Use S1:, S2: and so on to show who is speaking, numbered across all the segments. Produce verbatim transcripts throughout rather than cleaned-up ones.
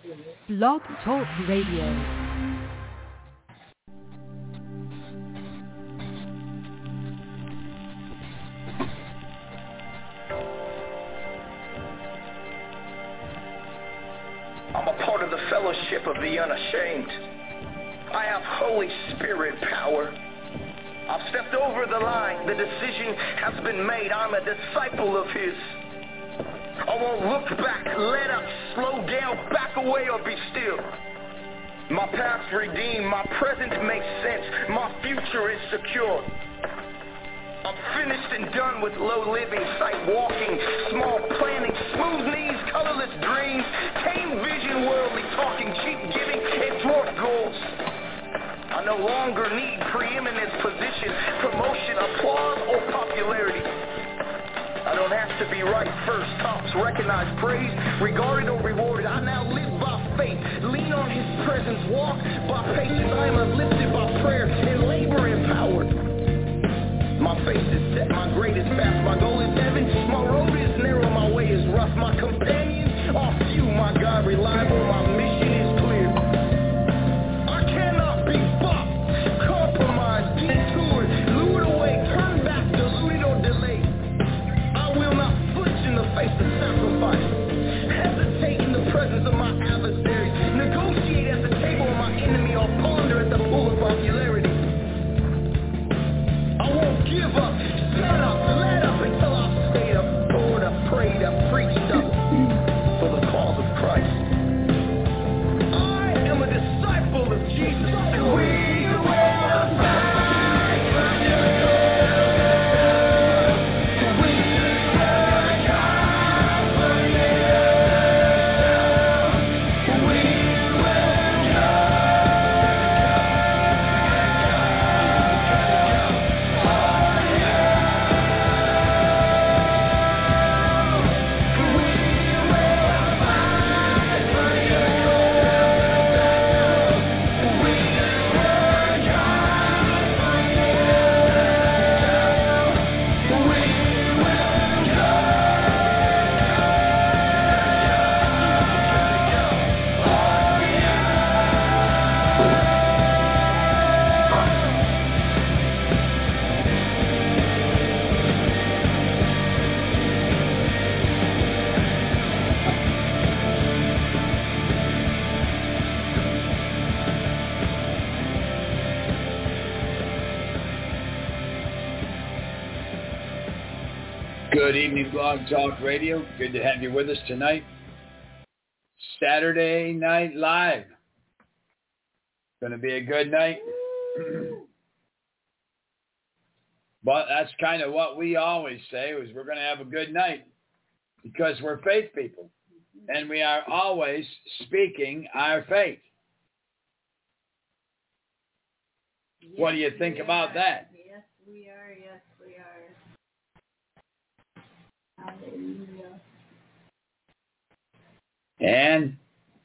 S1: Blog Talk Radio.
S2: I'm a part of the fellowship of the unashamed. I have Holy Spirit power. I've stepped over the line. The decision has been made. I'm a disciple of His. I won't look back, let up, slow down, back away, or be still. My past redeemed, my present makes sense, my future is secure. I'm finished and done with low living, sight walking, small planning, smooth knees, colorless dreams, tame vision, worldly talking, cheap giving, and dwarf goals. I no longer need preeminence, position, promotion, applause, or popularity. I don't have to be right first, tops, recognized, praised, regarded, or rewarded. I now live by faith, lean on His presence, walk by patience. I am uplifted by prayer and labor empowered. My face is set, my grade is fast, my goal is heaven, my road is narrow, my way is rough, my companions are few, my God reliable, my mission is clear. I cannot be bought, compromised, detoured, lured away, turned back, deluded, or delayed. I will not flinch in the face of sacrifice, hesitate in the presence of my adversaries, negotiate at the table of my enemy, or ponder at the pool of popularity. I won't give up, shut up, let up until I've stayed up, poured up, prayed up, preached up for the cause of Christ. I am a disciple of Jesus, and we will fight for you. We will come for you. We will
S3: Good evening, Blog Talk Radio. Good to have you with us tonight. Saturday Night Live. Going to be a good night. But that's kind of what we always say, is we're going to have a good night because we're faith people. And we are always speaking our faith.
S4: Yes,
S3: what do you think about
S4: are.
S3: that?
S4: Yes, we are. Yes, we are. Hallelujah.
S3: And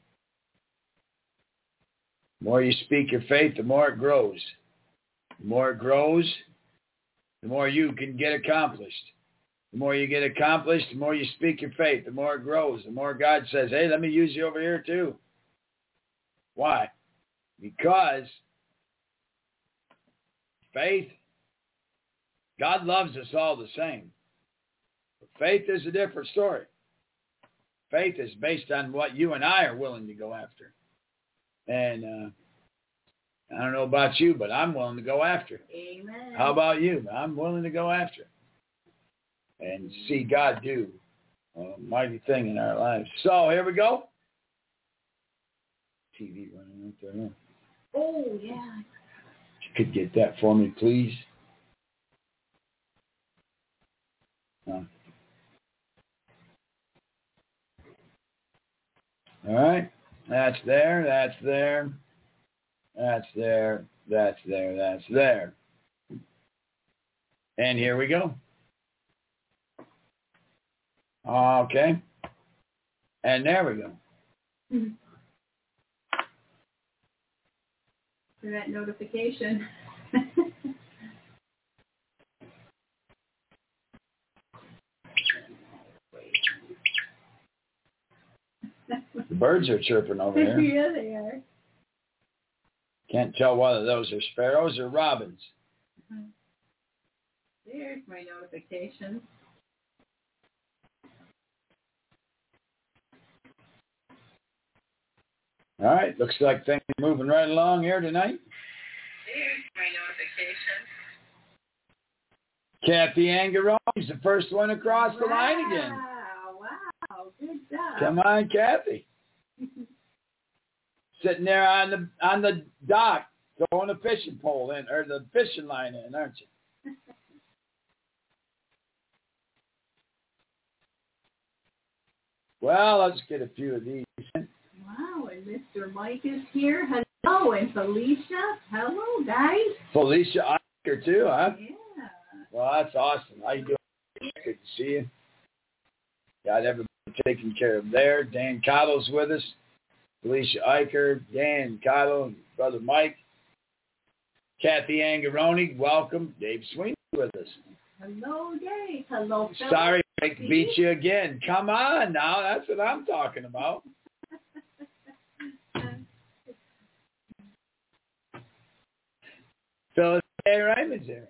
S3: the more you speak your faith, the more it grows. The more it grows, the more you can get accomplished. The more you get accomplished, the more you speak your faith, the more it grows. The more God says, hey, let me use you over here too. Why? Because faith, God loves us all the same. But faith is a different story. Faith is based on what you and I are willing to go after. And uh, I don't know about you, but I'm willing to go after it.
S4: Amen.
S3: How about you? I'm willing to go after it and see God do a mighty thing in our lives. So here we go. T V running right there. Huh?
S4: Oh, yeah.
S3: You could get that for me, please. Huh. All right. That's there. That's there. That's there. That's there. That's there. And here we go. Okay. And there we go.
S4: Mm-hmm. For that notification.
S3: The birds are chirping over here.
S4: Yeah, they are.
S3: Can't tell whether those are sparrows or robins.
S4: There's my notification.
S3: All right, looks like things are moving right along here tonight.
S4: There's my notification.
S3: Kathy Angaroni's the first one across the
S4: wow,
S3: line again.
S4: Wow, wow, good job.
S3: Come on, Kathy. Sitting there on the on the dock, throwing a fishing pole in, or the fishing line in, aren't you? Well, let's get a few of these.
S4: Wow, and Mister Mike is here. Hello, and Felicia. Hello, guys.
S3: Felicia Eicher, too, huh?
S4: Yeah.
S3: Well, that's awesome. How you doing? Good to see you. Got everybody taken care of there. Dan Cottle's with us. Felicia Eicher, Dan Cottle, Brother Mike. Kathy Angaroni, welcome. Dave Sweeney with us.
S4: Hello, Dave. Hello, Phil.
S3: Sorry, Mike, beat you again. Come on now. That's what I'm talking about. Phyllis A. Raymond's here.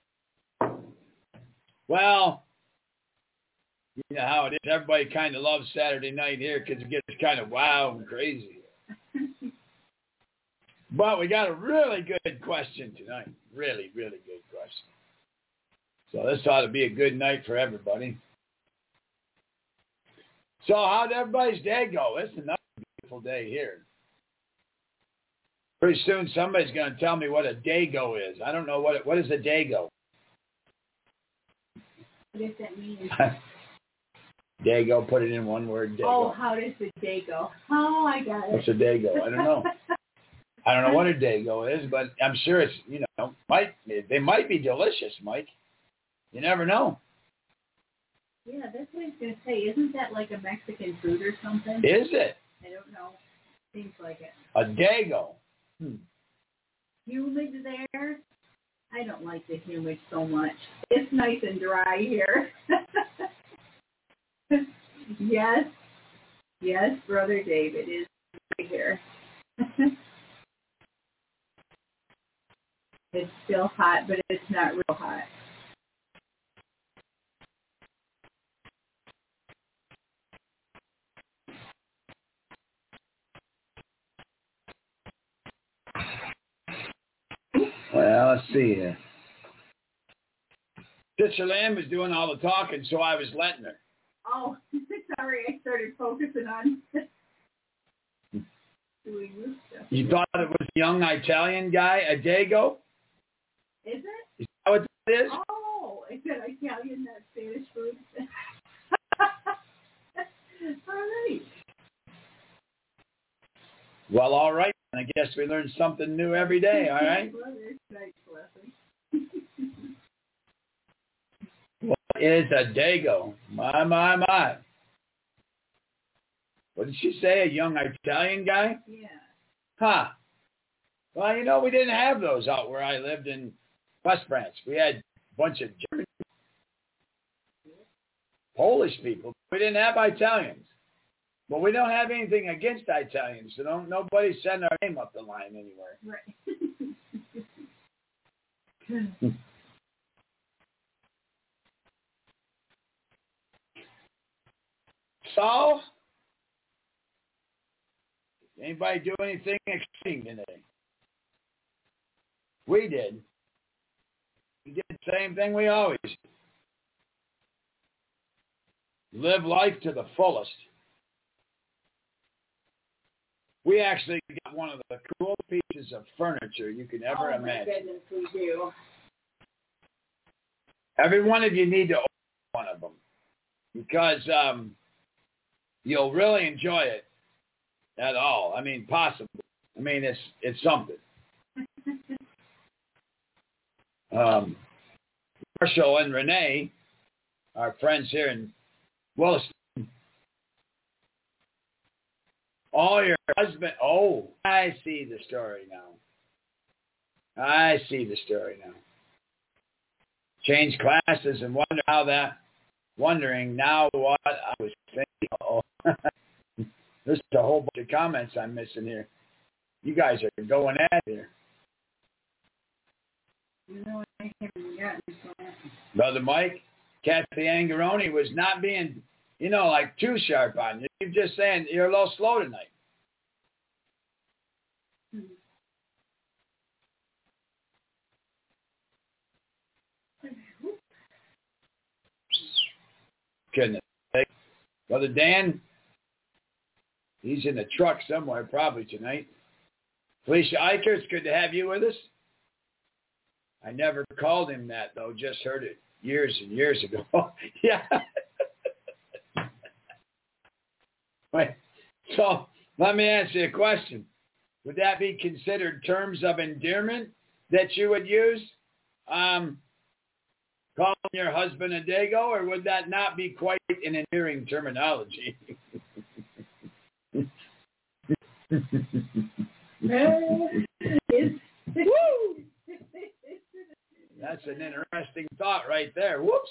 S3: Well, you know how it is. Everybody kind of loves Saturday night here because it gets kind of wild and crazy. But we got a really good question tonight. Really, really good question. So this ought to be a good night for everybody. So how'd everybody's day go? It's another beautiful day here. Pretty soon somebody's going to tell me what a dago is. I don't know what it, what is a dago.
S4: What does that mean?
S3: Dago, put it in one word, dago.
S4: Oh, how does the day go? Oh, I got it.
S3: What's a dago? I don't know. I don't know what a dago is, but I'm sure it's, you know, might they might be delicious, Mike. You never know.
S4: Yeah, that's what I was going to say. Isn't that like a Mexican food or something?
S3: Is it?
S4: I don't know. Seems like it.
S3: A dago. Hmm.
S4: Humid there? I don't like the humid so much. It's nice and dry here. Yes. Yes, Brother David is here. It's still hot, but it's not real hot.
S3: Well, let's see here. Sister Lamb was doing all the talking, so I was letting her.
S4: Oh, sorry, I started focusing on doing this stuff.
S3: You thought it was a young Italian guy, a dago?
S4: Is it?
S3: Is that what it is?
S4: Oh, is it Italian, not Spanish food? All right.
S3: Well, all right. I guess we learn something new every day, all right?
S4: Well, there's tonight's lesson.
S3: What is a dago? My, my, my. What did she say, a young Italian guy?
S4: Yeah.
S3: Huh. Well, you know, we didn't have those out where I lived in West Branch. We had a bunch of German, Polish people. We didn't have Italians. But we don't have anything against Italians, so don't nobody send our name up the line anywhere.
S4: Right.
S3: So, anybody do anything exciting today? We did. We did the same thing we always do. Live life to the fullest. We actually got one of the coolest pieces of furniture you can ever
S4: oh,
S3: imagine.
S4: My goodness, we do.
S3: Every one of you need to own one of them because um, you'll really enjoy it at all. I mean, possibly. I mean, it's it's something. um, Marshall and Renee, our friends here in Williston, oh, your husband, oh, I see the story now. I see the story now. Change classes and wonder how that, wondering now what I was thinking. Oh. There's a whole bunch of comments I'm missing here. You guys are going at it here.
S4: You know, I haven't gotten so.
S3: Brother Mike, Kathy Angaroni was not being, you know, like too sharp on you. You're just saying you're a little slow tonight. Goodness. Brother Dan, he's in the truck somewhere probably tonight. Felicia Eicher, it's good to have you with us. I never called him that, though. Just heard it years and years ago. Yeah. Wait. So let me ask you a question. Would that be considered terms of endearment that you would use? Um, calling your husband a dago, or would that not be quite an endearing terminology? That's an interesting thought right there. Whoops.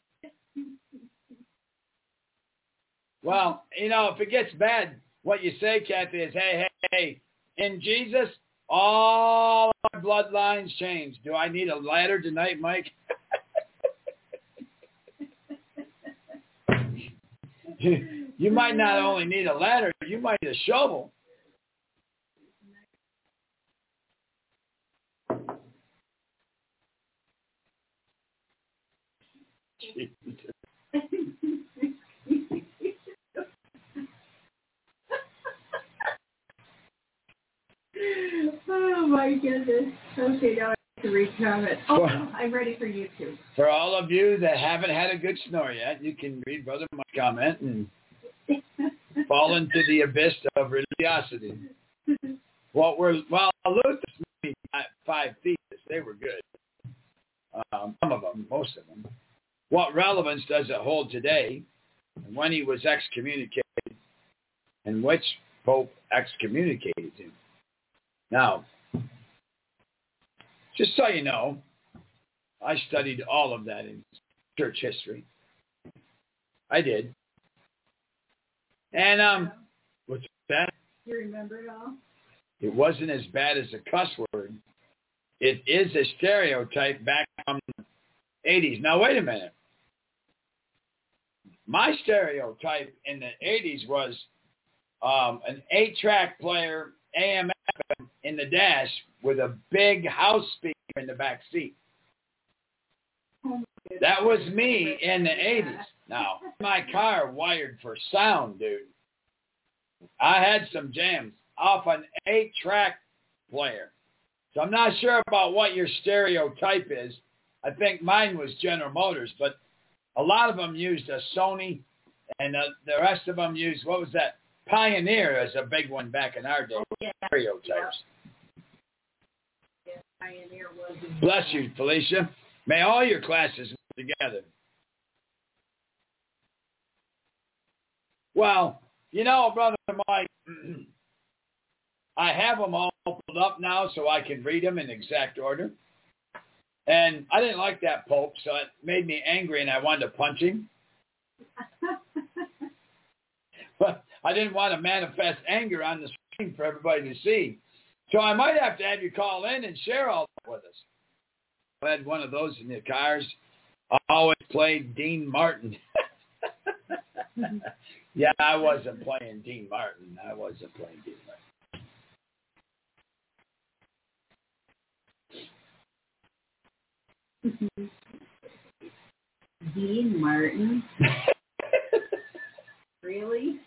S3: Well, you know, if it gets bad, what you say, Kathy, is, hey, hey, hey, in Jesus, all our bloodlines change. Do I need a ladder tonight, Mike? you, you might not only need a ladder, you might need a shovel.
S4: Oh my goodness. Okay, now I have to read comments. Oh, for, I'm ready for YouTube.
S3: For all of you that haven't had a good snore yet, you can read Brother Mike's comment and fall into the abyss of religiosity. What were well, Luther's maybe five feet. They were good. Um, some of them, most of them. What relevance does it hold today? And when he was excommunicated, and which Pope excommunicated him? Now, just so you know, I studied all of that in church history. I did. And um, what's that?
S4: You remember it all?
S3: It wasn't as bad as a cuss word. It is a stereotype back from the eighties. Now, wait a minute. My stereotype in the eighties was um, an eight-track player, A M F M, in the dash with a big house speaker in the back seat. Oh, that was me in the eighties. Now, my car wired for sound, dude. I had some jams off an eight-track player. So I'm not sure about what your stereotype is. I think mine was General Motors, but a lot of them used a Sony, and uh, the rest of them used, what was that? Pioneer as a big one back in our day. Oh, yeah. Stereotypes.
S4: Yeah, Pioneer was.
S3: Bless you, Felicia. May all your classes work together. Well, you know, Brother Mike, I have them all pulled up now so I can read them in exact order. And I didn't like that Pope, so it made me angry and I wanted to punch him. But I didn't want to manifest anger on the screen for everybody to see. So I might have to have you call in and share all that with us. I had one of those in the cars. I always played Dean Martin. Yeah, I wasn't playing Dean Martin. I wasn't playing Dean Martin.
S4: Dean Martin? Really?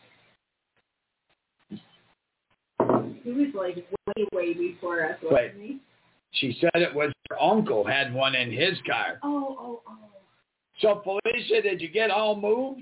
S4: He was like way, way before us, wasn't
S3: Wait.
S4: he?
S3: She said it was her uncle had one in his car.
S4: Oh, oh, oh.
S3: So, Felicia, did you get all moved?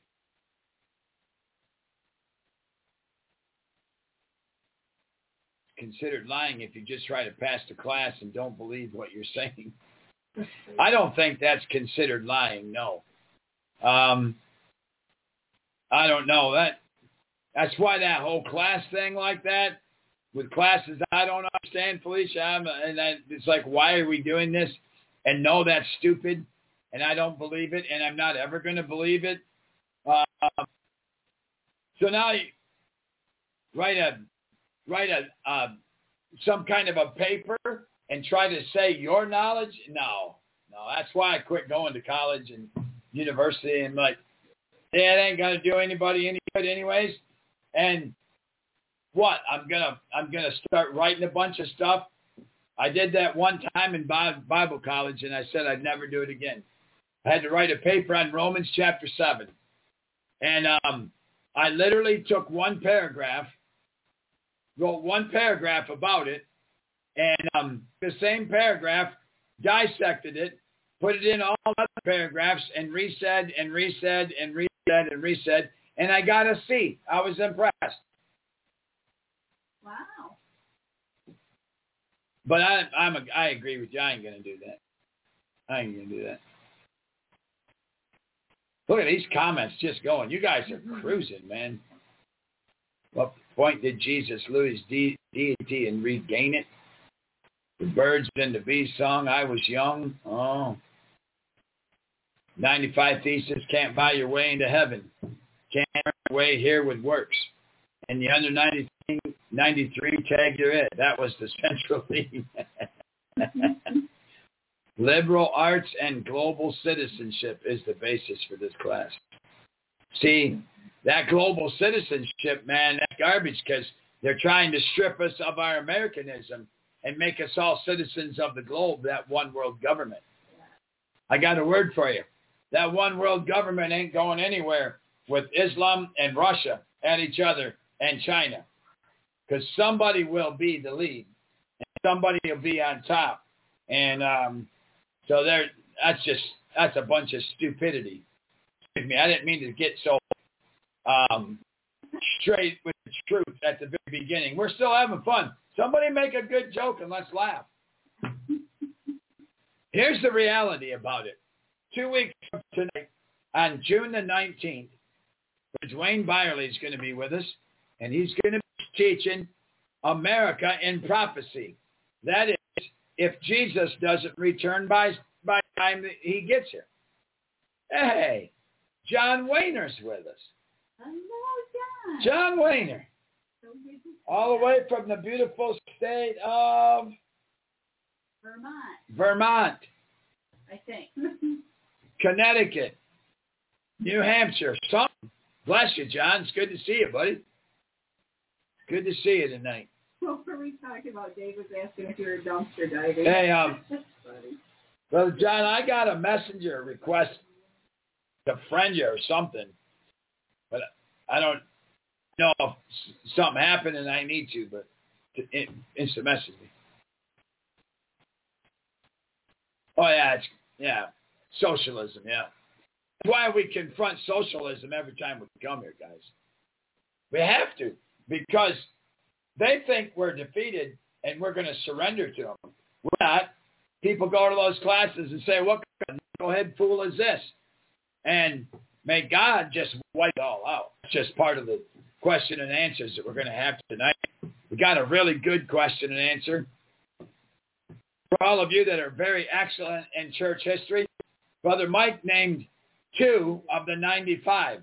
S3: It's considered lying if you just try to pass the class and don't believe what you're saying. I don't think that's considered lying, no. Um, I don't know. That That's why that whole class thing like that, with classes I don't understand, Felicia, I'm, and I, it's like, why are we doing this? And no, that's stupid, and I don't believe it, and I'm not ever going to believe it. Uh, so now write a write a uh, some kind of a paper and try to say your knowledge? No, no. That's why I quit going to college and university and like, yeah, it ain't gonna do anybody any good anyways. And what? I'm gonna I'm gonna start writing a bunch of stuff. I did that one time in Bible college, and I said I'd never do it again. I had to write a paper on Romans chapter seven, and um, I literally took one paragraph, wrote one paragraph about it, and um, the same paragraph, dissected it, put it in all other paragraphs, and resaid and resaid and resaid and resaid, and I got a C. I was impressed.
S4: Wow.
S3: But I, I'm a, I agree with you. I ain't gonna do that. I ain't gonna do that. Look at these comments just going. You guys are cruising, man. What point did Jesus lose de- deity and regain it? The birds in the bees song, I was young. Oh. ninety-five Thesis, can't buy your way into heaven. Can't earn your way here with works. And the under ninety-three, tag you're it. That was the central theme. Liberal arts and global citizenship is the basis for this class. See, that global citizenship, man, that's garbage because they're trying to strip us of our Americanism and make us all citizens of the globe, that one world government. I got a word for you. That one world government ain't going anywhere with Islam and Russia at each other and China, because somebody will be the lead and somebody will be on top. And um, so there, that's just, that's a bunch of stupidity. Excuse me, I didn't mean to get so um, straight with the truth at the very beginning. We're still having fun. Somebody make a good joke and let's laugh. Here's the reality about it. Two weeks from tonight, on June the nineteenth, Dwayne Byerly is going to be with us, and he's going to be teaching America in prophecy. That is, if Jesus doesn't return by by the time that he gets here. Hey, John Wayner's with us.
S4: Hello, John.
S3: John Wayner.
S4: So good to see
S3: All the way from the beautiful state of
S4: Vermont,
S3: Vermont,
S4: I think.
S3: Connecticut, New Hampshire. Something. Bless you, John. It's good to see you, buddy. Good to see you tonight.
S4: What were we talking about? Dave was asking if you were dumpster diving.
S3: Hey, um, Brother John, I got a messenger request to friend you or something, but I don't know if something happened and I need to, but to instant message me. Oh, yeah, it's, yeah, socialism, yeah. That's why we confront socialism every time we come here, guys. We have to, because they think we're defeated and we're going to surrender to them. We're not. People go to those classes and say, what kind of knucklehead fool is this? And may God just wipe it all out. It's just part of the question and answers that we're going to have tonight. We got a really good question and answer. For all of you that are very excellent in church history, Brother Mike named two of the ninety-five.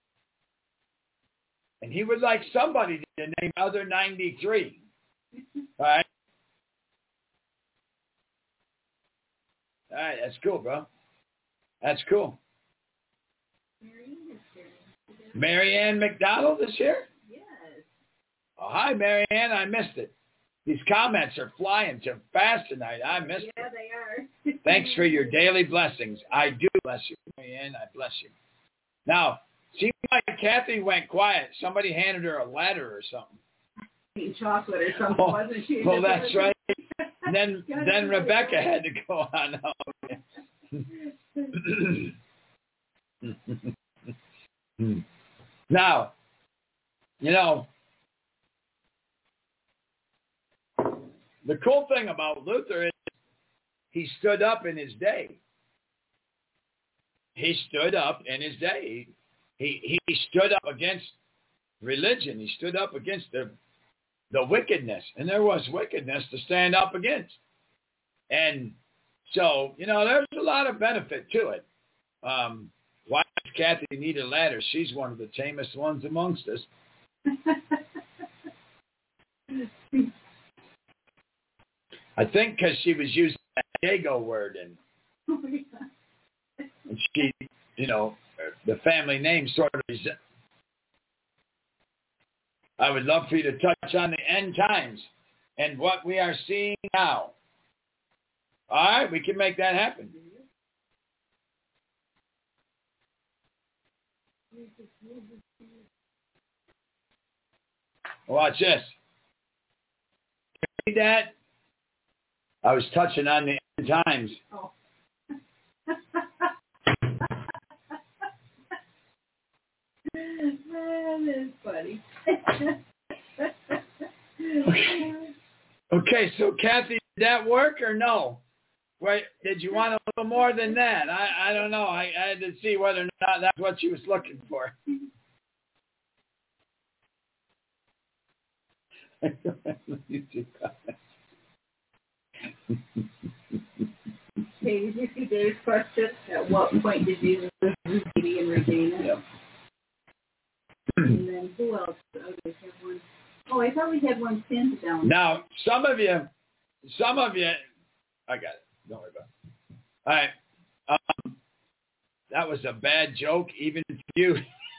S3: And he would like somebody to name other ninety-three. All right? All right, that's cool, bro. That's cool. Mary Ann McDonald is here?
S4: Yes.
S3: Oh, hi, Mary Ann. I missed it. These comments are flying too fast tonight. I missed
S4: yeah,
S3: it.
S4: they are.
S3: Thanks for your daily blessings. I do bless you, Mary Ann. I bless you. Now, see why Kathy went quiet. Somebody handed her a ladder or something.
S4: Eating chocolate or something,
S3: Oh,
S4: wasn't she?
S3: well, that's right. And then, then Rebecca had to go on. Now, you know, the cool thing about Luther is he stood up in his day. He stood up in his day. He, he, he stood up against religion. He stood up against the the wickedness. And there was wickedness to stand up against. And so, you know, there's a lot of benefit to it. Um, why does Kathy need a ladder? She's one of the tamest ones amongst us. I think because she was using that Diego word, and, and she, you know, the family name sort of is. I would love for you to touch on the end times and what we are seeing now. All right, we can make that happen. Watch this. See that? I was touching on the end times.
S4: Oh. That is funny.
S3: Okay. Okay, so Kathy, did that work or no? Wait, did you want a little more than that? I, I don't know. I, I had to see whether or not that's what she was looking for.
S4: Okay, did you see Dave's question? At what point did Jesus lose beauty and regain it?
S3: Yep.
S4: And then who else? Oh, we have one. Oh, I thought we had one pinned down.
S3: Now, some of you, some of you, I got it. Don't worry about it. All right. Um, that was a bad joke, even for you.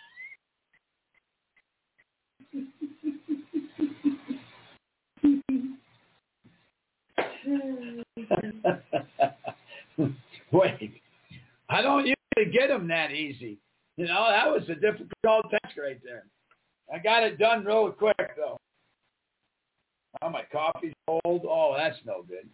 S3: Wait, I don't usually get them that easy. You know, that was a difficult task right there. I got it done real quick, though. Oh, my coffee's cold. Oh, that's no good.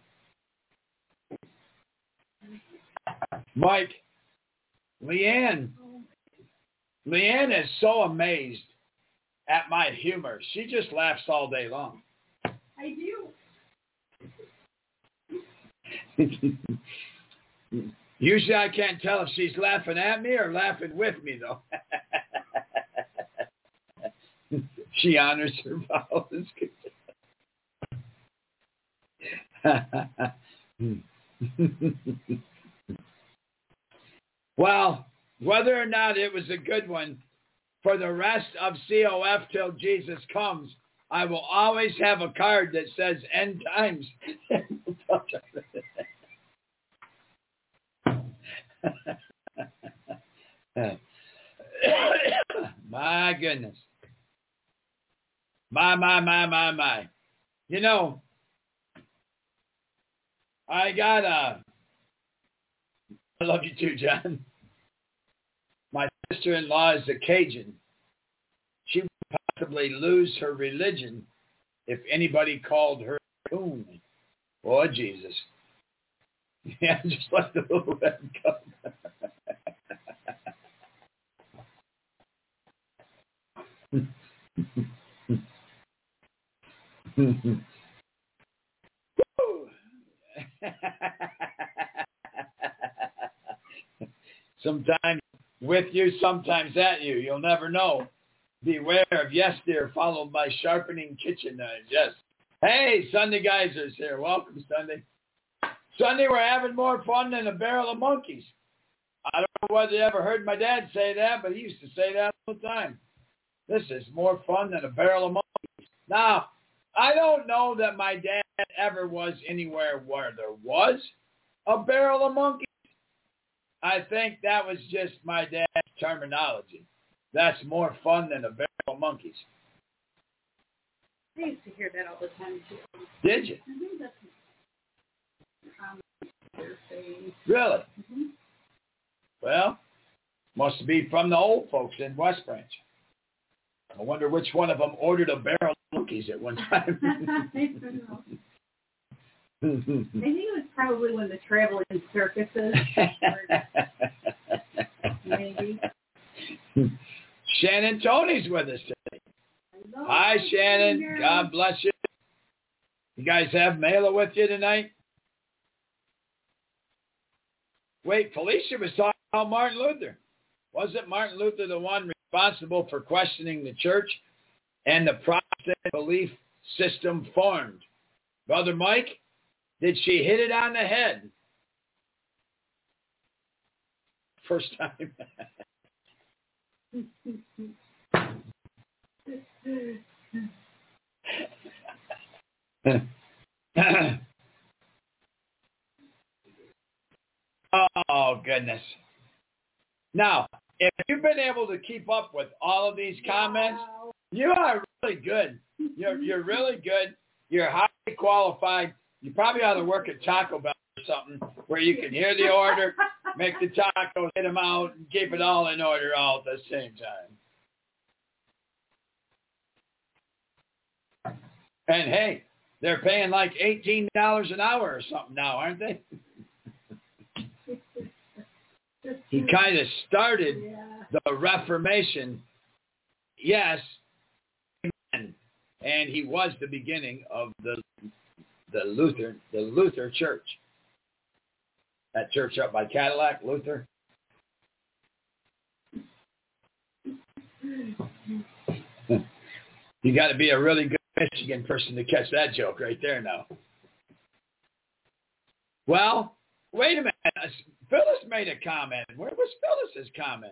S3: Mike, Leanne, Leanne is so amazed at my humor. She just laughs all day long.
S4: I do.
S3: Usually I can't tell if she's laughing at me or laughing with me, though. She honors her vows. Well, whether or not it was a good one, for the rest of C O F till Jesus comes, I will always have a card that says end times. My goodness. My, my, my, my, my. You know, I got a... I love you too, John. My sister-in-law is a Cajun. She would possibly lose her religion if anybody called her a coon. Oh, Jesus. Yeah, just let the little red go. Sometimes with you, sometimes at you. You'll never know. Beware of yes, dear, followed by sharpening kitchen knives. Yes. Hey, Sunday Geysers here. Welcome, Sunday. Sunday, we're having more fun than a barrel of monkeys. I don't know whether you ever heard my dad say that, but he used to say that all the time. This is more fun than a barrel of monkeys. Now, I don't know that my dad ever was anywhere where there was a barrel of monkeys. I think that was just my dad's terminology. That's more fun than a barrel of monkeys.
S4: I used to hear that all the time, too.
S3: Did you?
S4: I think that's um, saying.
S3: Really?
S4: Mm-hmm.
S3: Well, must be from the old folks in West Branch. I wonder which one of them ordered a barrel of monkeys at one time.
S4: I don't know. I think it was probably when the traveling circuses were, maybe.
S3: Shannon Tony's with us today.
S4: Hello,
S3: Hi, Shannon.
S4: girl.
S3: God bless you. You guys have Mela with you tonight? Wait, Felicia was talking about Martin Luther. Wasn't Martin Luther the one responsible for questioning the church and the Protestant belief system formed? Brother Mike, did she hit it on the head? First time. Oh, goodness. Now, if you've been able to keep up with all of these comments, wow. You are really good. You're, you're really good. You're highly qualified. You probably ought to work at Taco Bell or something where you can hear the order, make the tacos, get them out, and keep it all in order all at the same time. And, hey, they're paying like eighteen dollars an hour or something now, aren't they? He kind of started yeah. the Reformation. Yes, amen. And he was the beginning of the the Luther the Luther Church. That church up by Cadillac, Luther. You got to be a really good Michigan person to catch that joke right there now. Well, wait a minute. Phyllis made a comment. Where was Phyllis's comment?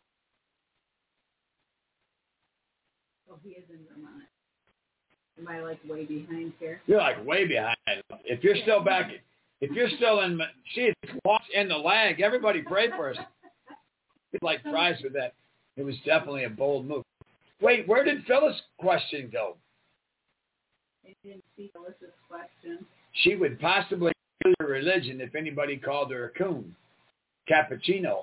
S4: Oh, he is in Vermont. Am I like way behind here?
S3: You're like way behind. If you're still back, if you're still in, she walks in the lag. Everybody pray for us. We'd like fries with that. It was definitely a bold move. Wait, where did Phyllis' question go?
S4: I didn't see Phyllis's question.
S3: She would possibly lose her religion if anybody called her a coon. Cappuccino.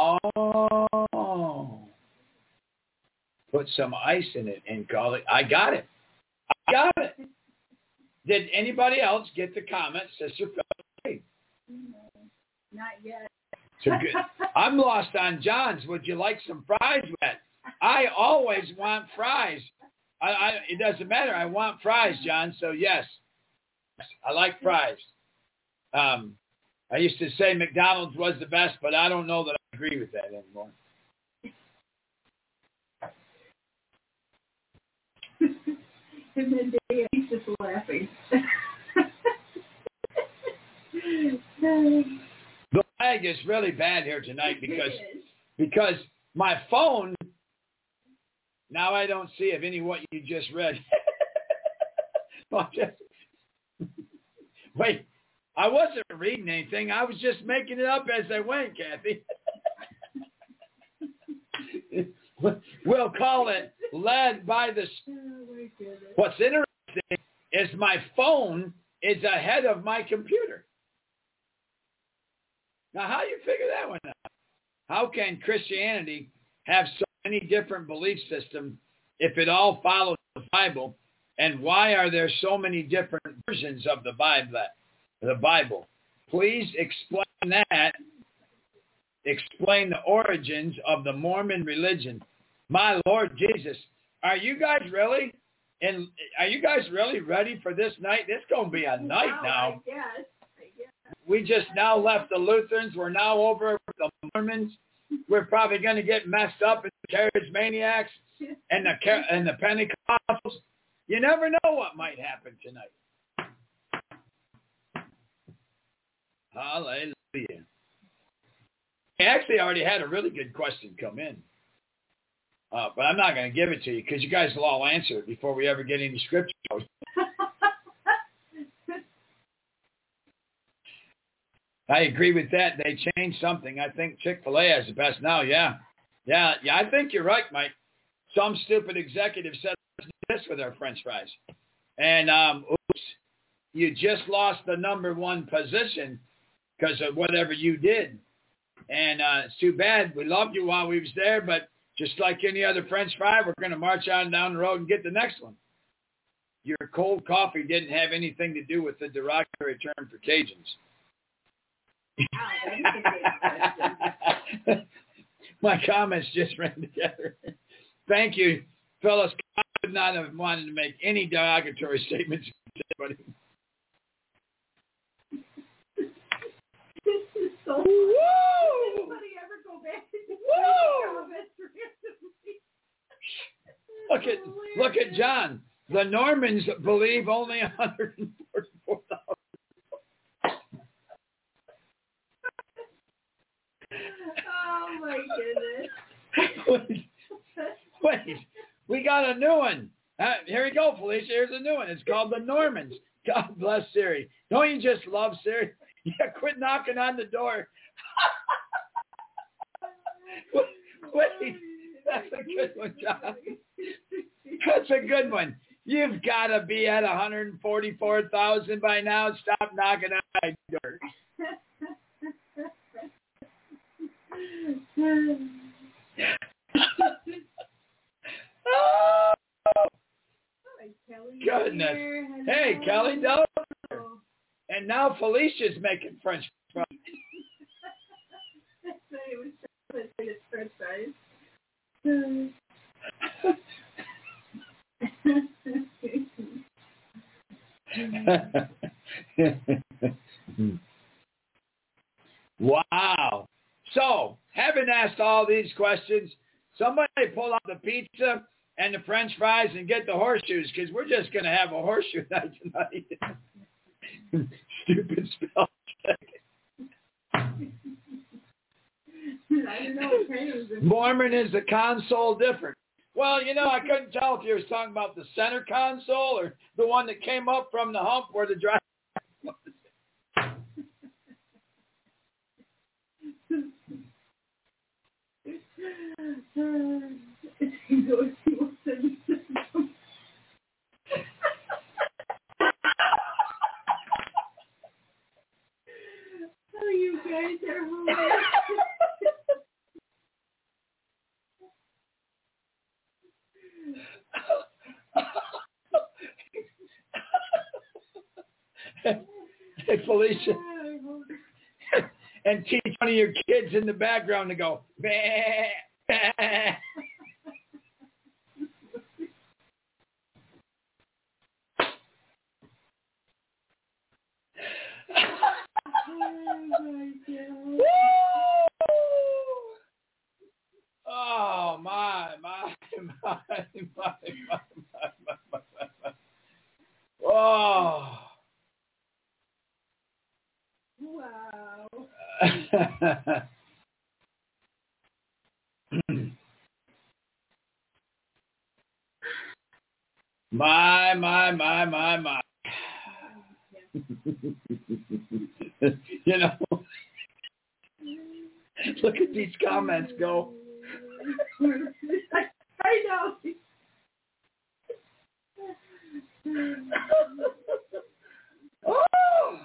S3: Oh. Put some ice in it and call it. I got it. I got it. Did anybody else get the comment, Sister Phyllis?
S4: Not yet.
S3: So good. I'm lost on John's. Would you like some fries with that? I always want fries. I, I, it doesn't matter. I want fries, John. So yes, I like fries. Um, I used to say McDonald's was the best, but I don't know that I agree with that anymore.
S4: And then Dave, he's just laughing.
S3: The lag is really bad here tonight because because my phone. Now I don't see if any what you just read. Wait, I wasn't reading anything. I was just making it up as I went, Kathy. We'll call it led by the... What's interesting is my phone is ahead of my computer. Now, how do you figure that one out? How can Christianity have so many different belief systems if it all follows the Bible? And why are there so many different versions of the Bible? The Bible. Please explain that. Explain the origins of the Mormon religion. My Lord Jesus, are you guys really? And are you guys really ready for this night? It's going to be a night
S4: wow,
S3: now.
S4: I guess. I guess.
S3: We just now left the Lutherans. We're now over with the Mormons. We're probably going to get messed up in the Charismaniacs and the and the Pentecostals. You never know what might happen tonight. Hallelujah. I actually already had a really good question come in. Uh, but I'm not going to give it to you because you guys will all answer it before we ever get any scripture. I agree with that. They changed something. I think Chick-fil-A has the best now. Yeah. Yeah. Yeah. I think you're right, Mike. Some stupid executive said this with our French fries. And, um, oops, you just lost the number one position because of whatever you did. And uh, it's too bad. We loved you while we was there, but just like any other French fry, we're going to march on down the road and get the next one. Your cold coffee didn't have anything to do with the derogatory term for Cajuns. My comments just ran together. Thank you, Phyllis. I would not have wanted to make any derogatory statements to anybody.
S4: This is so funny.
S3: Woo!
S4: Did anybody ever go back to the comments randomly?
S3: Look at look at John. The Normans believe only one hundred forty-four thousand.
S4: Oh my goodness.
S3: Wait, wait, we got a new one. Uh, here we go, Felicia. Here's a new one. It's called The Normans. God bless Siri. Don't you just love Siri? Yeah, quit knocking on the door. Wait, that's a good one, John. That's a good one. You've got to be at one hundred forty-four thousand by now. Stop knocking on my door. Oh, goodness. Hey, Kelly Delaware. And now Felicia's making French fries. French fries. Wow. So, having asked all these questions, somebody pull out the pizza and the French fries and get the horseshoes, because we're just going to have a horseshoe night tonight. Stupid spell check.
S4: I don't know.
S3: Mormon is the console different. Well, you know, I couldn't tell if you were talking about the center console or the one that came up from the hump where the driver was.
S4: Oh, you guys are hilarious.
S3: Hey, Felicia. And teach one of your kids in the background to go, bah, bah. Oh, my, my, my, my, my, my, my, my, my. Oh.
S4: Wow.
S3: My, my, my, my, my. You know, look at these comments go.
S4: I know.
S3: Oh!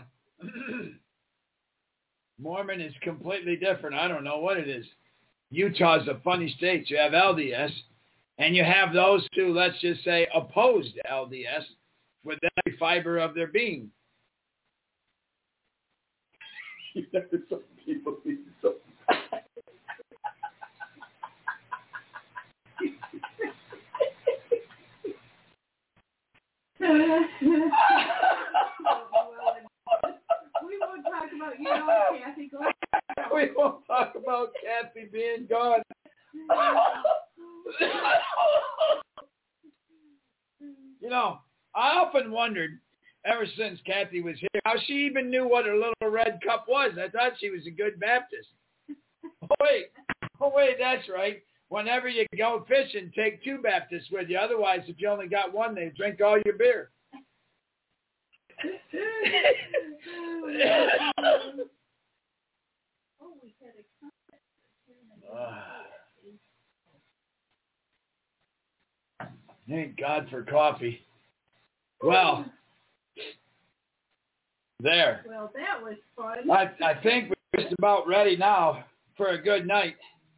S3: Mormon is completely different. I don't know what it is. Utah's a funny state. You have L D S, and you have those two, let's just say, opposed to L D S with every fiber of their being. You know, some people be so
S4: We won't talk about you know, Kathy. Go ahead.
S3: We won't talk about Kathy being gone. You know, I often wondered, ever since Kathy was here, how she even knew what her little red cup was. I thought she was a good Baptist. Oh, wait. Oh, wait, that's right. Whenever you go fishing, take two Baptists with you. Otherwise, if you only got one, they drink all your beer. uh, thank God for coffee. Well, there.
S4: Well, that was fun.
S3: I, I think we're just about ready now for a good night.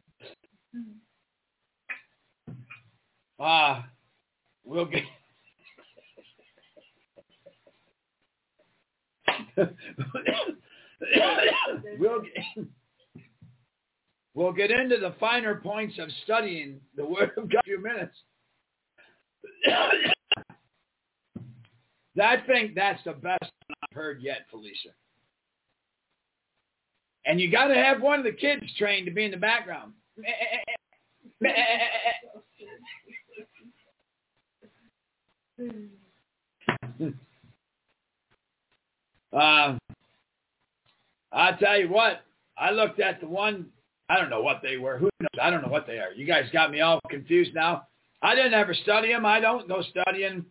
S3: Ah, uh, we'll get we'll get, we'll get into the finer points of studying the Word of God in a few minutes. I think that's the best one I've heard yet, Felicia. And you got to have one of the kids trained to be in the background. uh, I'll tell you what, I looked at the one, I don't know what they were. Who knows? I don't know what they are. You guys got me all confused now. I didn't ever study them. I don't go studying.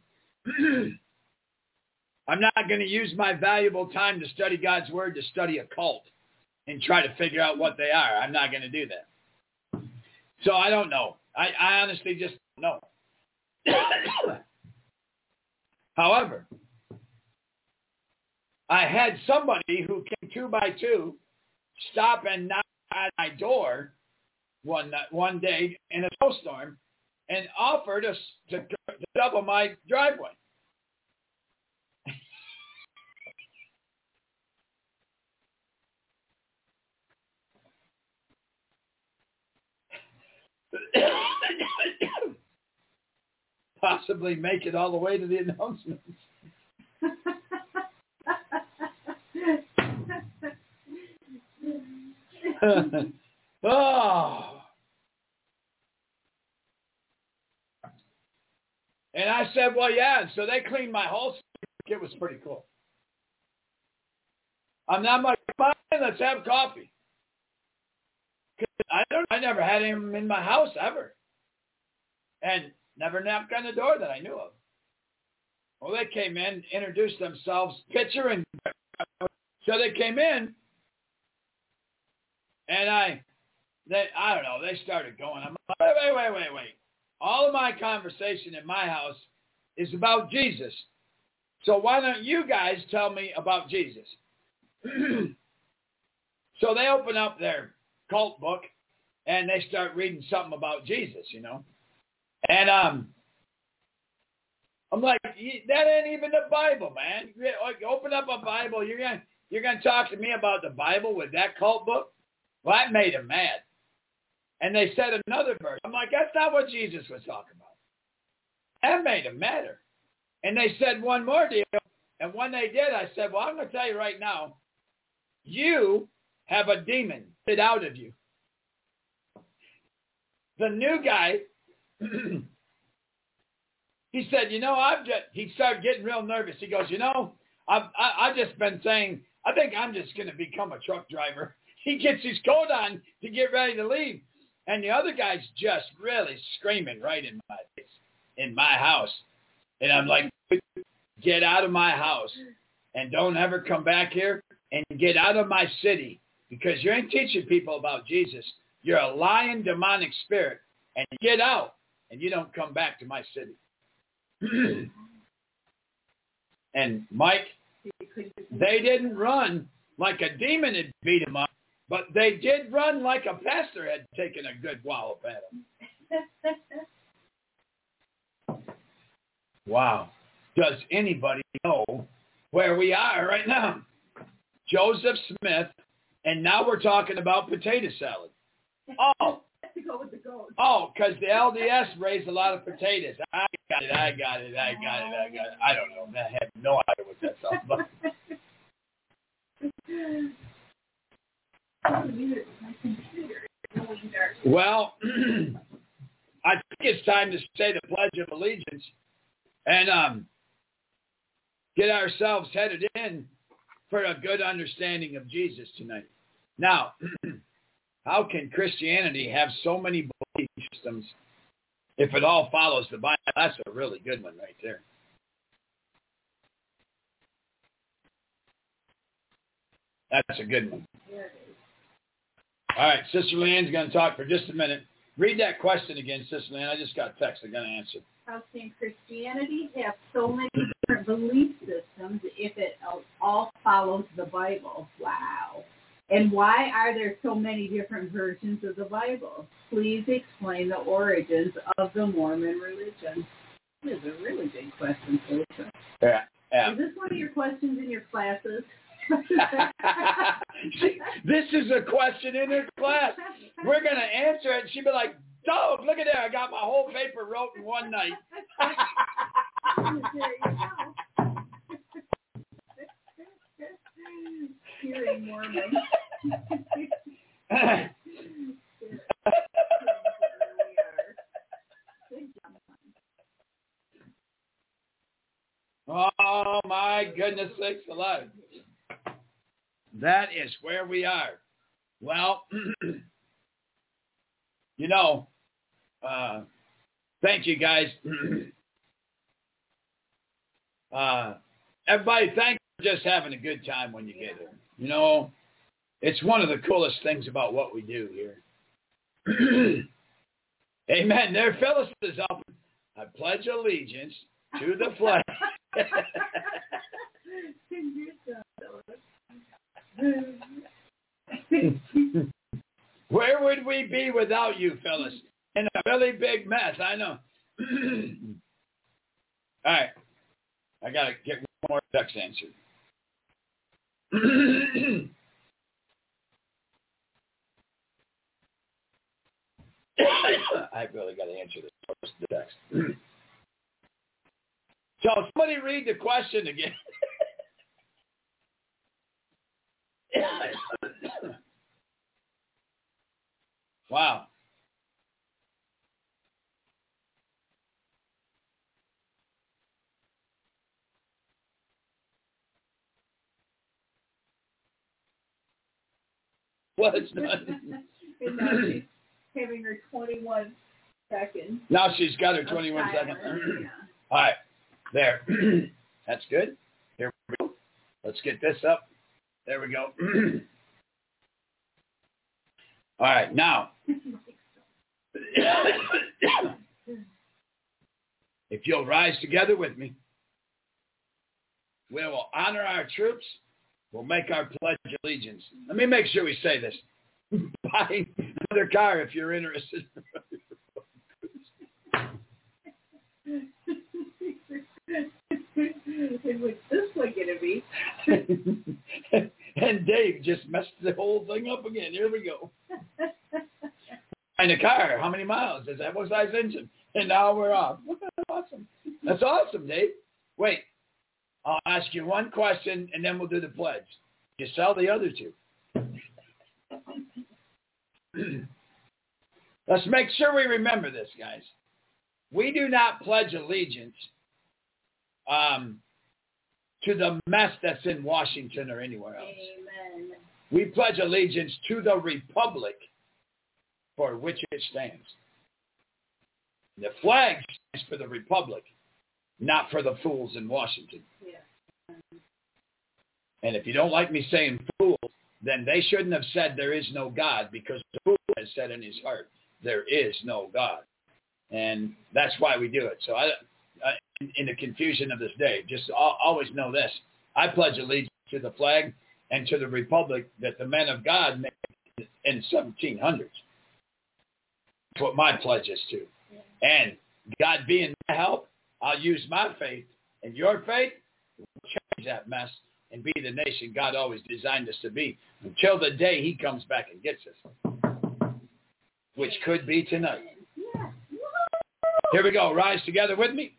S3: I'm not going to use my valuable time to study God's word to study a cult and try to figure out what they are. I'm not going to do that. So I don't know. I, I honestly just don't know. However, I had somebody who came two by two stop and knock at my door one one day in a snowstorm and offered us to, to double my driveway. Possibly make it all the way to the announcements. Oh. And I said, well, yeah. So they cleaned my whole stick. It was pretty cool. I'm not like, fine, let's have coffee. I don't. I never had him in my house ever, and never knocked on the door that I knew of. Well, they came in, introduced themselves, picture, and so they came in, and I, they, I don't know. They started going. I'm like, wait, wait, wait, wait, wait. All of my conversation in my house is about Jesus. So why don't you guys tell me about Jesus? So they open up their cult book, and they start reading something about Jesus, you know. And um, I'm like, that ain't even the Bible, man. You open up a Bible, you're gonna you're gonna talk to me about the Bible with that cult book? Well, that made them mad. And they said another verse. I'm like, that's not what Jesus was talking about. That made them madder. And they said one more deal. And when they did, I said, well, I'm going to tell you right now, you have a demon fit out of you. The new guy, he said, you know, I've just, he started getting real nervous. He goes, you know, I've, I, I've just been saying, I think I'm just going to become a truck driver. He gets his coat on to get ready to leave. And the other guy's just really screaming right in my face, in my house. And I'm like, get out of my house and don't ever come back here and get out of my city because you ain't teaching people about Jesus. You're a lying demonic spirit and get out and you don't come back to my city. And Mike, they didn't run like a demon had beat him up, but they did run like a pastor had taken a good wallop at him. Wow. Does anybody know where we are right now? Joseph Smith, and now we're talking about potato salad. Oh, oh, because the L D S raised a lot of potatoes. I got it, I got it, I got it, I got it. I don't know. I have no idea what that's all about. Well, I think it's time to say the Pledge of Allegiance and um, get ourselves headed in for a good understanding of Jesus tonight. Now, how can Christianity have so many belief systems if it all follows the Bible? That's a really good one right there. That's a good one. All right, Sister Leanne's going to talk for just a minute. Read that question again, Sister Leanne. I just got a text. I'm going to answer.
S4: How can Christianity have so many different belief systems if it all follows the Bible? Wow. And why are there so many different versions of the Bible? Please explain the origins of the Mormon religion. This is a really big question, Felicia.
S3: Yeah, yeah.
S4: Is this one of your questions in your classes?
S3: This is a question in her class. We're going to answer it. She'll be like, dog, look at there. I got my whole paper wrote in one night.
S4: There you go. Hearing Mormon.
S3: Oh, my goodness sakes alive. That is where we are. Well, you know, uh, Thank you, guys. uh, everybody, thank you for just having a good time when you get here. You know, it's one of the coolest things about what we do here. Amen. There, Phyllis is up. I pledge allegiance to the flag. Where would we be without you, Phyllis? In a really big mess, I know. All right. I got to get more ducks answered. I really got to answer this first, the text. So somebody read the question again. Wow. Well, it's not.
S4: And now she's having her twenty-one seconds.
S3: Now she's got her twenty-one seconds.
S4: Yeah.
S3: All right. There. That's good. Here we go. Let's get this up. There we go. All right. Now, if you'll rise together with me, we will honor our troops. We'll make our pledge of allegiance. Let me make sure we say this. Buy another car if you're interested.
S4: And what's this one going to be?
S3: And Dave just messed the whole thing up again. Here we go. And a car, how many miles? Does that what size engine? And now we're off. That's awesome. That's awesome, Dave. Wait, I'll ask you one question, and then we'll do the pledge. You sell the other two. Let's make sure we remember this, guys. We do not pledge allegiance um, to the mess that's in Washington or anywhere else.
S4: Amen.
S3: We pledge allegiance to the republic for which it stands. The flag stands for the republic, not for the fools in Washington.
S4: Yeah.
S3: And if you don't like me saying fools, then they shouldn't have said there is no God, because the fool has said in his heart, there is no God. And that's why we do it. So I, I in the confusion of this day, just always know this. I pledge allegiance to the flag and to the republic that the men of God made in seventeen hundreds. That's what my pledge is to. And God being my help, I'll use my faith and your faith to change that mess and be the nation God always designed us to be until the day he comes back and gets us, which could be tonight. Here we go. Rise together with me.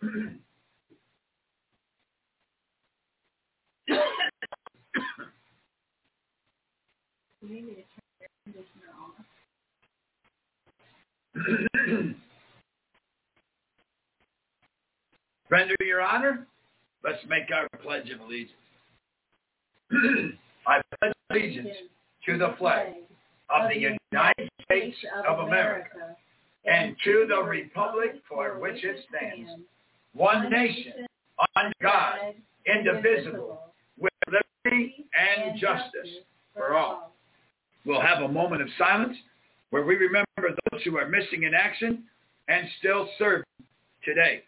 S3: Render your honor. Let's make our pledge of allegiance. I pledge allegiance to the flag of the United States of America and to the republic for which it stands, one nation, under God, indivisible, with liberty and justice for all. We'll have a moment of silence where we remember those who are missing in action and still serving today.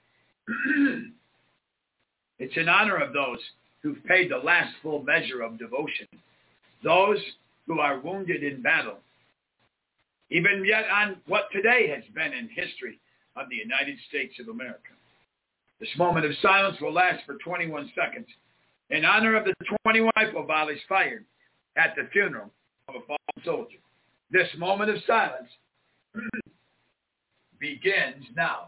S3: It's in honor of those who've paid the last full measure of devotion, those who are wounded in battle, even yet on what today has been in history of the United States of America. This moment of silence will last for twenty-one seconds in honor of the twenty-one rifle volleys fired at the funeral of a fallen soldier. This moment of silence begins now.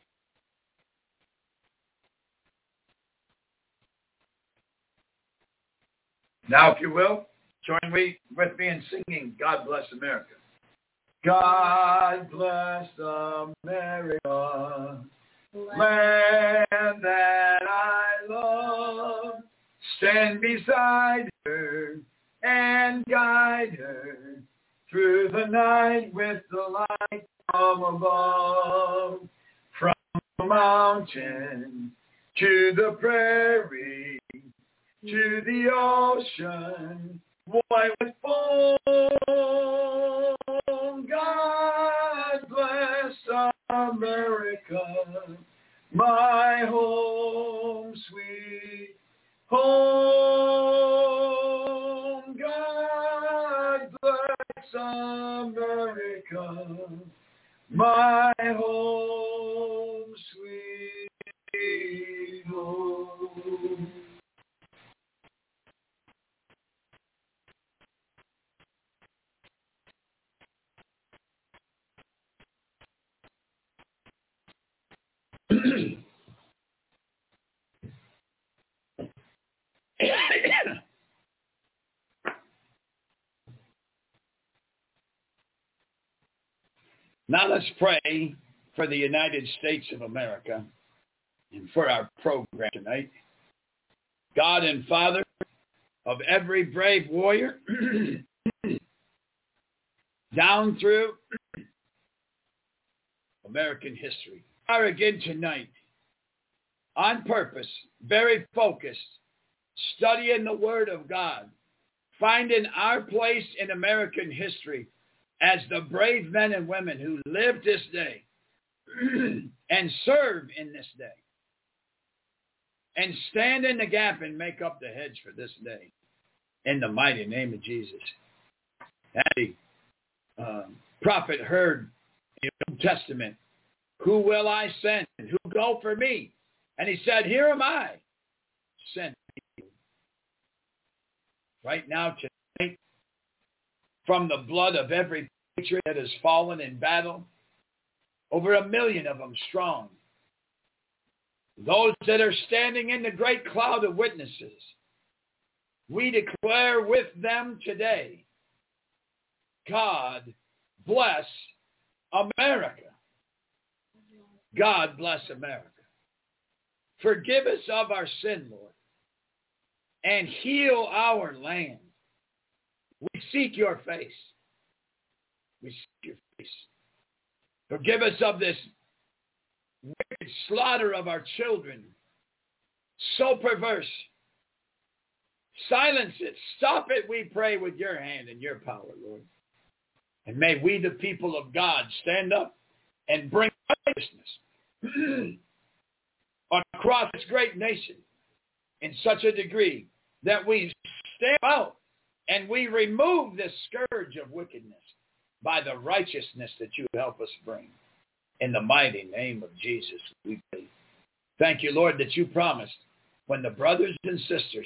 S3: Now, if you will, join me with me in singing God Bless America. God bless America, land that I love. Stand beside her and guide her through the night with the light from above. From mountain, to the prairie, to the ocean, white with foam. God bless America, my home, sweet home. God bless America, my home, sweet home. Now let's pray for the United States of America and for our program tonight. God and Father of every brave warrior down through American history. We are again tonight on purpose, very focused, studying the Word of God, finding our place in American history as the brave men and women who live this day and serve in this day and stand in the gap and make up the hedge for this day in the mighty name of Jesus. And the uh, prophet heard in the Old Testament, who will I send? Who go for me? And he said, here am I. Send me. Right now, tonight, from the blood of every patriot that has fallen in battle, over a million of them strong. Those that are standing in the great cloud of witnesses, we declare with them today, God bless America. God bless America. Forgive us of our sin, Lord, and heal our land. We seek your face. We seek your face. Forgive us of this wicked slaughter of our children. So perverse. Silence it. Stop it, we pray, with your hand and your power, Lord. And may we, the people of God, stand up and bring righteousness across this great nation in such a degree that we stand out and we remove this scourge of wickedness by the righteousness that you help us bring. In the mighty name of Jesus, we pray. Thank you, Lord, that you promised when the brothers and sisters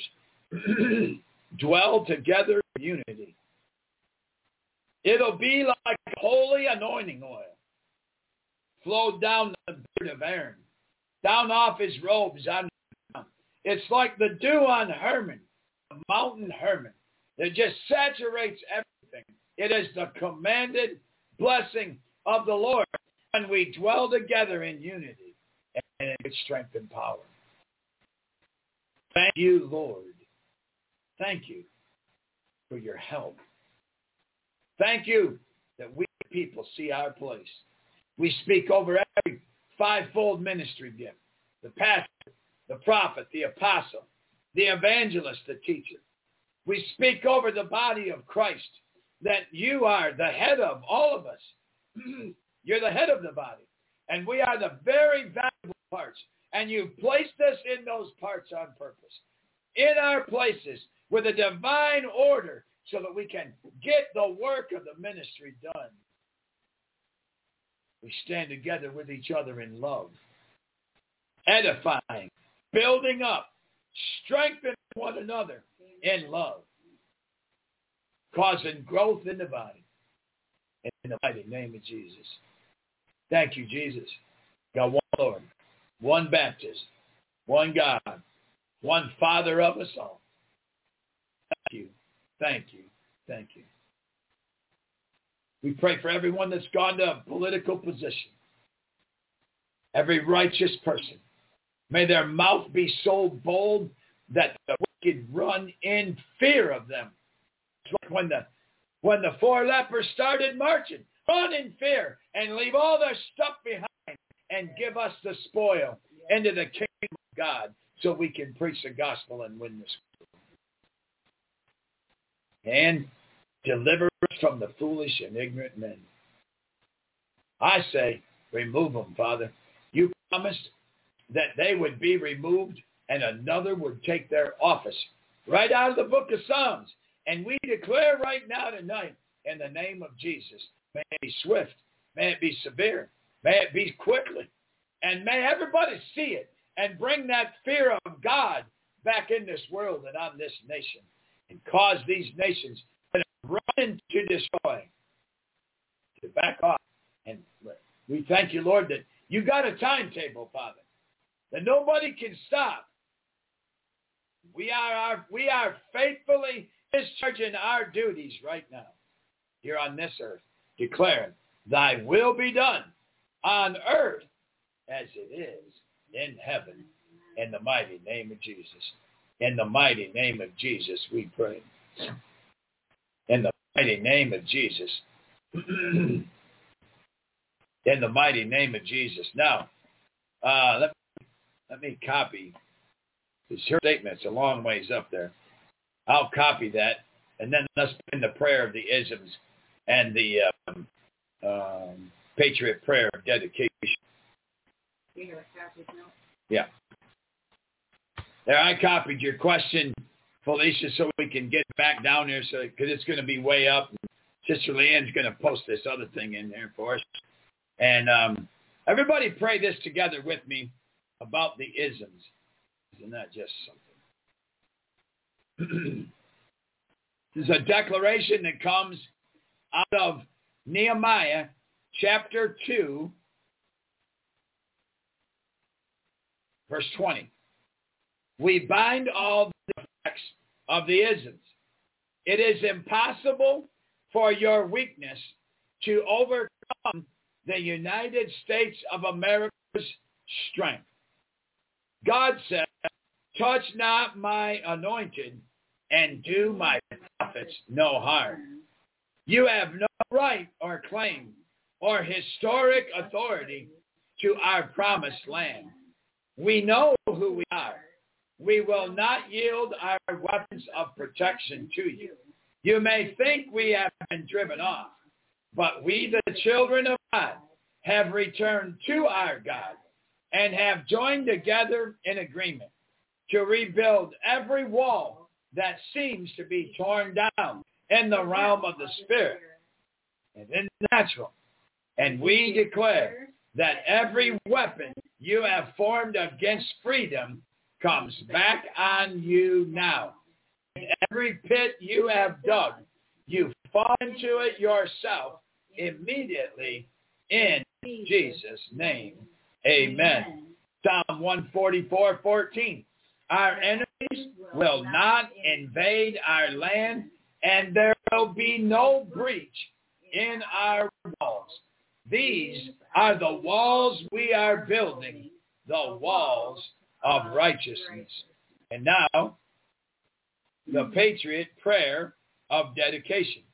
S3: dwell together in unity, it'll be like holy anointing oil flowed down the beard of Aaron, down off his robes on the ground. It's like the dew on Hermon, the mountain Hermon, that just saturates everything. It is the commanded blessing of the Lord when we dwell together in unity and in strength and power. Thank you, Lord. Thank you for your help. Thank you that we people see our place. We speak over every fivefold ministry gift, the pastor, the prophet, the apostle, the evangelist, the teacher. We speak over the body of Christ, that you are the head of all of us. You're the head of the body, and we are the very valuable parts, and you've placed us in those parts on purpose, in our places with a divine order so that we can get the work of the ministry done. We stand together with each other in love, edifying, building up, strengthening one another in love, causing growth in the body. In the mighty name of Jesus. Thank you, Jesus. Got one Lord, one baptism, one God, one Father of us all. Thank you, thank you, thank you. We pray for everyone that's gone to a political position, every righteous person. May their mouth be so bold that the wicked run in fear of them. It's like when the when the four lepers started marching, run in fear and leave all their stuff behind and give us the spoil into the kingdom of God so we can preach the gospel and win this world. And deliver us from the foolish and ignorant men. I say, remove them, Father. You promised that they would be removed and another would take their office. Right out of the book of Psalms. And we declare right now tonight, in the name of Jesus, may it be swift, may it be severe, may it be quickly, and may everybody see it and bring that fear of God back in this world and on this nation and cause these nations to run to destroy, to back off. And we thank you, Lord, that you got a timetable, Father, that nobody can stop. We are our, we are faithfully discharging our duties right now here on this earth, declaring thy will be done on earth as it is in heaven. In the mighty name of Jesus. In the mighty name of Jesus, we pray. In the mighty name of Jesus. In the mighty name of Jesus. Now, uh, let, let me copy this statement. It's a long ways up there. I'll copy that, and then let's put in the prayer of the isms and the um, um, Patriot prayer of dedication. Yeah. There, I copied your question, Felicia, so we can get back down there, so because it's going to be way up. Sister Leanne's going to post this other thing in there for us. And um, everybody pray this together with me about the isms. Isn't that just something? This is a declaration that comes out of Nehemiah chapter two, verse twenty. We bind all the effects of the isms. It is impossible for your weakness to overcome the United States of America's strength. God said, touch not my anointed and do my prophets no harm. You have no right or claim or historic authority to our promised land. We know who we are. We will not yield our weapons of protection to you. You may think we have been driven off, but we, the children of God, have returned to our God and have joined together in agreement to rebuild every wall that seems to be torn down in the realm of the Spirit and in the natural. And we declare that every weapon you have formed against freedom comes back on you now. In every pit you have dug, you fall into it yourself immediately in Jesus' name. Amen. Psalm one forty-four, fourteen. Our enemies will not invade our land, and there will be no breach in our walls. These are the walls we are building, the walls of righteousness. And now, the Patriot prayer of dedication.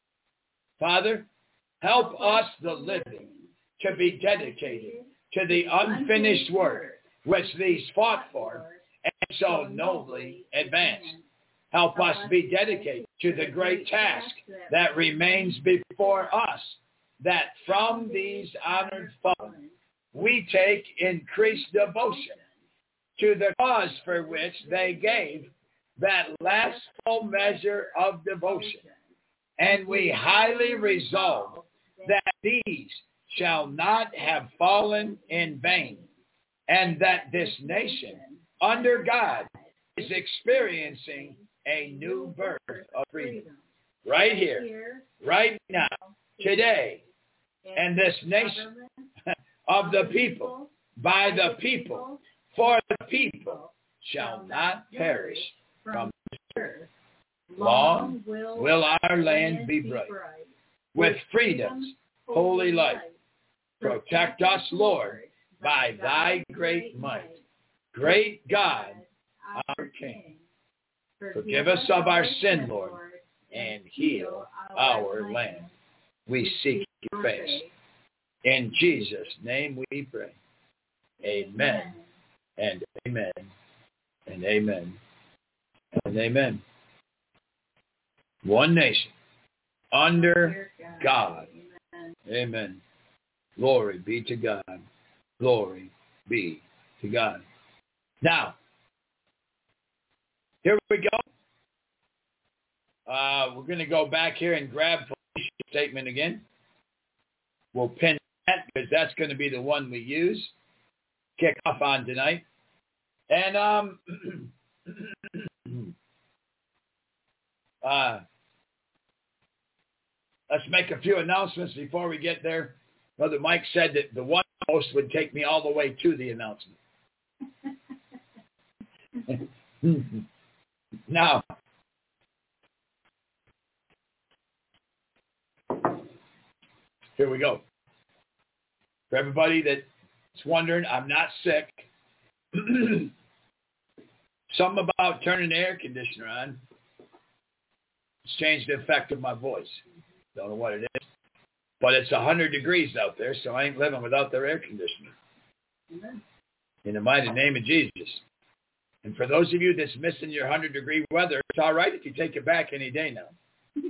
S3: Father, help us, the living, to be dedicated to the unfinished work which these fought for and so nobly advanced. Help us be dedicated to the great task that remains before us, that from these honored fallen we take increased devotion to the cause for which they gave that last full measure of devotion. And we highly resolve that these shall not have fallen in vain, and that this nation, under God, is experiencing a new birth of freedom. Right here, right now, today, and this nation of the people, by the people, for the people, shall not perish from this earth. Long will our land be bright, with freedom's holy light. Protect us, Lord, by thy great might. Great God, our King. Forgive us of our sin, Lord, and heal our land. We seek your face. In Jesus' name we pray. Amen. And amen. And amen. And amen. One nation. Under God. Amen. Glory be to God. Glory be to God. Now, here we go. Uh, we're going to go back here and grab Felicia's statement again. We'll pin that because that's going to be the one we use. Kick off on tonight. And um, uh, let's make a few announcements before we get there. Brother Mike said that the one host would take me all the way to the announcement. Now, here we go. For everybody that's wondering, I'm not sick. Something about turning the air conditioner on. It's changed the effect of my voice. Don't know what it is. But it's one hundred degrees out there, so I ain't living without their air conditioner. Amen. In the mighty name of Jesus. And for those of you that's missing your one hundred degree weather, it's all right if you take it back any day now.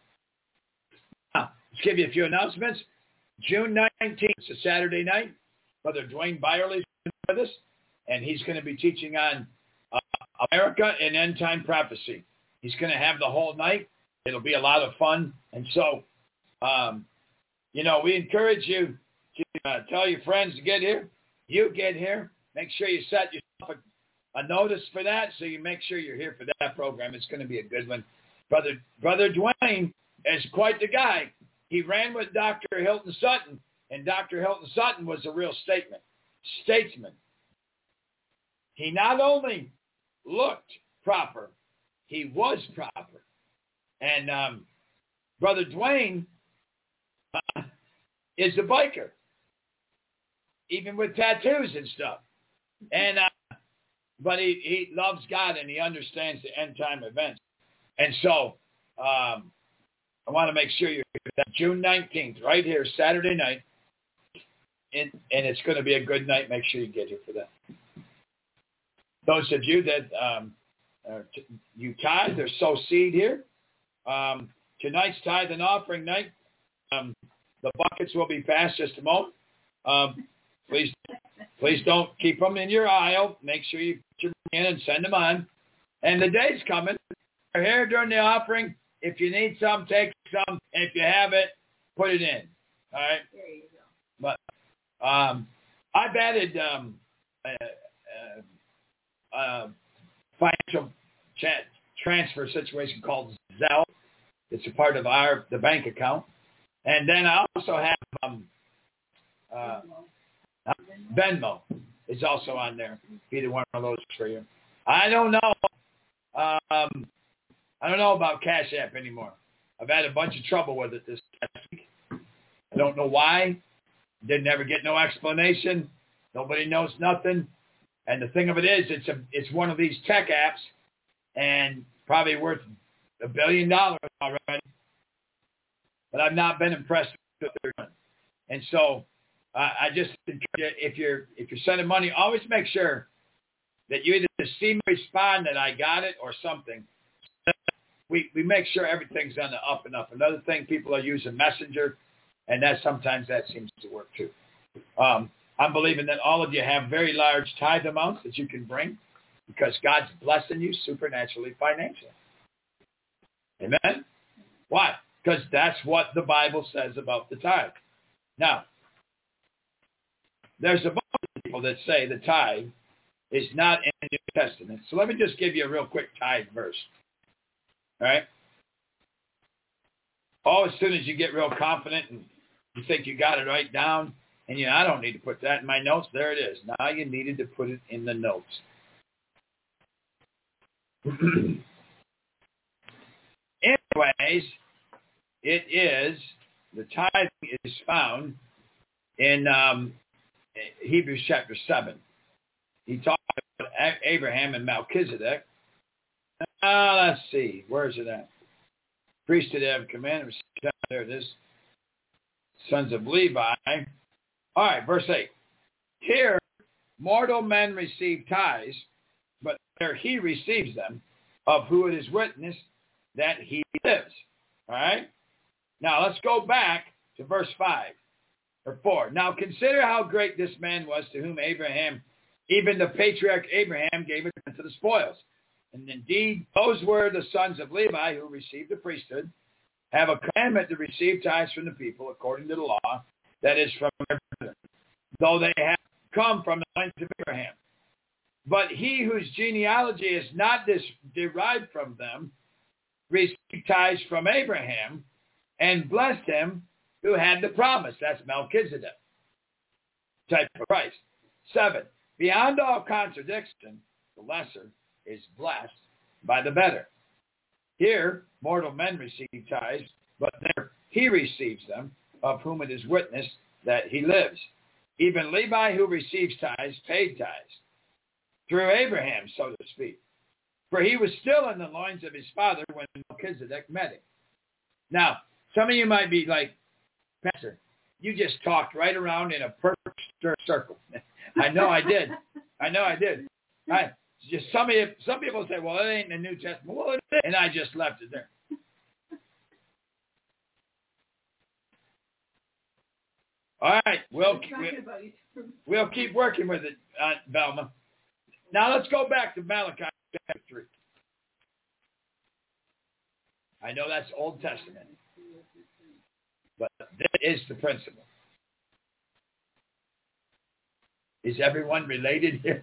S3: Now, let's give you a few announcements. June nineteenth, it's a Saturday night. Brother Dwayne Byerly is with us, and he's going to be teaching on uh, America and end time prophecy. He's going to have the whole night. It'll be a lot of fun. And so, um, you know, we encourage you to uh, tell your friends to get here. You get here. Make sure you set yourself a, a notice for that so you make sure you're here for that program. It's going to be a good one. Brother, Brother Dwayne is quite the guy. He ran with Doctor Hilton Sutton, and Doctor Hilton Sutton was a real statement, statesman. He not only looked proper, he was proper. And um, Brother Dwayne uh, is a biker, even with tattoos and stuff. And uh, but he, he loves God and he understands the end time events. And so um, I want to make sure you're here. June nineteenth, right here, Saturday night. And, and it's going to be a good night. Make sure you get here for that. Those of you that um, are t- you tithe or sow seed here, um, tonight's tithe and offering night. Um, the buckets will be passed just a moment. Um, please, please don't keep them in your aisle. Make sure you put your money in and send them on. And the day's coming. We're here during the offering. If you need some, take some. And if you have it, put it in. All right.
S4: There you go.
S3: But um, I've added um, a, a, a financial chat transfer situation called Zelle. It's a part of our the bank account. And then I also have um, uh, Venmo is also on there. Either one of those for you. I don't know. Um, I don't know about Cash App anymore. I've had a bunch of trouble with it this past week. I don't know why. Didn't ever get no explanation. Nobody knows nothing. And the thing of it is, it's a it's one of these tech apps, and probably worth a billion dollars already. But I've not been impressed with what they're doing. And so uh, I just encourage you, if you're if you're sending money, always make sure that you either see me respond that I got it or something. We we make sure everything's on the up and up. Another thing, people are using Messenger, and that sometimes that seems to work too. Um, I'm believing that all of you have very large tithe amounts that you can bring because God's blessing you supernaturally financially. Amen? Why? Because that's what the Bible says about the tithe. Now, there's a bunch of people that say the tithe is not in the New Testament. So let me just give you a real quick tithe verse. All right? Oh, as soon as you get real confident and you think you got it right down, and you know, I don't need to put that in my notes. There it is. Now you needed to put it in the notes. Anyways, it is, the tithe is found in um, Hebrews chapter seven. He talked about Abraham and Melchizedek. Uh, let's see. Where is it at? Priesthood have commanded. There it is. Sons of Levi. All right, verse eight. Here mortal men receive tithes, but there he receives them, of who it is witness that he lives. All right? Now, let's go back to verse five or four. Now, consider how great this man was to whom Abraham, even the patriarch Abraham, gave it to the spoils. And indeed, those were the sons of Levi who received the priesthood, have a commandment to receive tithes from the people according to the law, that is from their brethren, though they have come from the line of Abraham. But he whose genealogy is not dis- derived from them received tithes from Abraham and blessed him who had the promise. That's Melchizedek, type of Christ. Seven, beyond all contradiction, the lesser is blessed by the better. Here, mortal men receive tithes, but there he receives them, of whom it is witnessed that he lives. Even Levi, who receives tithes, paid tithes, through Abraham, so to speak. For he was still in the loins of his father when Melchizedek met him. Now, some of you might be like, Pastor, you just talked right around in a perfect circle. I know I did. I know I did. I, just some of you, some people say, well, it ain't in the New Testament. Well, it is. And I just left it there. All right, we'll, we'll, we'll keep working with it, uh, Velma. Now let's go back to Malachi chapter three. I know that's Old Testament, but this is the principle. Is everyone related here?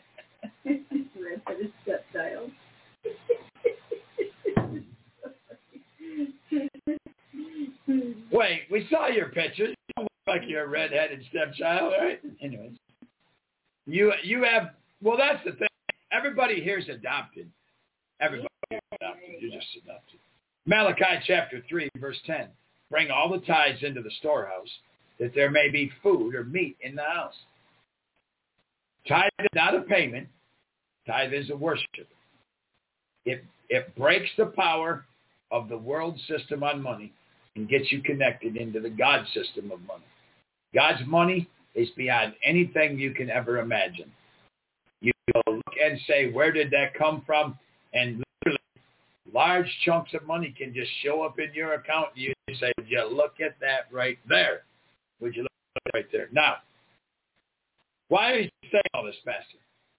S3: Wait, we saw your pictures. You don't look like you're a redheaded stepchild, right? Anyways, you you have. Well, that's the thing. Everybody here is adopted. Everybody here is adopted. You're just adopted. Malachi chapter three, verse ten. Bring all the tithes into the storehouse, that there may be food or meat in the house. Tithe is not a payment. Tithe is a worship. It, it breaks the power of the world system on money and gets you connected into the God system of money. God's money is beyond anything you can ever imagine. You will look and say, where did that come from? And literally, large chunks of money can just show up in your account. You say, would you look at that right there? Would you look at that right there? Now, why are you saying all this, Pastor?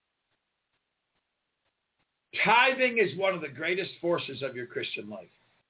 S3: Tithing is one of the greatest forces of your Christian life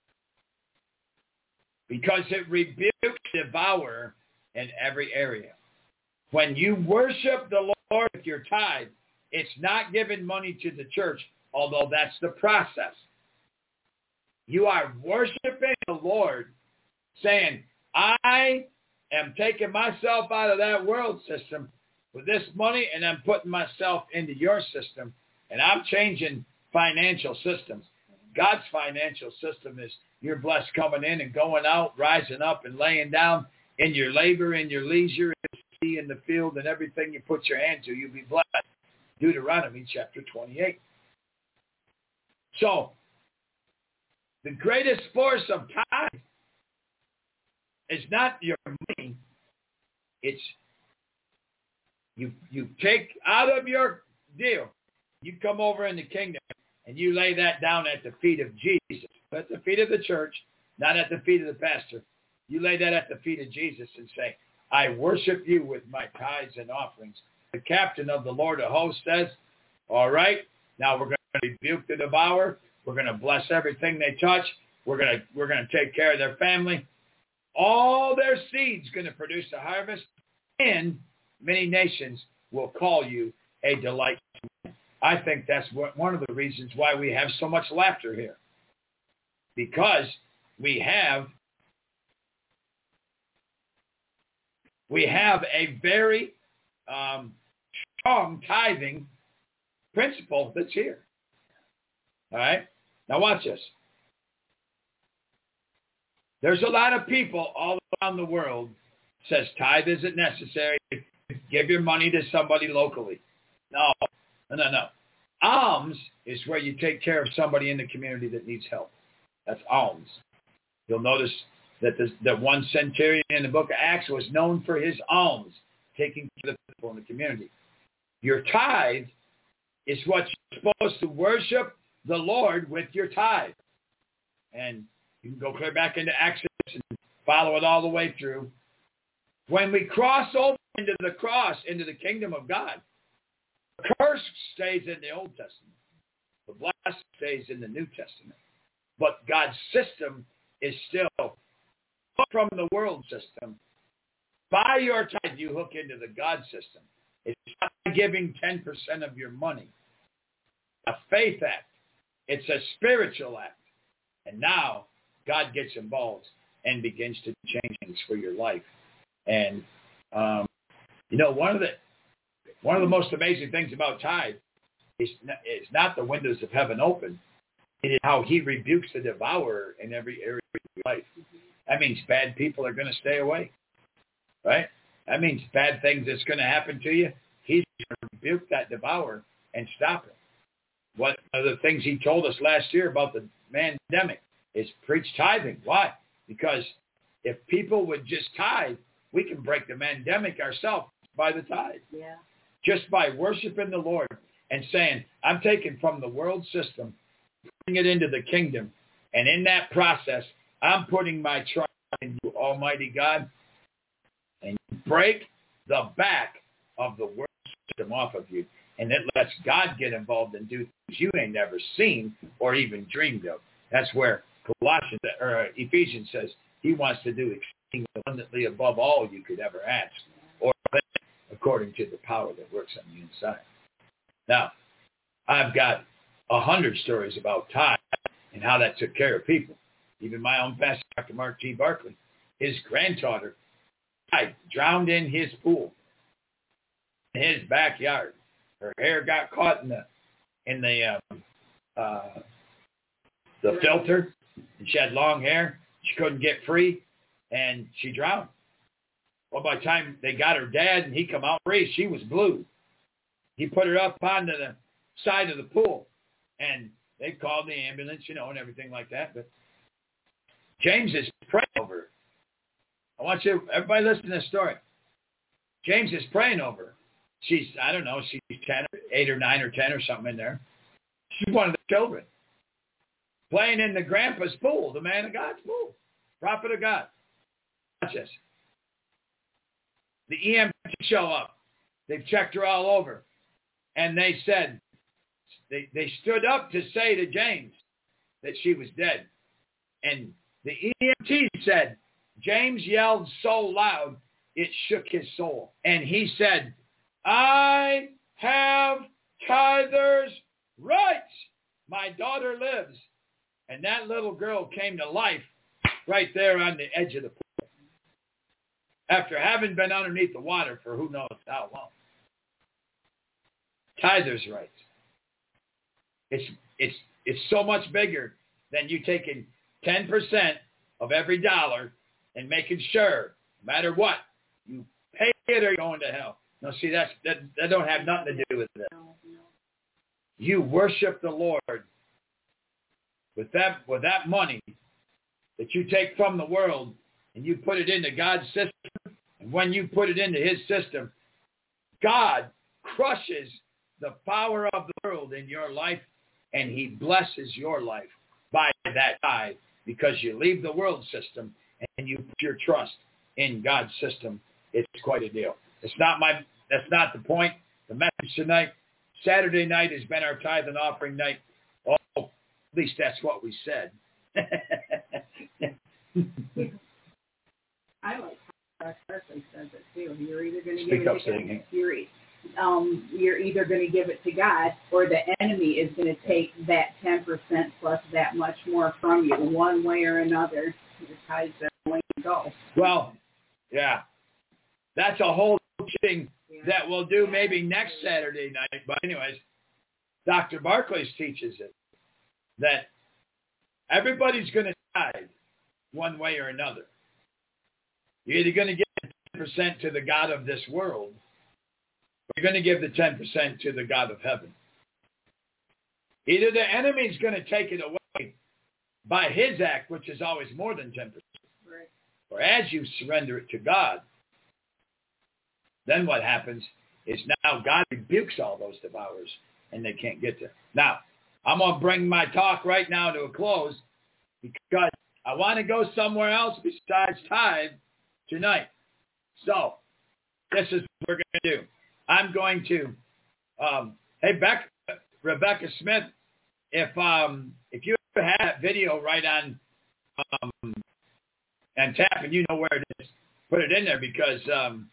S3: because it rebukes the devourer in every area. When you worship the Lord with your tithe, it's not giving money to the church, although that's the process. You are worshiping the Lord, saying, I am taking myself out of that world system with this money, and I'm putting myself into your system, and I'm changing financial systems. God's financial system is you're blessed coming in and going out, rising up and laying down in your labor, in your leisure, in the field, and everything you put your hand to, you'll be blessed. Deuteronomy chapter twenty-eight. So, the greatest force of tithe is not your money. It's you you take out of your deal. You come over in the kingdom and you lay that down at the feet of Jesus. At the feet of the church, not at the feet of the pastor. You lay that at the feet of Jesus and say, I worship you with my tithes and offerings. The captain of the Lord of hosts says, all right, now we're going to rebuke the devourer. We're going to bless everything they touch. We're going to we're going to take care of their family. All their seeds going to produce a harvest, and many nations will call you a delight. I think that's what, one of the reasons why we have so much laughter here. Because we have we have a very um, strong tithing principle that's here. All right? Now watch this. There's a lot of people all around the world says tithe isn't necessary. Give your money to somebody locally. No, no, no, no. Alms is where you take care of somebody in the community that needs help. That's alms. You'll notice that the, the one centurion in the book of Acts was known for his alms, taking care of the people in the community. Your tithe is what you're supposed to worship the Lord with your tithe. And you can go clear back into Exodus and follow it all the way through. When we cross over into the cross, into the kingdom of God, the curse stays in the Old Testament. The blessing stays in the New Testament. But God's system is still from the world system. By your tithe, you hook into the God system. It's not giving ten percent of your money. A faith act. It's a spiritual act. And now God gets involved and begins to change things for your life. And, um, you know, one of the one of the most amazing things about tithe is not, is not the windows of heaven open. It is how he rebukes the devourer in every area of your life. That means bad people are going to stay away, right? That means bad things that's going to happen to you. He's going to rebuke that devourer and stop it. One of the things he told us last year about the pandemic is preach tithing. Why? Because if people would just tithe, we can break the pandemic ourselves by the tithe.
S4: Yeah.
S3: Just by worshiping the Lord and saying, I'm taking from the world system, putting it into the kingdom. And in that process, I'm putting my trust in you, Almighty God. And break the back of the world system off of you. And it lets God get involved and do things you ain't never seen or even dreamed of. That's where Colossians or Ephesians says he wants to do exceedingly abundantly above all you could ever ask or think, according to the power that works on the inside. Now, I've got a hundred stories about tithe and how that took care of people. Even my own pastor, Doctor Mark T. Barkley, his granddaughter died, drowned in his pool, in his backyard. Her hair got caught in the in the um, uh, the filter, and she had long hair. She couldn't get free, and she drowned. Well, by the time they got her dad and he come out free, she was blue. He put her up onto the side of the pool, and they called the ambulance, you know, and everything like that. But James is praying over her. I want you, everybody listen to this story. James is praying over her. She's, I don't know, she's ten, or eight or nine or ten or something in there. She's one of the children. Playing in the grandpa's pool, the man of God's pool. Prophet of God. Watch this. The E M T show up. They've checked her all over. And they said, they, they stood up to say to James that she was dead. And the E M T said, James yelled so loud, it shook his soul. And he said, I have tithers' rights. My daughter lives. And that little girl came to life right there on the edge of the pool after having been underneath the water for who knows how long. Tithers' rights. It's, it's, it's so much bigger than you taking ten percent of every dollar and making sure, no matter what, you pay it or you're going to hell. No, see, that's, that, that don't have nothing to do with it. You worship the Lord with that, with that money that you take from the world and you put it into God's system. And when you put it into his system, God crushes the power of the world in your life, and he blesses your life by that tithe because you leave the world system and you put your trust in God's system. It's quite a deal. It's not my, that's not the point. The message tonight, Saturday night has been our tithe and offering night. Oh, at least that's what we said.
S4: I like how Barkley says it too. You're either going to
S3: Speak
S4: give
S3: up,
S4: it to
S3: Satan.
S4: you're, um, you're either going to give it to God, or the enemy is going to take that ten percent plus that much more from you, one way or another. Your tithes are going to go.
S3: Well, yeah, that's a whole thing
S4: Yeah.
S3: that we'll do maybe next Saturday night. But anyways, Doctor Barkley teaches it that everybody's going to tithe one way or another. You're either going to give ten percent to the God of this world, or you're going to give the ten percent to the God of heaven. Either the enemy's going to take it away by his act, which is always more than ten percent,
S4: Right.
S3: or as you surrender it to God, then what happens is now God rebukes all those devourers, and they can't get there. Now, I'm going to bring my talk right now to a close because I want to go somewhere else besides tithe tonight. So, this is what we're going to do. I'm going to, um, hey, Beck, Rebecca Smith, if um, if you ever had that video right on um, and tap and you know where it is, put it in there because um,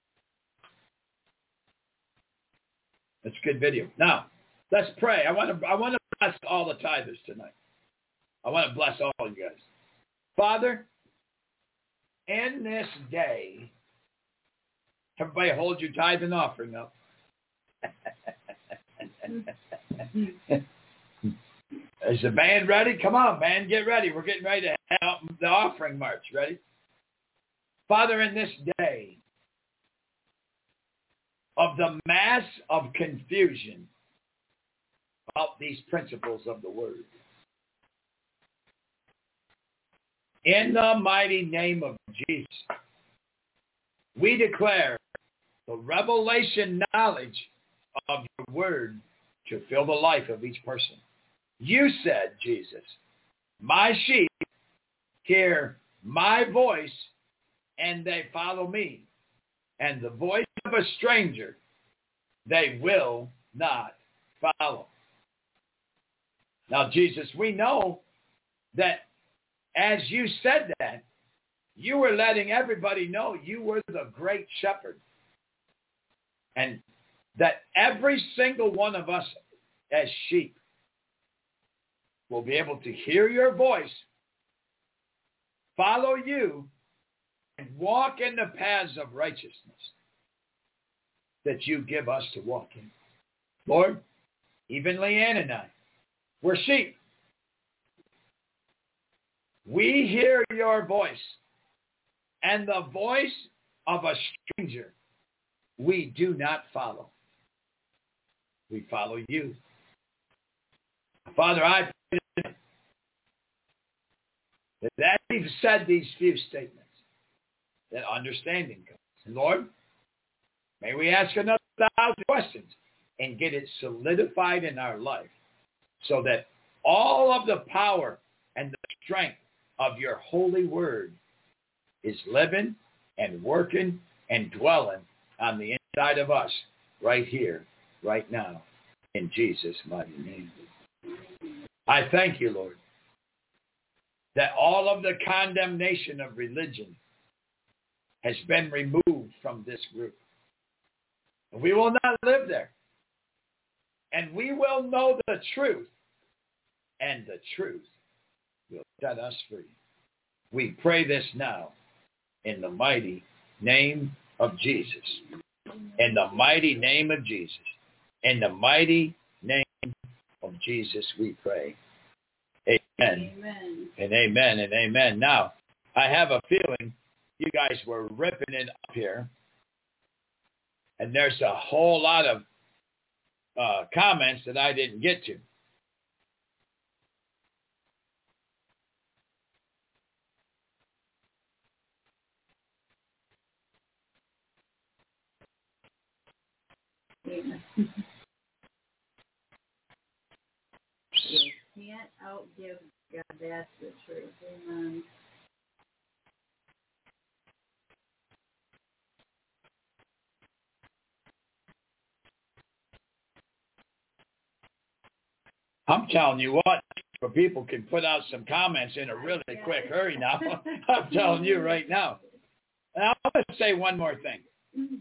S3: it's a good video. Now, let's pray. I want to I want to bless all the tithers tonight. I want to bless all you guys. Father, in this day, everybody hold your tithe and offering up. Is the band ready? Come on, band, get ready. We're getting ready to have the offering march. Ready? Father, in this day of the mass of confusion about these principles of the word, in the mighty name of Jesus, we declare the revelation knowledge of your word to fill the life of each person. You said, Jesus, my sheep hear my voice and they follow me. And the voice of a stranger they will not follow. Now, Jesus, we know that as you said that, you were letting everybody know you were the great shepherd. And that every single one of us as sheep will be able to hear your voice, follow you, and walk in the paths of righteousness that you give us to walk in. Lord, even Leanne and I, we're sheep. We hear your voice, and the voice of a stranger we do not follow. We follow you. Father, I pray that that we've said these few statements, that understanding comes. And Lord, may we ask another thousand questions and get it solidified in our life so that all of the power and the strength of your holy word is living and working and dwelling on the inside of us right here, right now, in Jesus' mighty name. I thank you, Lord, that all of the condemnation of religion has been removed from this group. We will not live there. And we will know the truth, and the truth will set us free. We pray this now in the mighty name of Jesus. In the mighty name of Jesus. In the mighty name of Jesus we pray. Amen. Amen. And amen and amen. Now, I have a feeling you guys were ripping it up here. And there's a whole lot of uh, comments that I didn't get to.
S4: You can't outgive God. That's the truth. Amen.
S3: I'm telling you what, for people can put out some comments in a really quick hurry now. I'm telling you right now. And I'm going to say one more thing.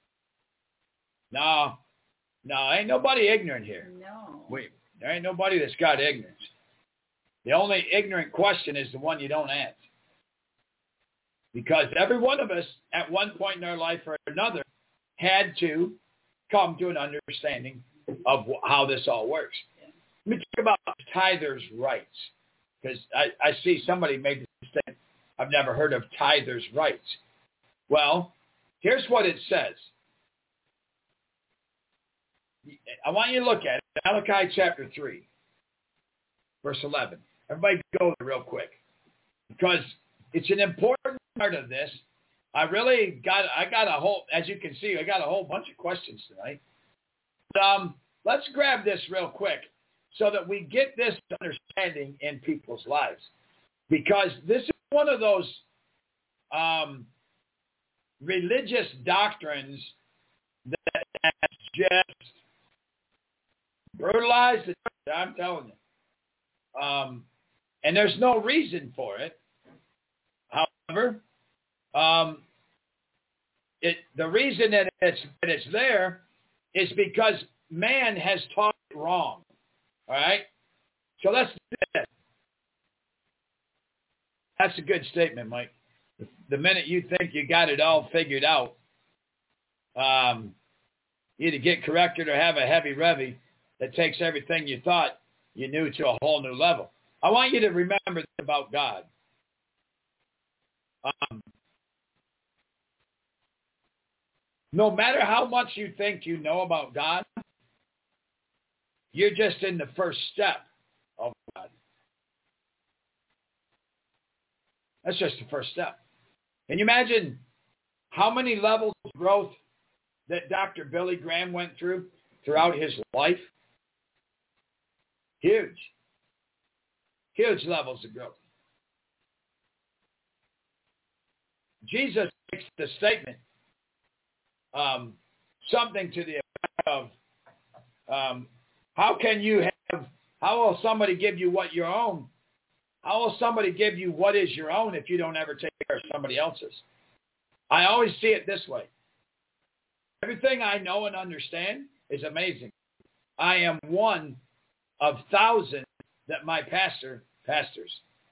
S3: No, no, ain't nobody ignorant here.
S4: No.
S3: Wait, there ain't nobody that's got ignorance. The only ignorant question is the one you don't ask. Because every one of us, at one point in our life or another, had to come to an understanding of how this all works. Let me talk about tithers' rights, because I, I see somebody made the statement, I've never heard of tithers' rights. Well, here's what it says. I want you to look at it. Malachi chapter three, verse eleven. Everybody go there real quick, because it's an important part of this, I really got, I got a whole, as you can see, I got a whole bunch of questions tonight. Um, let's grab this real quick so that we get this understanding in people's lives. Because this is one of those um, religious doctrines that has just brutalized the church, I'm telling you. Um, and there's no reason for it. However, um, it, the reason that it's, that it's there is because man has taught it wrong. All right? So let's do this. That's a good statement, Mike. The minute you think you got it all figured out, um, either get corrected or have a heavy revy that takes everything you thought you knew to a whole new level. I want you to remember this about God. Um, no matter how much you think you know about God, you're just in the first step of God. That's just the first step. Can you imagine how many levels of growth that Doctor Billy Graham went through throughout his life? Huge. Huge levels of growth. Jesus makes the statement, um, something to the effect of, um, how can you have, how will somebody give you what you own? How will somebody give you what is your own if you don't ever take care of somebody else's? I always see it this way. Everything I know and understand is amazing. I am one of thousands that my pastor pastors.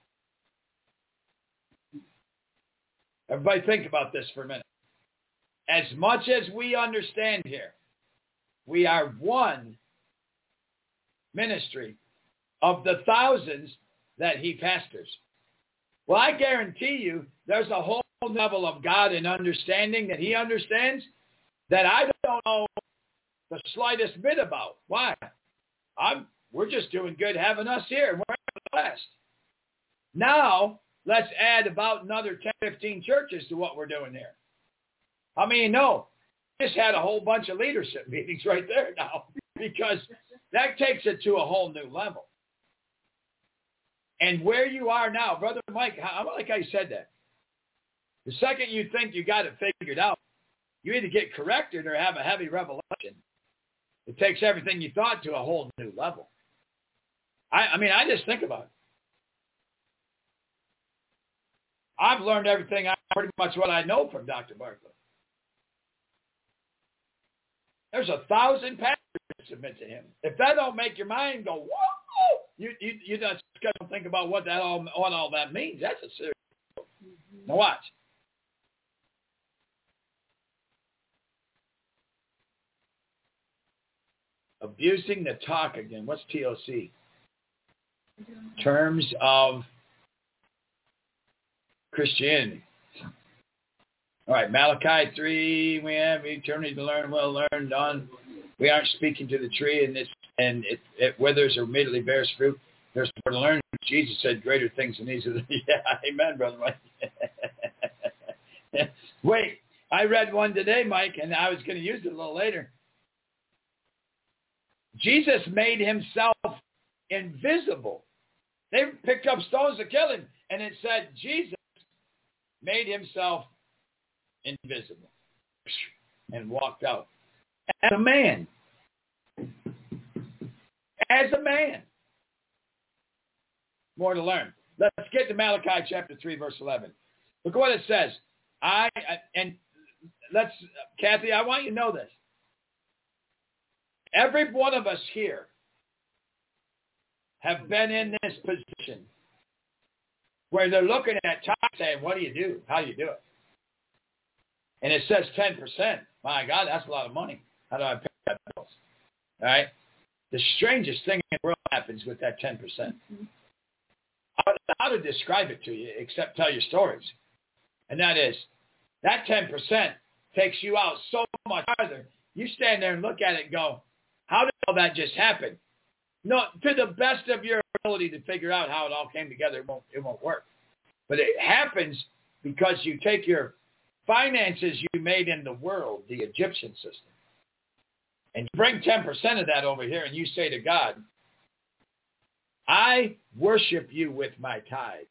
S3: Everybody think about this for a minute. As much as we understand here, we are one ministry of the thousands that he pastors. Well, I guarantee you there's a whole level of God and understanding that he understands that I don't know the slightest bit about. Why? I'm, we're just doing good having us here. We're blessed. Now, let's add about another ten, fifteen churches to what we're doing here. I mean, no, just had a whole bunch of leadership meetings right there now because that takes it to a whole new level. And where you are now, Brother Mike, I like how you said that. The second you think you got it figured out, you either get corrected or have a heavy revelation. It takes everything you thought to a whole new level. I, I mean, I just think about it. I've learned everything, I pretty much what I know from Doctor Barclay. There's a thousand pastors to submit to him. If that don't make your mind go, whoa, you you you just don't think about what that all what all that means. That's a serious. Mm-hmm. Now watch. Abusing the talk again. What's T O C? Terms of Christianity. All right, Malachi three, we have eternity to learn, well learned on. We aren't speaking to the tree, and, it's, and it, it withers or immediately bears fruit. There's more to learn. Jesus said greater things than these. Yeah, amen, Brother Mike. Wait, I read one today, Mike, and I was going to use it a little later. Jesus made himself invisible. They picked up stones to kill him, and it said Jesus made himself invisible and walked out as a man. As a man. More to learn. Let's get to Malachi chapter three, verse eleven. Look what it says. I and let's, Kathy, I want you to know this. Every one of us here have been in this position where they're looking at time saying, what do you do? How do you do it? And it says ten percent. My God, that's a lot of money. How do I pay that bills? All right? The strangest thing in the world happens with that ten percent. I don't know how to describe it to you except tell you stories. And that is, that ten percent takes you out so much farther. You stand there and look at it and go, how did all that just happen? No, to the best of your ability to figure out how it all came together, it won't, it won't work. But it happens because you take your finances you made in the world, the Egyptian system, and you bring ten percent of that over here and you say to God, I worship you with my tithe.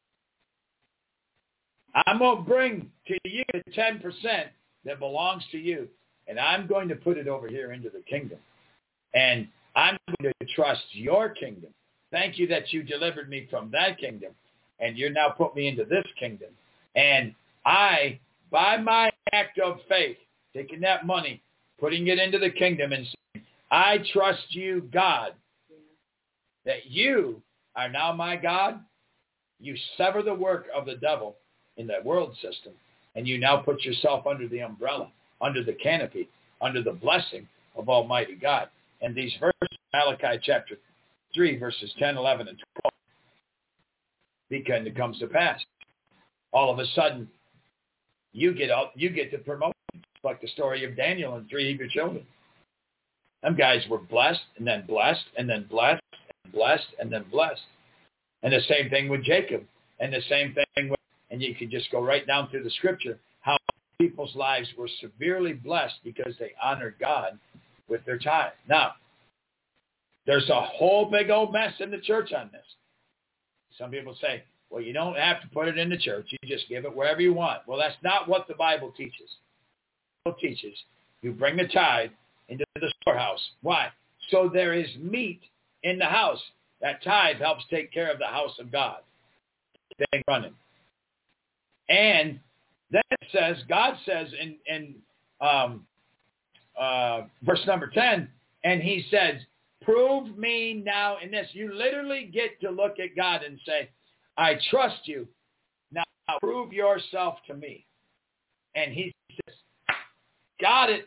S3: I'm going to bring to you the ten percent that belongs to you, and I'm going to put it over here into the kingdom. And I'm going to trust your kingdom. Thank you that you delivered me from that kingdom, and you're now put me into this kingdom. And I, by my act of faith, taking that money, putting it into the kingdom and saying, I trust you, God, that you are now my God. You sever the work of the devil in that world system, and you now put yourself under the umbrella, under the canopy, under the blessing of Almighty God. And these verses, Malachi chapter three, verses ten, eleven, and twelve, begin to come to pass. All of a sudden, you get up, you get the promotion, like the story of Daniel and three Hebrew children. Them guys were blessed, and then blessed, and then blessed, and blessed, and then blessed. And the same thing with Jacob, and the same thing with, and you can just go right down through the scripture, how people's lives were severely blessed because they honored God with their tithe. Now, there's a whole big old mess in the church on this. Some people say, well, you don't have to put it in the church. You just give it wherever you want. Well, that's not what the Bible teaches. The Bible teaches you bring the tithe into the storehouse. Why? So there is meat in the house. That tithe helps take care of the house of God. Staying running. And then it says, God says in, in um, uh, verse number ten, and he says, prove me now in this. You literally get to look at God and say, I trust you. Now prove yourself to me. And he says, got it.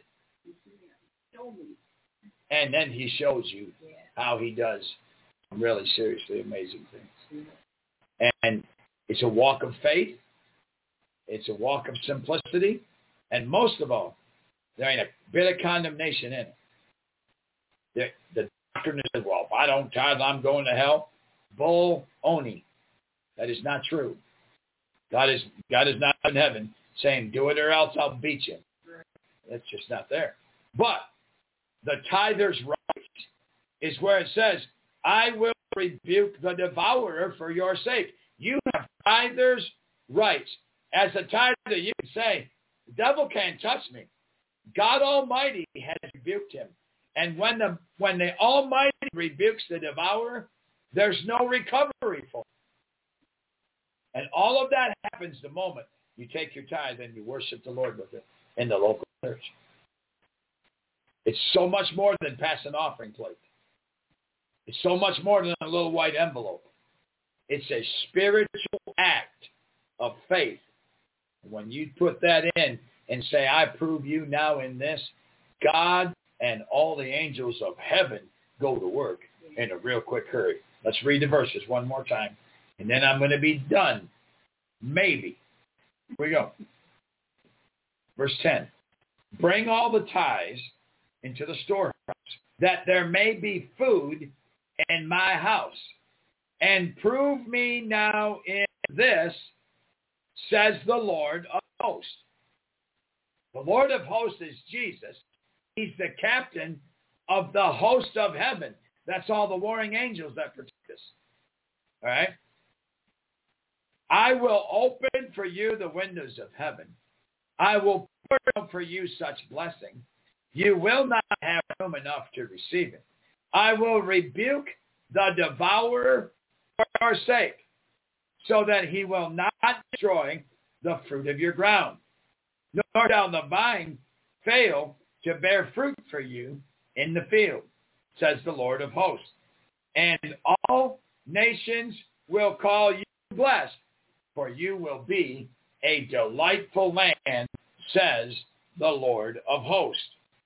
S3: And then he shows you how he does really seriously amazing things. And it's a walk of faith. It's a walk of simplicity. And most of all, there ain't a bit of condemnation in it. The, the doctrine is, well, if I don't tithe, I'm going to hell. Bull oni. That is not true. God is God is not in heaven saying, do it or else I'll beat you. That's just not there. But the tither's right is where it says, I will rebuke the devourer for your sake. You have tither's rights. As a tither, you can say, the devil can't touch me. God Almighty has rebuked him. And when the when the Almighty rebukes the devourer, there's no recovery for him. And all of that happens the moment you take your tithe and you worship the Lord with it in the local church. It's so much more than pass an offering plate. It's so much more than a little white envelope. It's a spiritual act of faith. When you put that in and say, I prove you now in this, God and all the angels of heaven go to work in a real quick hurry. Let's read the verses one more time, and then I'm going to be done. Maybe. Here we go. Verse ten. Bring all the tithes into the storehouse, that there may be food in my house. And prove me now in this, says the Lord of hosts. The Lord of hosts is Jesus. He's the captain of the host of heaven. That's all the warring angels that protect us. All right? I will open for you the windows of heaven. I will pour out for you such blessing. You will not have room enough to receive it. I will rebuke the devourer for your sake, so that he will not destroy the fruit of your ground, nor shall the vine fail to bear fruit for you in the field, says the Lord of hosts. And all nations will call you blessed, for you will be a delightful land, says the Lord of hosts.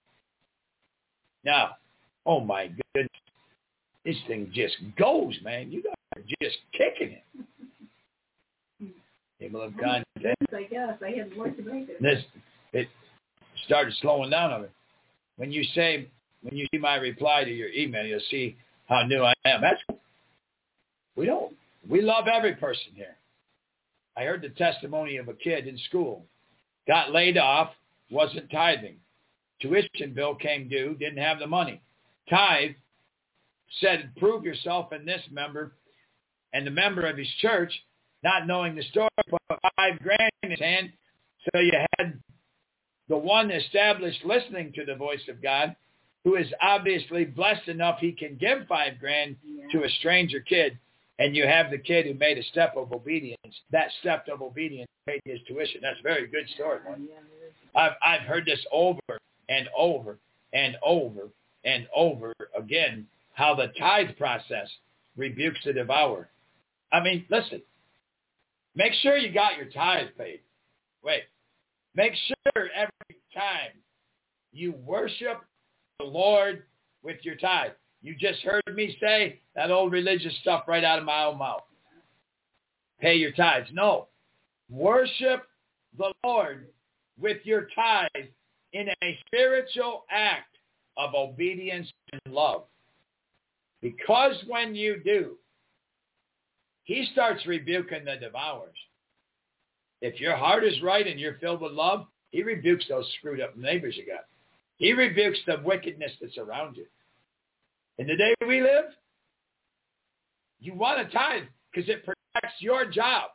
S3: Now, oh my goodness, this thing just goes, man. You guys are just kicking it. People of God.
S4: I guess I had more to make it.
S3: This, it started slowing down on it. When you say, when you see my reply to your email, you'll see how new I am. That's we don't. We love every person here. I heard the testimony of a kid in school. got laid off, wasn't tithing. Tuition bill came due, didn't have the money. Tithe, said, prove yourself, and this member and the member of his church, not knowing the story, put five grand in his hand. So you had the one established listening to the voice of God, who is obviously blessed enough he can give five grand yeah. to a stranger kid, and you have the kid who made a step of obedience. That step of obedience paid his tuition. That's a very good story. I've I've heard this over and over and over and over again, how the tithe process rebukes the devourer. I mean, listen, make sure you got your tithe paid. Wait, make sure every time you worship the Lord with your tithe. You just heard me say that old religious stuff right out of my own mouth. Pay your tithes. No. Worship the Lord with your tithe in a spiritual act of obedience and love. Because when you do, he starts rebuking the devourers. If your heart is right and you're filled with love, he rebukes those screwed up neighbors you got. He rebukes the wickedness that's around you. In the day we live, you want to tithe because it protects your job.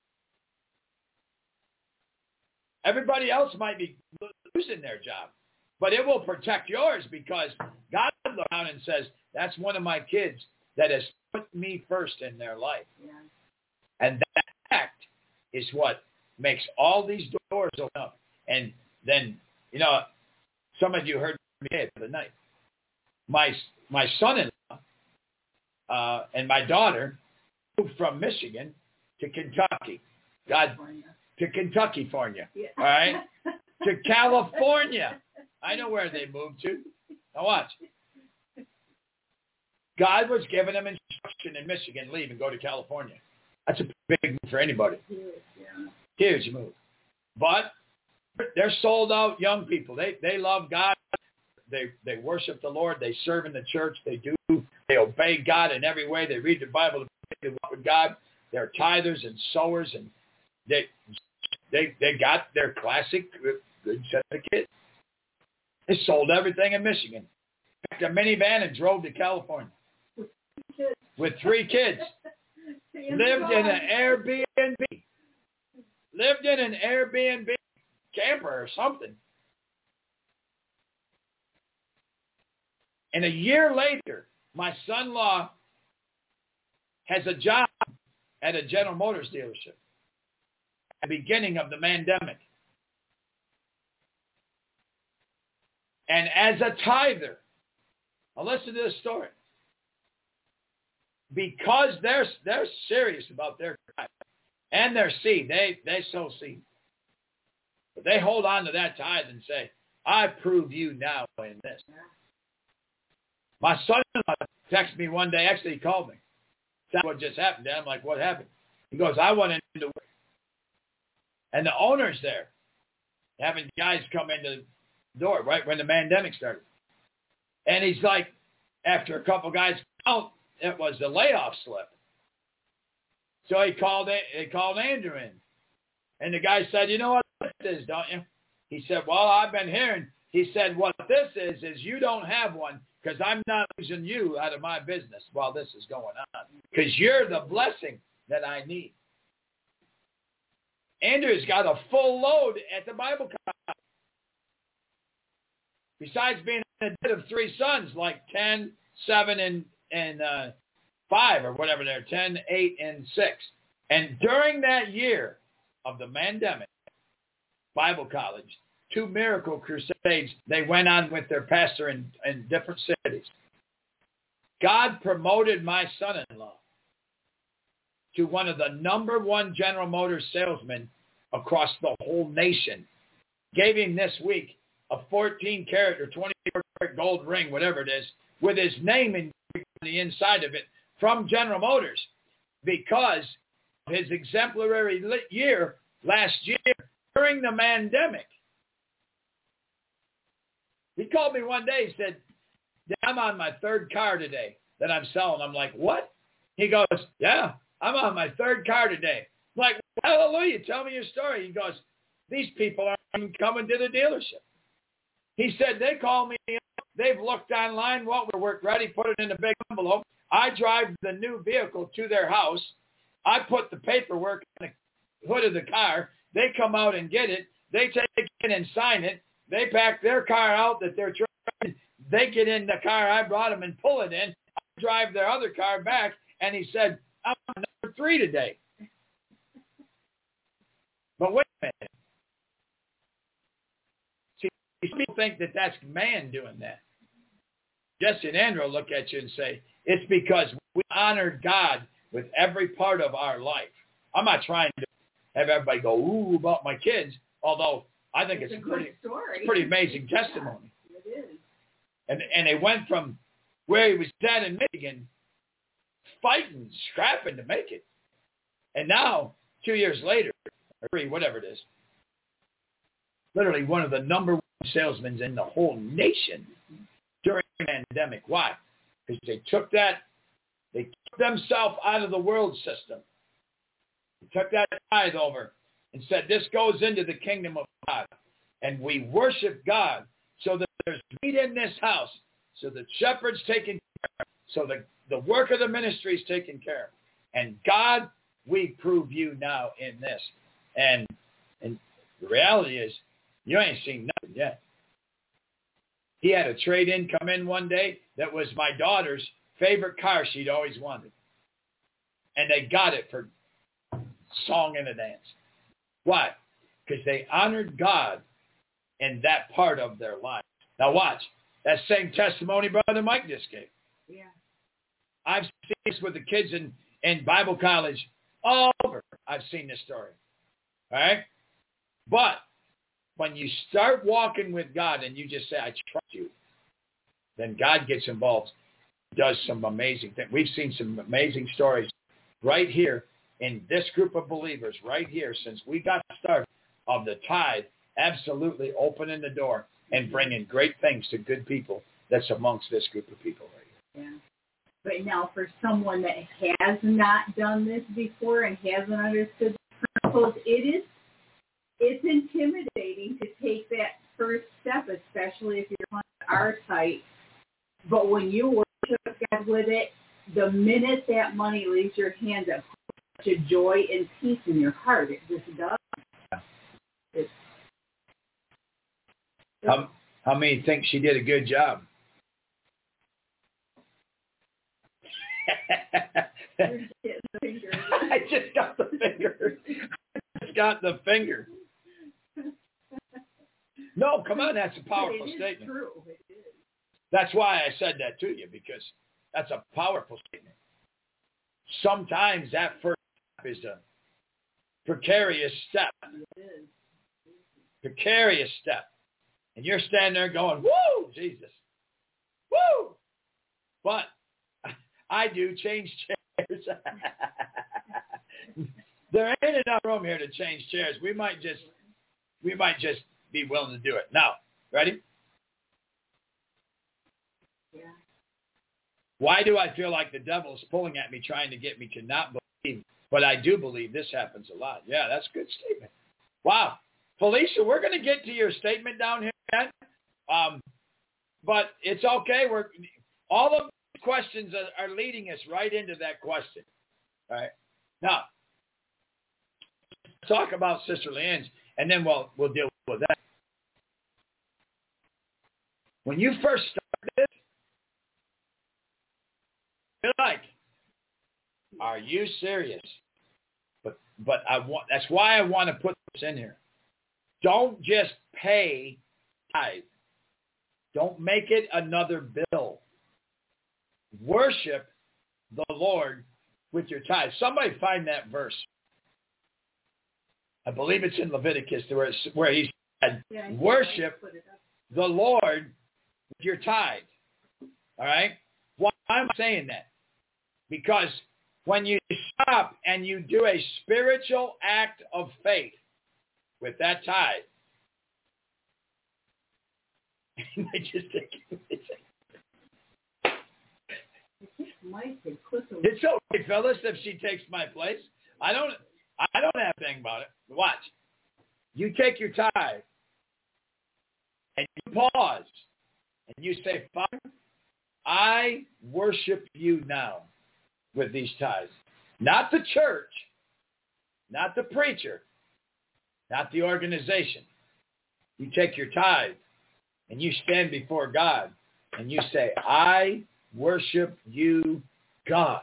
S3: Everybody else might be losing their job, but it will protect yours because God looks around and says, that's one of my kids that has put me first in their life. Yeah. And that act is what makes all these doors open up. And then, you know, some of you heard me the other night. My my son-in-law uh, and my daughter moved from Michigan to Kentucky. God, to Kentucky, California. Yeah. All right? To California. I know where they moved to. Now watch. God was giving them instruction in Michigan, leave and go to California. That's a big move for anybody. Huge move. But they're sold out young people. They they love God. They they worship the Lord. They serve in the church. They do. They obey God in every way. They read the Bible. They walk with God. They're tithers and sowers, and they they they got their classic good, good set of kids. They sold everything in Michigan, packed a minivan, and drove to California with three kids. Lived in an Airbnb. Lived in an Airbnb camper or something. And a year later, my son-in-law has a job at a General Motors dealership at the beginning of the pandemic. And as a tither, now listen to this story. Because they're they're serious about their tithe and their seed, they they sow seed. But they hold on to that tithe and say, I prove you now in this. My son-in-law texted me one day. Actually, he called me. That's what just happened. I'm like, what happened? He goes, I went into work. And the owner's there, having guys come into the door right when the pandemic started. And he's like, after a couple guys out, it was the layoff slip. So he called he called Andrew in. And the guy said, you know what this is, don't you? He said, well, I've been hearing. He said, what this is, is you don't have one because I'm not losing you out of my business while this is going on. Because you're the blessing that I need. Andrew's got a full load at the Bible college. Besides being a dad of three sons, like ten, seven, and, and uh, five, or whatever they're, ten, eight, and six. And during that year of the pandemic, Bible college, two miracle crusades they went on with their pastor in, in different cities. God promoted my son-in-law to one of the number one General Motors salesmen across the whole nation. Gave him this week a fourteen carat or twenty-four carat gold ring, whatever it is, with his name in the inside of it from General Motors because of his exemplary year last year during the pandemic. He called me one day. He said, I'm on my third car today that I'm selling. I'm like, what? He goes, yeah, I'm on my third car today. I'm like, hallelujah, tell me your story. He goes, these people aren't even coming to the dealership. He said, they call me up. They've looked online, what we're work ready, put it in a big envelope. I drive the new vehicle to their house. I put the paperwork in the hood of the car. They come out and get it. They take it in and sign it. They pack their car out that they're trying. They get in the car I brought them and pull it in. I drive their other car back. And he said, I'm number three today. But wait a minute. See, people think that that's man doing that. Jesse and Andrew will look at you and say, it's because we honored God with every part of our life. I'm not trying to have everybody go, ooh, about my kids, although I think it's, it's a, a pretty, story. pretty amazing testimony.
S4: Yeah, it is.
S3: And, and they went from where he was at in Michigan, fighting, scrapping to make it. And now, two years later, or three, whatever it is, literally one of the number one salesmen in the whole nation during the pandemic. Why? Because they took that, they took themselves out of the world system. They took that tithe over and said, this goes into the kingdom of God. And we worship God so that there's meat in this house, so the shepherd's taken care of, so the, the work of the ministry is taken care of. And God, we prove you now in this. And, and the reality is, you ain't seen nothing yet. He had a trade-in come in one day that was my daughter's favorite car she'd always wanted. And they got it for song and a dance. Why? Because they honored God in that part of their life. Now watch. That same testimony Brother Mike just gave.
S4: Yeah.
S3: I've seen this with the kids in, in Bible college all over. I've seen this story. All right? But when you start walking with God and you just say, I trust you, then God gets involved, does some amazing things. We've seen some amazing stories right here in this group of believers, right here, since we got started, of the tithe absolutely opening the door and bringing great things to good people that's amongst this group of people right here.
S4: Yeah. But now for someone that has not done this before and hasn't understood the principles, it is it's intimidating to take that first step, especially if your funds are tight. But when you worship God with it, the minute that money leaves your hands, it puts such a joy and peace in your heart. It just does. It's,
S3: how, how many think she did a good job? I just got the finger. I just got the finger. No, come on, that's a powerful
S4: it is
S3: statement.
S4: True. It is.
S3: That's why I said that to you, because that's a powerful statement. Sometimes that first step is a precarious step.
S4: It is.
S3: Precarious step. And you're standing there going, woo, Jesus. Woo! But I do change chairs. There ain't enough room here to change chairs. We might just, we might just be willing to do it. Now, ready?
S4: Yeah.
S3: Why do I feel like the devil is pulling at me, trying to get me to not believe? But I do believe this happens a lot. Yeah, that's a good statement. Wow. Felicia, we're going to get to your statement down here again. Um, but it's okay. We're all of the questions are, are leading us right into that question. All right. Now, talk about Sister Leanne's, and then we'll we'll deal with that. When you first started, you're like, are you serious? But but I want that's why I want to put this in here. Don't just pay tithe. Don't make it another bill. Worship the Lord with your tithe. Somebody find that verse. I believe it's in Leviticus where, it's, where he said, yeah, worship the Lord with your tithe. All right? Why am I saying that? Because when you stop and you do a spiritual act of faith with that tithe, I just think it's It's okay, fellas, if she takes my place. I don't I don't have a thing about it. Watch. you take your tithe and you pause and you say, Father, I worship you now with these tithes. Not the church, not the preacher, not the organization. You take your tithe and you stand before God and you say, I worship you, God.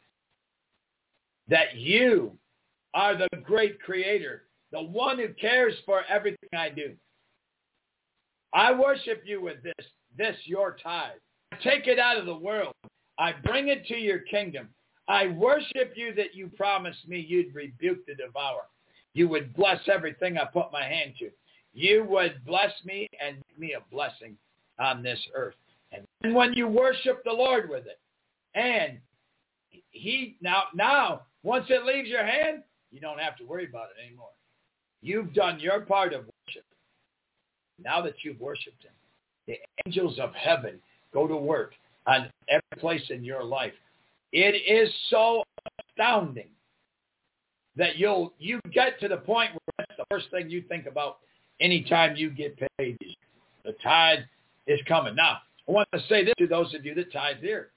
S3: That you are the great creator, the one who cares for everything I do. I worship you with this, this your tithe. I take it out of the world. I bring it to your kingdom. I worship you that you promised me you'd rebuke the devourer. You would bless everything I put my hand to. You would bless me and make me a blessing on this earth. And then when you worship the Lord with it, and he now, now, once it leaves your hand, you don't have to worry about it anymore. You've done your part of worship. Now that you've worshiped him, the angels of heaven go to work on every place in your life. It is so astounding that you'll you get to the point where that's the first thing you think about anytime you get paid. The tithe is coming. Now, I want to say this to those of you that tithe here.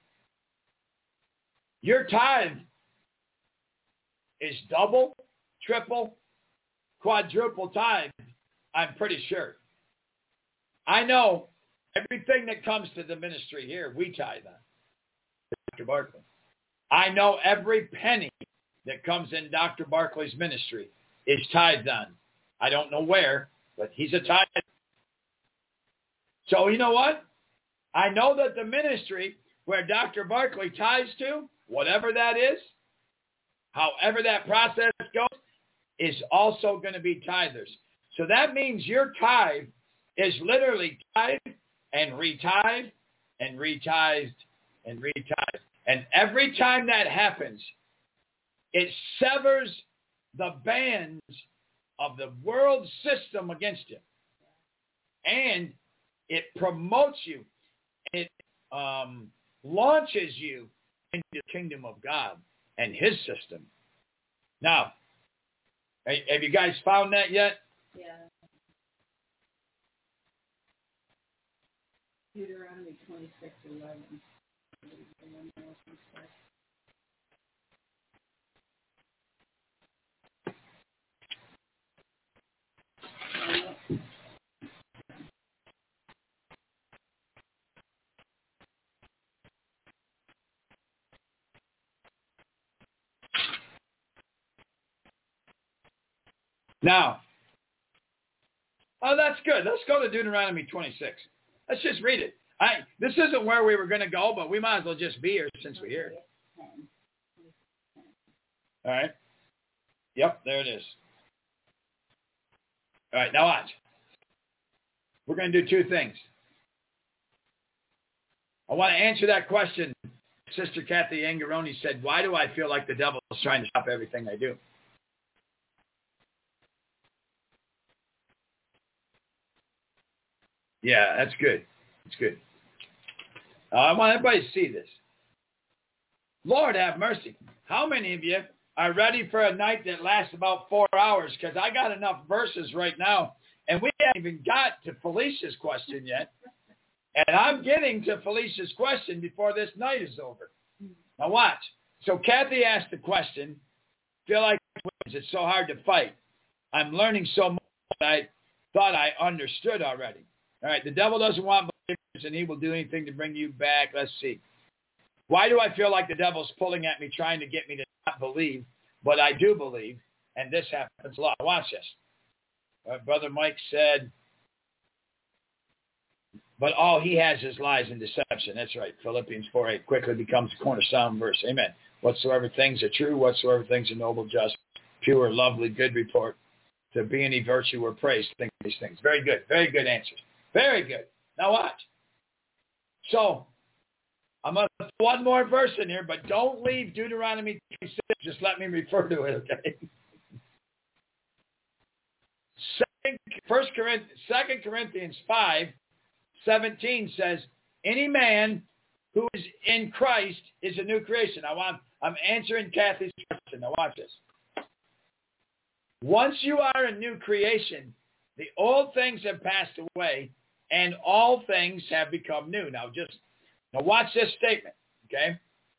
S3: Your tithe is double, triple, quadruple tithe, I'm pretty sure. I know everything that comes to the ministry here, we tithe on. Doctor Barkley. I know every penny that comes in Doctor Barkley's ministry is tithed on. I don't know where, but he's a tithe. So you know what? I know that the ministry where Doctor Barkley tithes to, whatever that is, however that process goes, is also going to be tithers. So that means your tithe is literally tithed and retithed and retithed and retithed. And every time that happens, it severs the bands of the world system against you. And it promotes you. It um, launches you into the kingdom of God and his system. Now, have you guys found that yet?
S4: Yeah. Deuteronomy twenty-six eleven.
S3: Now, oh, that's good. Let's go to Deuteronomy twenty-six. Let's just read it. I, this isn't where we were going to go, but we might as well just be here since we're here. All right. Yep, there it is. All right, now watch. We're going to do two things. I want to answer that question. Sister Kathy Angaroni said, why do I feel like the devil is trying to stop everything I do? Yeah, that's good. That's good. Uh, I want everybody to see this. Lord have mercy. How many of you are ready for a night that lasts about four hours? Because I got enough verses right now, and we haven't even got to Felicia's question yet. And I'm getting to Felicia's question before this night is over. Now watch. So Kathy asked the question, feel like it's so hard to fight. I'm learning so much that I thought I understood already. All right, the devil doesn't want believers, and he will do anything to bring you back. Let's see. Why do I feel like the devil's pulling at me, trying to get me to not believe, but I do believe, and this happens a lot. Watch this. Uh, Brother Mike said, but all he has is lies and deception. That's right. Philippians four eight quickly becomes a cornerstone verse. Amen. Whatsoever things are true, whatsoever things are noble, just, pure, lovely, good report, to be any virtue or praise, think these things. Very good. Very good answers. Very good. Now watch. So, I'm going to put one more verse in here, but don't leave Deuteronomy twenty-six. Just let me refer to it, okay? Second, First Corinthians, Second Corinthians five seventeen says, any man who is in Christ is a new creation. Now, I'm, I'm answering Kathy's question. Now watch this. Once you are a new creation, the old things have passed away, and all things have become new. Now, just now watch this statement, okay?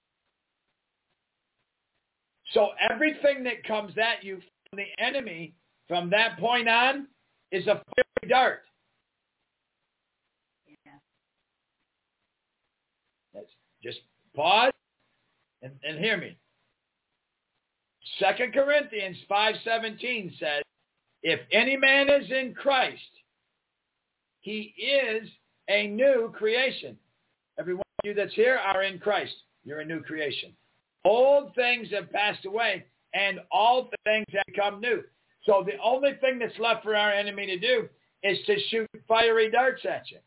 S3: So everything that comes at you from the enemy from that point on is a fiery dart. Yeah. Let's just pause and, and hear me. Second Corinthians five seventeen says, if any man is in Christ, he is a new creation. Every one of you that's here are in Christ. You're a new creation. Old things have passed away, and all things have become new. So the only thing that's left for our enemy to do is to shoot fiery darts at you.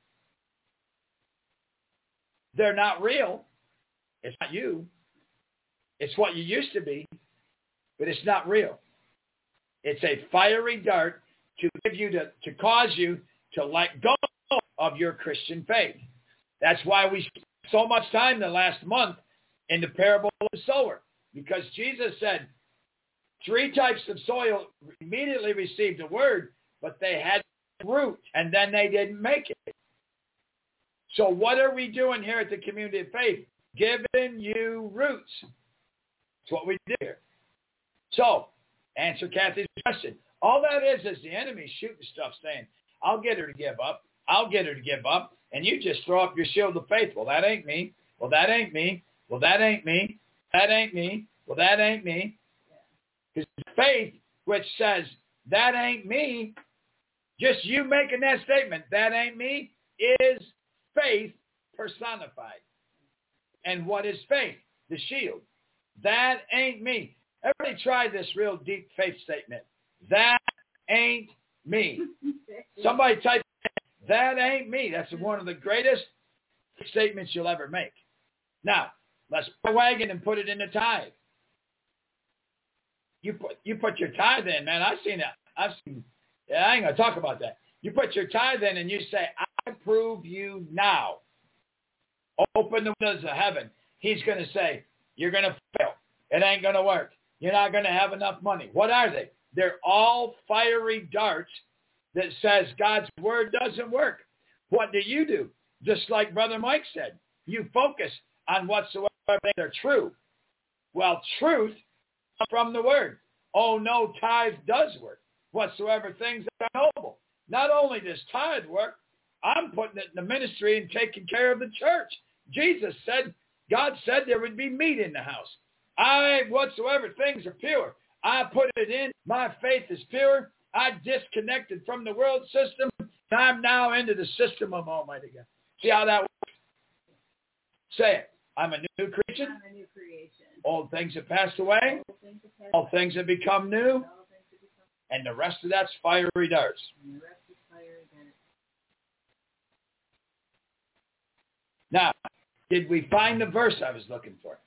S3: They're not real. It's not you. It's what you used to be, but it's not real. It's a fiery dart to give you to, to cause you to let go of your Christian faith. That's why we spent so much time the last month in the parable of the sower, because Jesus said three types of soil immediately received the word, but they had root, and then they didn't make it. So what are we doing here at the Community of Faith? Giving you roots. That's what we do here. So, answer Kathy's question. All that is is the enemy shooting stuff saying, I'll get her to give up. I'll get her to give up. And you just throw up your shield of faith. Well, that ain't me. Well, that ain't me. Well, that ain't me. That ain't me. Well, that ain't me. Because faith, which says, that ain't me, just you making that statement, that ain't me, is faith personified. And what is faith? The shield. That ain't me. Everybody try this real deep faith statement. That ain't me. Somebody type, that ain't me. That's one of the greatest statements you'll ever make. Now, let's put a wagon and put it in the tithe. You put you put your tithe in, man. I've seen that. I've seen. Yeah, I ain't gonna talk about that. You put your tithe in and you say, I prove you now. Open the windows of heaven. He's gonna say, you're gonna fail. It ain't gonna work. You're not gonna have enough money. What are they? They're all fiery darts that says God's word doesn't work. What do you do? Just like Brother Mike said, you focus on whatsoever things are true. Well, truth comes from the word. Oh, no, tithe does work. Whatsoever things are noble. Not only does tithe work, I'm putting it in the ministry and taking care of the church. Jesus said, God said there would be meat in the house. I, whatsoever things are pure, I put it in. My faith is pure. I disconnected from the world system. I'm now into the system of Almighty God. See how that works? Say it. I'm a new creation.
S4: I'm a new creation.
S3: Old things have passed away.
S4: All things have, passed
S3: All things have become new.
S4: All things have become,
S3: and the rest of that's fiery darts.
S4: and the rest is fiery darts.
S3: Now, did we find the verse I was looking for?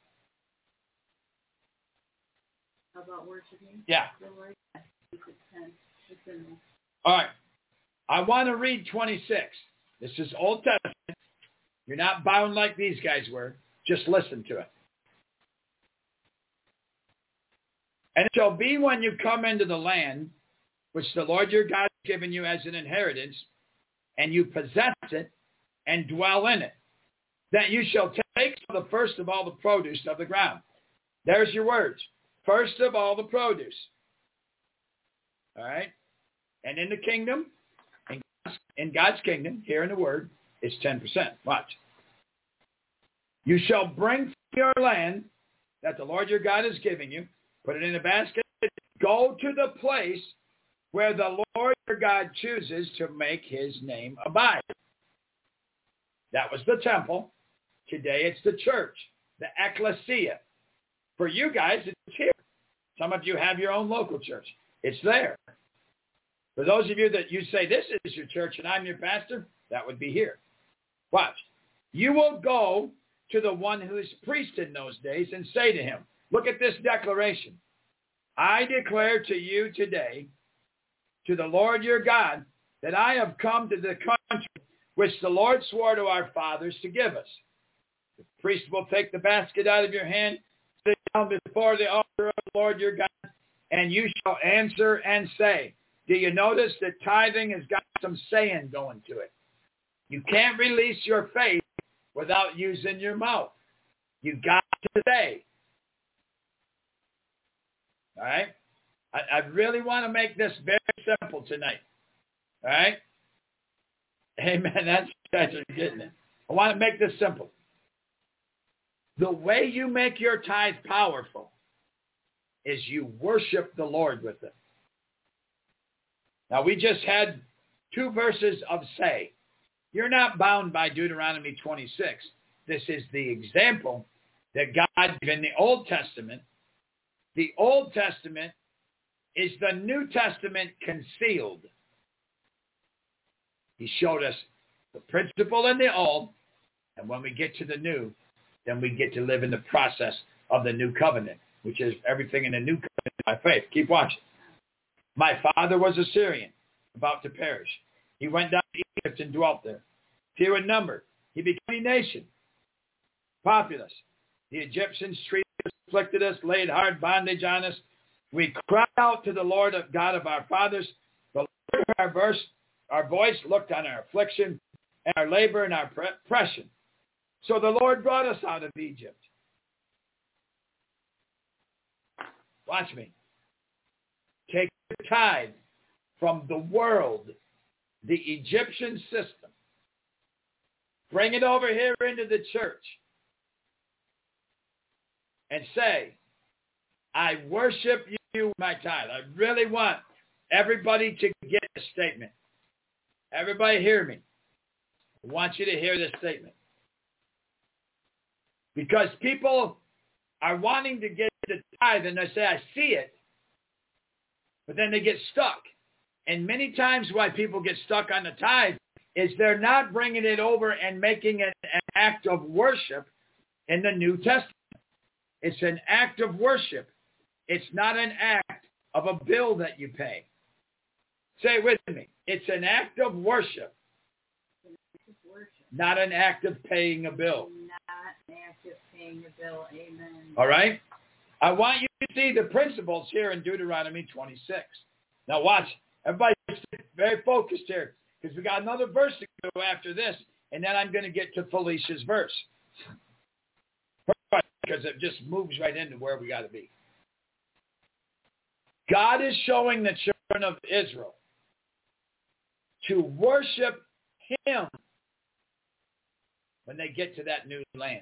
S4: How about worshiping?
S3: Yeah.
S4: The Lord? It's ten. It's in there.
S3: All right. I want to read twenty-six. This is Old Testament. You're not bound like these guys were. Just listen to it. And it shall be when you come into the land which the Lord your God has given you as an inheritance, and you possess it and dwell in it, that you shall take the first of all the produce of the ground. There's your words. First of all the produce. All right? And in the kingdom, in God's, in God's kingdom, here in the word, it's ten percent. Watch. You shall bring from your land that the Lord your God is giving you, put it in a basket, go to the place where the Lord your God chooses to make his name abide. That was the temple. Today it's the church, the ecclesia. For you guys, it's here. Some of you have your own local church. It's there. For those of you that you say, this is your church and I'm your pastor, that would be here. Watch. You will go to the one who is priest in those days and say to him, look at this declaration. I declare to you today, to the Lord your God, that I have come to the country which the Lord swore to our fathers to give us. The priest will take the basket out of your hand, sit down before the altar of the Lord your God, and you shall answer and say. Do you notice that tithing has got some saying going to it? You can't release your faith without using your mouth. You got to say. All right? I, I really want to make this very simple tonight. All right? Amen. That's that's getting it. I want to make this simple. The way you make your tithe powerful is you worship the Lord with it. Now, we just had two verses of say. You're not bound by Deuteronomy twenty-six. This is the example that God gave in the Old Testament. The Old Testament is the New Testament concealed. He showed us the principle in the Old, and when we get to the New, then we get to live in the process of the New Covenant, which is everything in the New Covenant by faith. Keep watching. My father was a Syrian, about to perish. He went down to Egypt and dwelt there. Few in number, he became a nation, populous. The Egyptians treated us, afflicted us, laid hard bondage on us. We cried out to the Lord of God of our fathers. The Lord heard our verse, our voice, looked on our affliction and our labor and our oppression. So the Lord brought us out of Egypt. Watch me. Take the tithe from the world, the Egyptian system. Bring it over here into the church. And say, I worship you with my tithe. I really want everybody to get this statement. Everybody hear me. I want you to hear this statement. Because people are wanting to get the tithe and they say, I see it. But then they get stuck. And many times why people get stuck on the tithe is they're not bringing it over and making it an act of worship in the New Testament. It's an act of worship. It's not an act of a bill that you pay. Say it with me. It's an act of worship. Not an act of paying a bill.
S4: Not an act of paying a bill. Amen.
S3: All right? I want you to see the principles here in Deuteronomy twenty-six. Now watch. Everybody stay very focused here because we got another verse to go after this, and then I'm going to get to Felicia's verse. Because it just moves right into where we got to be. God is showing the children of Israel to worship him when they get to that new land.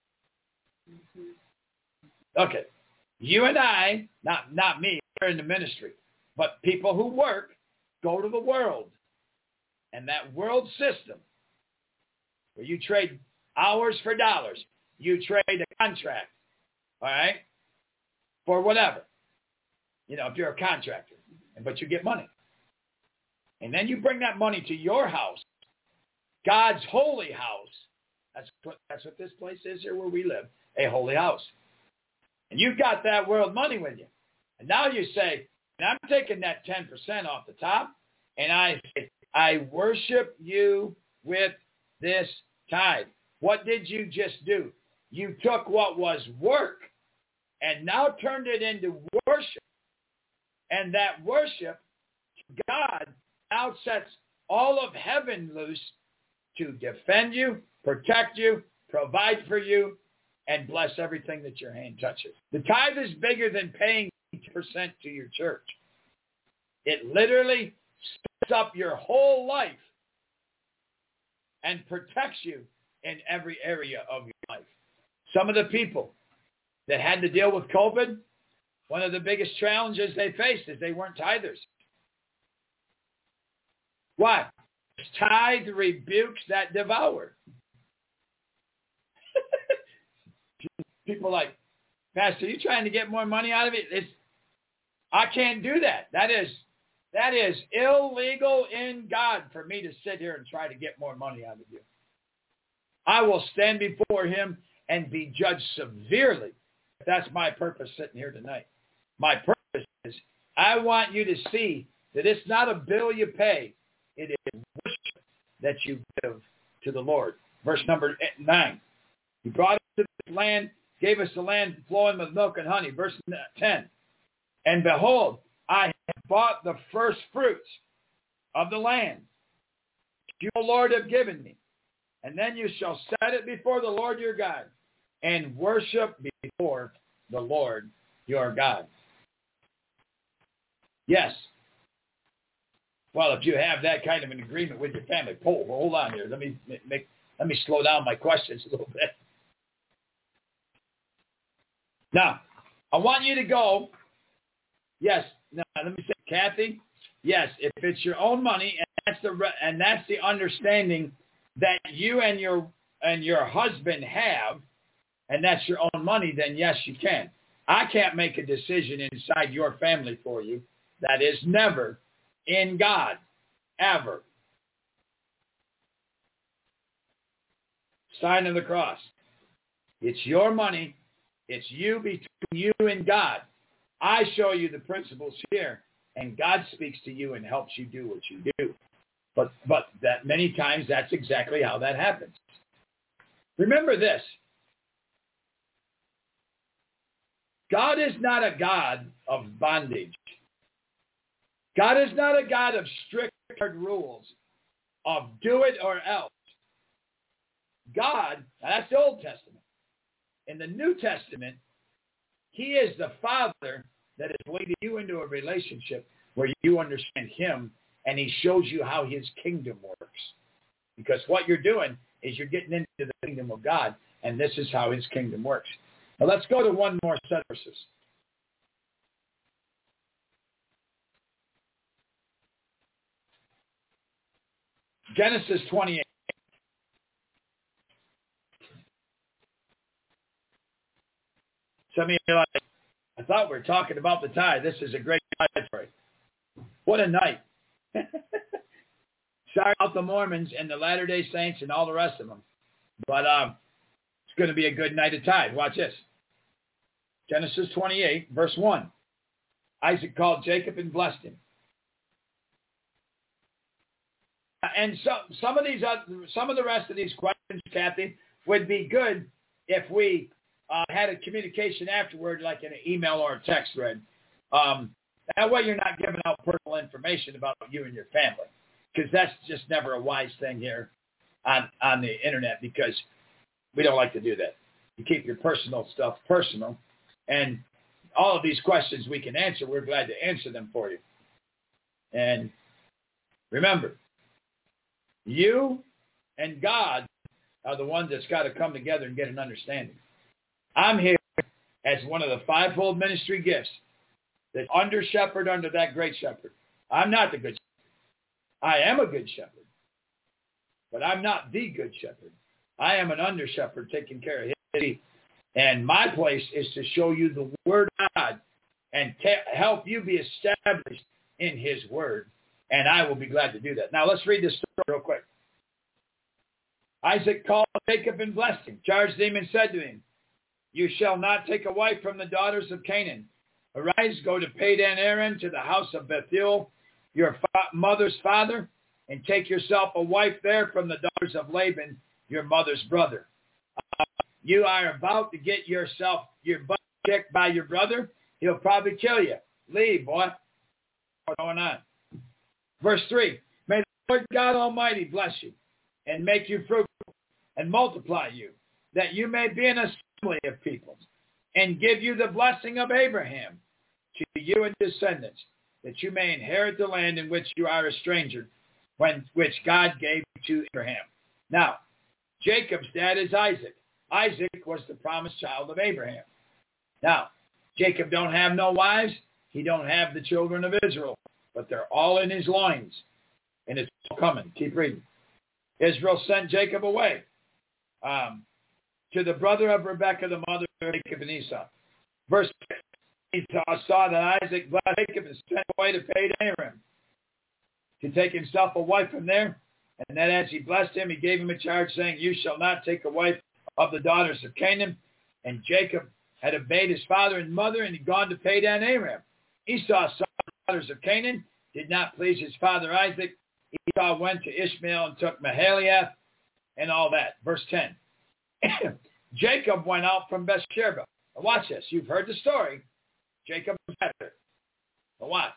S3: Okay. You and I, not, not me, we're in the ministry, but people who work go to the world. And that world system where you trade hours for dollars, you trade a contract, all right, for whatever. You know, if you're a contractor, but you get money. And then you bring that money to your house, God's holy house. That's what, that's what this place is here where we live, a holy house. And you've got that world money with you. And now you say, I'm taking that ten percent off the top, and I say, I worship you with this tithe. What did you just do? You took what was work and now turned it into worship. And that worship, God now sets all of heaven loose to defend you, protect you, provide for you, and bless everything that your hand touches. The tithe is bigger than paying eighty percent to your church. It literally sets up your whole life and protects you in every area of your life. Some of the people that had to deal with COVID, one of the biggest challenges they faced is they weren't tithers. Why? Tithe rebukes that devour. People like, Pastor, are you trying to get more money out of it? It's, I can't do that. That is, that is illegal in God for me to sit here and try to get more money out of you. I will stand before him and be judged severely. That's my purpose sitting here tonight. My purpose is I want you to see that it's not a bill you pay. It is worship that you give to the Lord. Verse number nine. He brought us to this land, gave us the land flowing with milk and honey. Verse ten. And behold, I have bought the first fruits of the land you, O Lord, have given me. And then you shall set it before the Lord your God and worship before the Lord your God. Yes. Well, if you have that kind of an agreement with your family, hold, hold on here. Let me make, let me slow down my questions a little bit. Now, I want you to go. Yes. Now, let me say, Kathy. Yes, if it's your own money, and that's the and that's the understanding that you and your and your husband have, and that's your own money, then yes, you can. I can't make a decision inside your family for you. That is never in God, ever. Sign of the cross. It's your money. It's you between you and God. I show you the principles here, and God speaks to you and helps you do what you do. But but that many times that's exactly how that happens. Remember this. God is not a God of bondage. God is not a God of strict rules of do it or else. God, that's the Old Testament. In the New Testament, he is the Father that has leading you into a relationship where you understand him and he shows you how his kingdom works. Because what you're doing is you're getting into the kingdom of God, and this is how his kingdom works. Now let's go to one more set of verses. Genesis twenty-eight. Some of you are like, I thought we were talking about the tithe. This is a great tithe story. What a night. Sorry about the Mormons and the Latter-day Saints and all the rest of them. But um, it's going to be a good night of tithe. Watch this. Genesis twenty-eight, verse one. Isaac called Jacob and blessed him. And so, some of these, uh, some of the rest of these questions, Kathy, would be good if we uh, had a communication afterward, like in an email or a text thread. Um, that way, you're not giving out personal information about you and your family, because that's just never a wise thing here on on the internet, because we don't like to do that. You keep your personal stuff personal, and all of these questions we can answer. We're glad to answer them for you. And remember, you and God are the ones that's got to come together and get an understanding. I'm here as one of the fivefold ministry gifts, the under shepherd under that great shepherd. I'm not the good shepherd. I am a good shepherd, but I'm not the good shepherd. I am an under shepherd taking care of his sheep. And my place is to show you the word of God and te- help you be established in his word. And I will be glad to do that. Now, let's read this story real quick. Isaac called Jacob and blessed him, charged him and said to him, you shall not take a wife from the daughters of Canaan. Arise, go to Padan Aram, to the house of Bethuel, your fa- mother's father, and take yourself a wife there from the daughters of Laban, your mother's brother. Uh, you are about to get yourself your butt kicked by your brother. He'll probably kill you. Leave, boy. What's going on? Verse three, may the Lord God Almighty bless you and make you fruitful and multiply you, that you may be an assembly of peoples, and give you the blessing of Abraham to you and descendants, that you may inherit the land in which you are a stranger, when which God gave to Abraham. Now, Jacob's dad is Isaac. Isaac was the promised child of Abraham. Now, Jacob don't have no wives. He don't have the children of Israel, but they're all in his loins, and it's all coming. Keep reading. Israel sent Jacob away um, to the brother of Rebekah, the mother of Jacob and Esau. Verse six, Esau saw that Isaac blessed Jacob and sent away to Padan Aram to take himself a wife from there. And then as he blessed him, he gave him a charge, saying, you shall not take a wife of the daughters of Canaan. And Jacob had obeyed his father and mother, and he gone to Padan Aram. Esau saw the daughters of Canaan, did not please his father Isaac. Esau went to Ishmael and took Mahaliah and all that. Verse ten. Jacob went out from Beersheba. Now watch this. You've heard the story. Jacob was better. Now watch.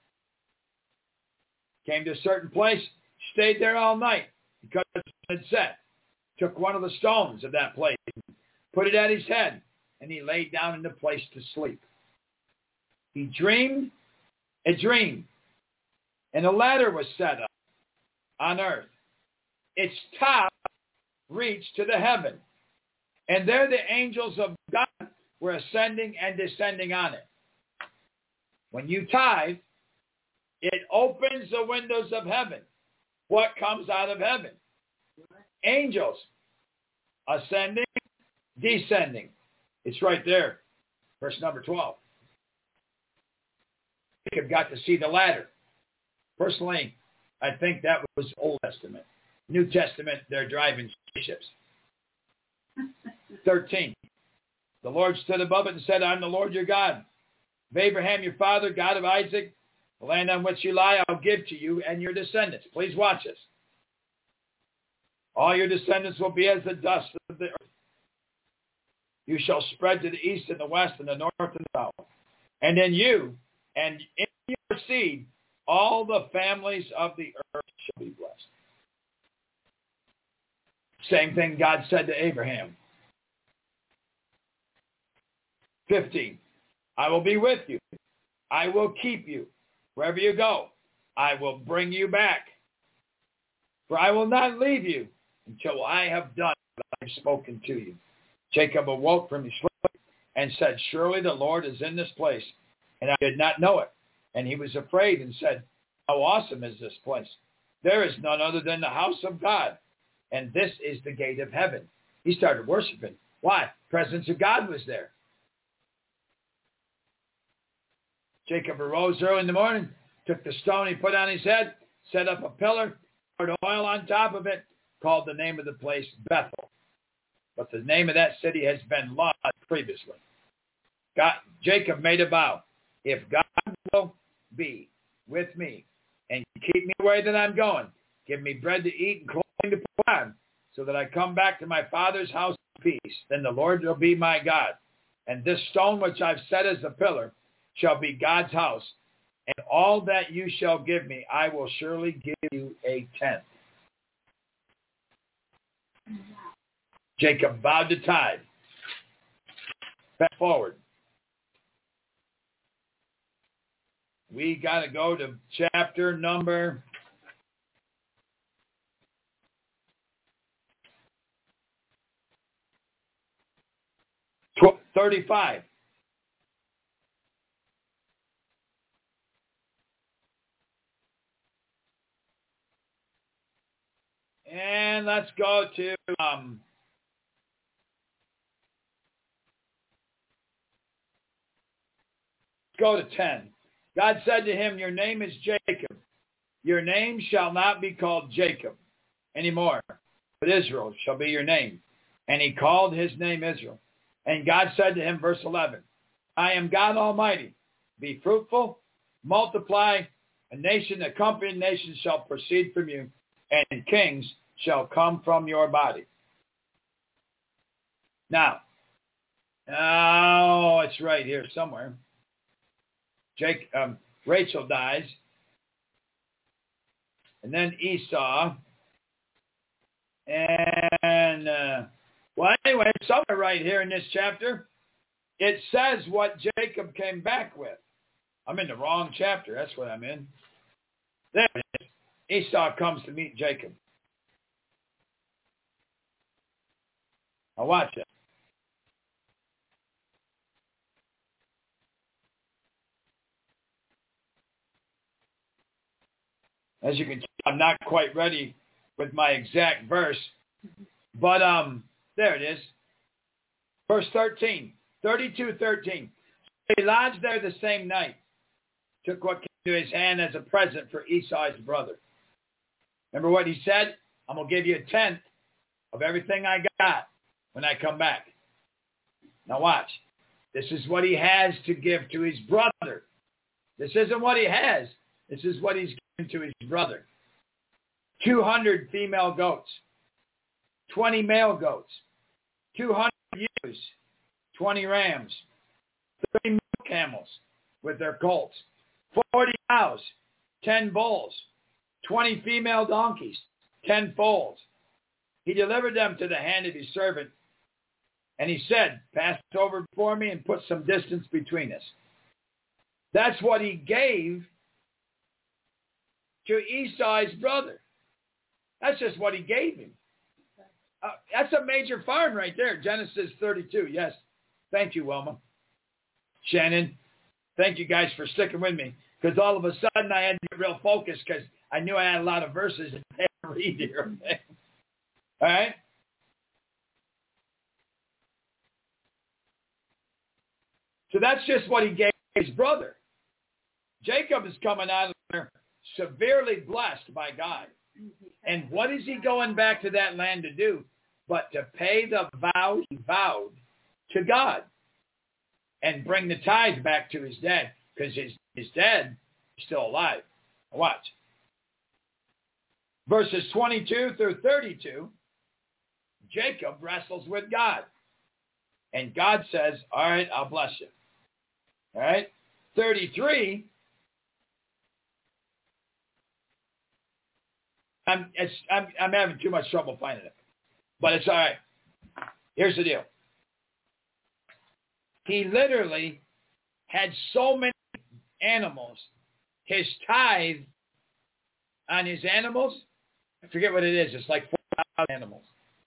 S3: Came to a certain place, stayed there all night because it had set. Took one of the stones of that place, put it at his head, and he laid down in the place to sleep. He dreamed a dream, and a ladder was set up on earth. Its top reached to the heaven, and there the angels of God were ascending and descending on it. When you tithe, it opens the windows of heaven. What comes out of heaven? Angels ascending, descending. It's right there, verse number twelve. Jacob got to see the ladder. Personally, I think that was Old Testament. New Testament, they're driving spaceships. thirteen. The Lord stood above it and said, I'm the Lord your God, of Abraham your father, God of Isaac. The land on which you lie I'll give to you and your descendants. Please watch this. All your descendants will be as the dust of the earth. You shall spread to the east and the west and the north and the south. And in you and in your seed, all the families of the earth shall be blessed. Same thing God said to Abraham. fifteen. I will be with you. I will keep you. Wherever you go, I will bring you back. For I will not leave you until I have done what I have spoken to you. Jacob awoke from his sleep and said, surely the Lord is in this place, and I did not know it. And he was afraid and said, how awesome is this place? There is none other than the house of God, and this is the gate of heaven. He started worshiping. Why? The presence of God was there. Jacob arose early in the morning, took the stone he put on his head, set up a pillar, poured oil on top of it, called the name of the place Bethel. But the name of that city has been Luz previously. God, Jacob made a vow. If God will be with me and keep me away that I'm going, give me bread to eat and clothing to put on, so that I come back to my father's house in peace, then the Lord will be my God. And this stone which I've set as a pillar shall be God's house, and all that you shall give me, I will surely give you a tenth. Jacob vowed to tithe. Fast forward. We got to go to chapter number thirty-five. And let's go to um, go to ten. God said to him, your name is Jacob. Your name shall not be called Jacob anymore, but Israel shall be your name. And he called his name Israel. And God said to him, verse eleven, I am God Almighty. Be fruitful, multiply. A nation, a company of nations shall proceed from you, and kings shall come from your body. Now, oh, it's right here somewhere. Jake, um, Rachel dies, and then Esau, and uh, well, anyway, somewhere right here in this chapter, it says what Jacob came back with. I'm in the wrong chapter. That's what I'm in. There it is. Esau comes to meet Jacob. Now watch it. As you can see, I'm not quite ready with my exact verse, but um, there it is. Verse thirteen, thirty-two thirteen. He lodged there the same night, took what came to his hand as a present for Esau's brother. Remember what he said? I'm going to give you a tenth of everything I got when I come back. Now watch. This is what he has to give to his brother. This isn't what he has. This is what he's given to his brother. two hundred female goats, twenty male goats, two hundred ewes, twenty rams, thirty camels with their colts, forty cows, ten bulls, twenty female donkeys, ten foals. He delivered them to the hand of his servant, and he said, pass over before me and put some distance between us. That's what he gave to Esau's brother. That's just what he gave him. Uh, that's a major farm right there, Genesis thirty-two. Yes. Thank you, Wilma. Shannon, thank you guys for sticking with me, because all of a sudden I had to get real focused because I knew I had a lot of verses to read here. All right? So that's just what he gave his brother. Jacob is coming out of there severely blessed by God. And what is he going back to that land to do? But to pay the vow he vowed to God and bring the tithe back to his dad, because his, his dad is still alive. Watch. Verses twenty-two through thirty-two, Jacob wrestles with God. And God says, all right, I'll bless you. All right? thirty-three, I'm, it's, I'm, I'm having too much trouble finding it. But it's all right. Here's the deal. He literally had so many animals, his tithe on his animals, I forget what it is. It's like four thousand animals.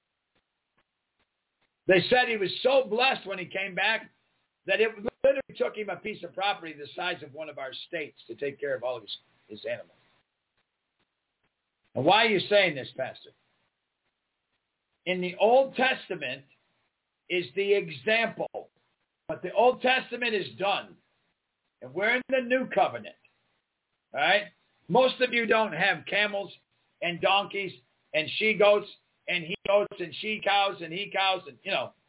S3: They said he was so blessed when he came back that it literally took him a piece of property the size of one of our states to take care of all of his, his animals. And why are you saying this, Pastor? In the Old Testament is the example. But the Old Testament is done. And we're in the New Covenant. All right? Most of you don't have camels and donkeys and she-goats and he-goats and she-cows and he-cows and, you know.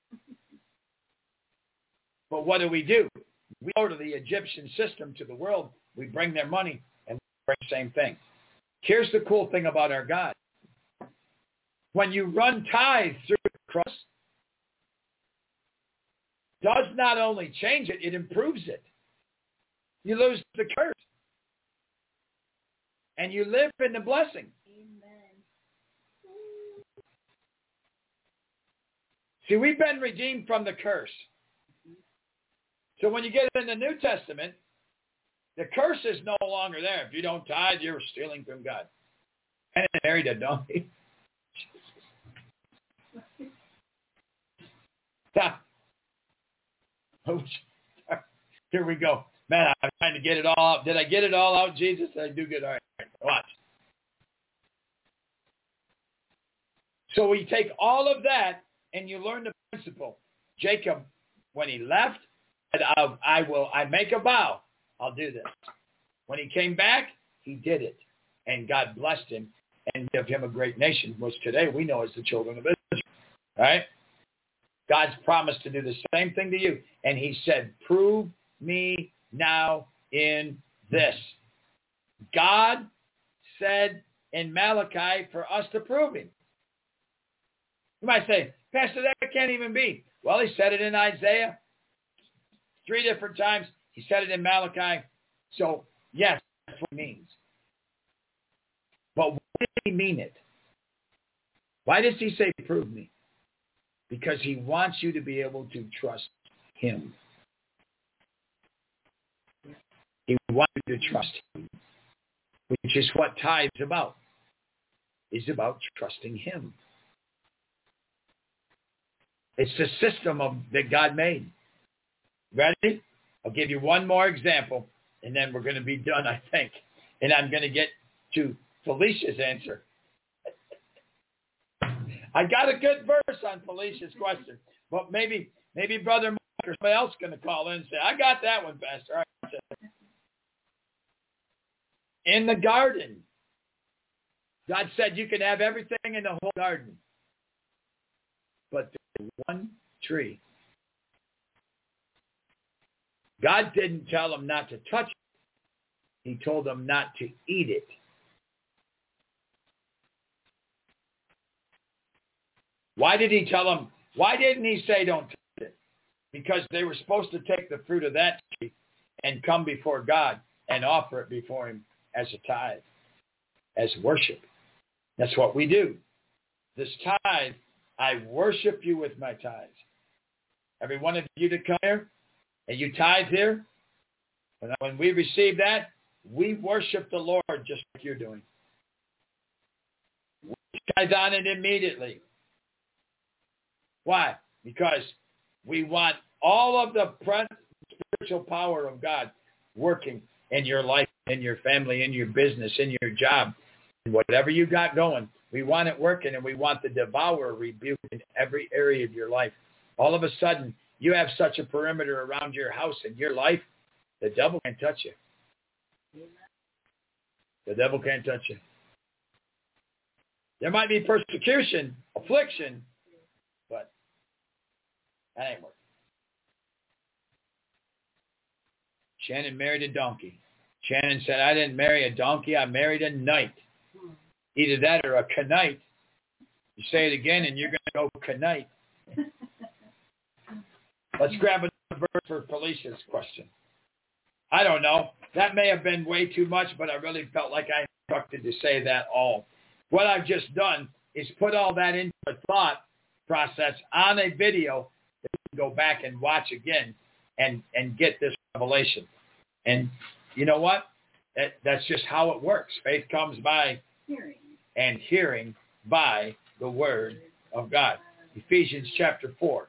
S3: But what do we do? We go to the Egyptian system, to the world. We bring their money and we bring the same thing. Here's the cool thing about our God. When you run tithe through the cross, does not only change it, it improves it. You lose the curse. And you live in the blessing.
S4: Amen.
S3: See, we've been redeemed from the curse. So when you get in the New Testament, the curse is no longer there. If you don't tithe, you're stealing from God. And it married a donkey. Here we go. Man, I'm trying to get it all out. Did I get it all out, Jesus? Did I do good? All right. Watch. So we take all of that and you learn the principle. Jacob, when he left, said, I, I will, I make a vow. I'll do this. When he came back, he did it. And God blessed him and gave him a great nation, which today we know as the children of Israel. Right? God's promised to do the same thing to you. And he said, prove me now in this. God said in Malachi for us to prove him. You might say, Pastor, that can't even be. Well, he said it in Isaiah three different times. He said it in Malachi. So, yes, that's what it means. But why did he mean it? Why does he say, prove me? Because he wants you to be able to trust him. He wants you to trust him, which is what tithe is about. It's about trusting him. It's the system of that God made. Ready? I'll give you one more example, and then we're going to be done, I think. And I'm going to get to Felicia's answer. I got a good verse on Felicia's question, but maybe maybe Brother Mark or somebody else is going to call in and say, I got that one, Pastor. All right. In the garden, God said you can have everything in the whole garden, but there's one tree. God didn't tell him not to touch it. He told him not to eat it. Why did he tell them? Why didn't he say don't touch it? Because they were supposed to take the fruit of that tree and come before God and offer it before him as a tithe, as worship. That's what we do. This tithe, I worship you with my tithes. Every one of you to come here and you tithe here, when we receive that, we worship the Lord just like you're doing. We tithe on it immediately. Why? Because we want all of the spiritual power of God working in your life, in your family, in your business, in your job, and whatever you got going. We want it working, and we want the devourer rebuked in every area of your life. All of a sudden, you have such a perimeter around your house and your life, the devil can't touch you. The devil can't touch you. There might be persecution, affliction, but that ain't working. Shannon married a donkey. Shannon said, I didn't marry a donkey, I married a knight. Either that or a knight. You say it again and you're going to go knight. Let's grab another verse for Felicia's question. I don't know. That may have been way too much, but I really felt like I instructed to say that all. What I've just done is put all that into a thought process on a video that you can go back and watch again and, and get this revelation. And you know what? That, that's just how it works. Faith comes by hearing, and hearing by the word of God. Ephesians chapter four.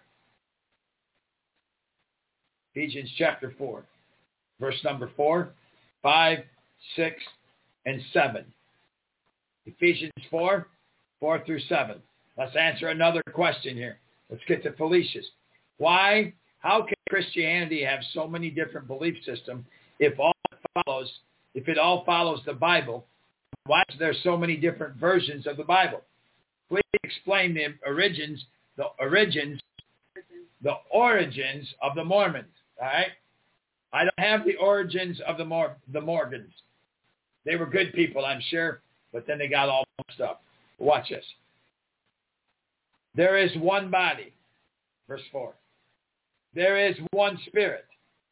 S3: Ephesians chapter four. Verse number four, five, six, and seven. Ephesians four, four through seven. Let's answer another question here. Let's get to Felicia's. Why, how can Christianity have so many different belief systems if all follows, if it all follows the Bible? Why is there so many different versions of the Bible? Please explain the origins, the origins, the origins of the Mormons. All right. I don't have the origins of the Mor- the Morgans. They were good people, I'm sure, but then they got all messed up. Watch this. There is one body, verse four. There is one Spirit.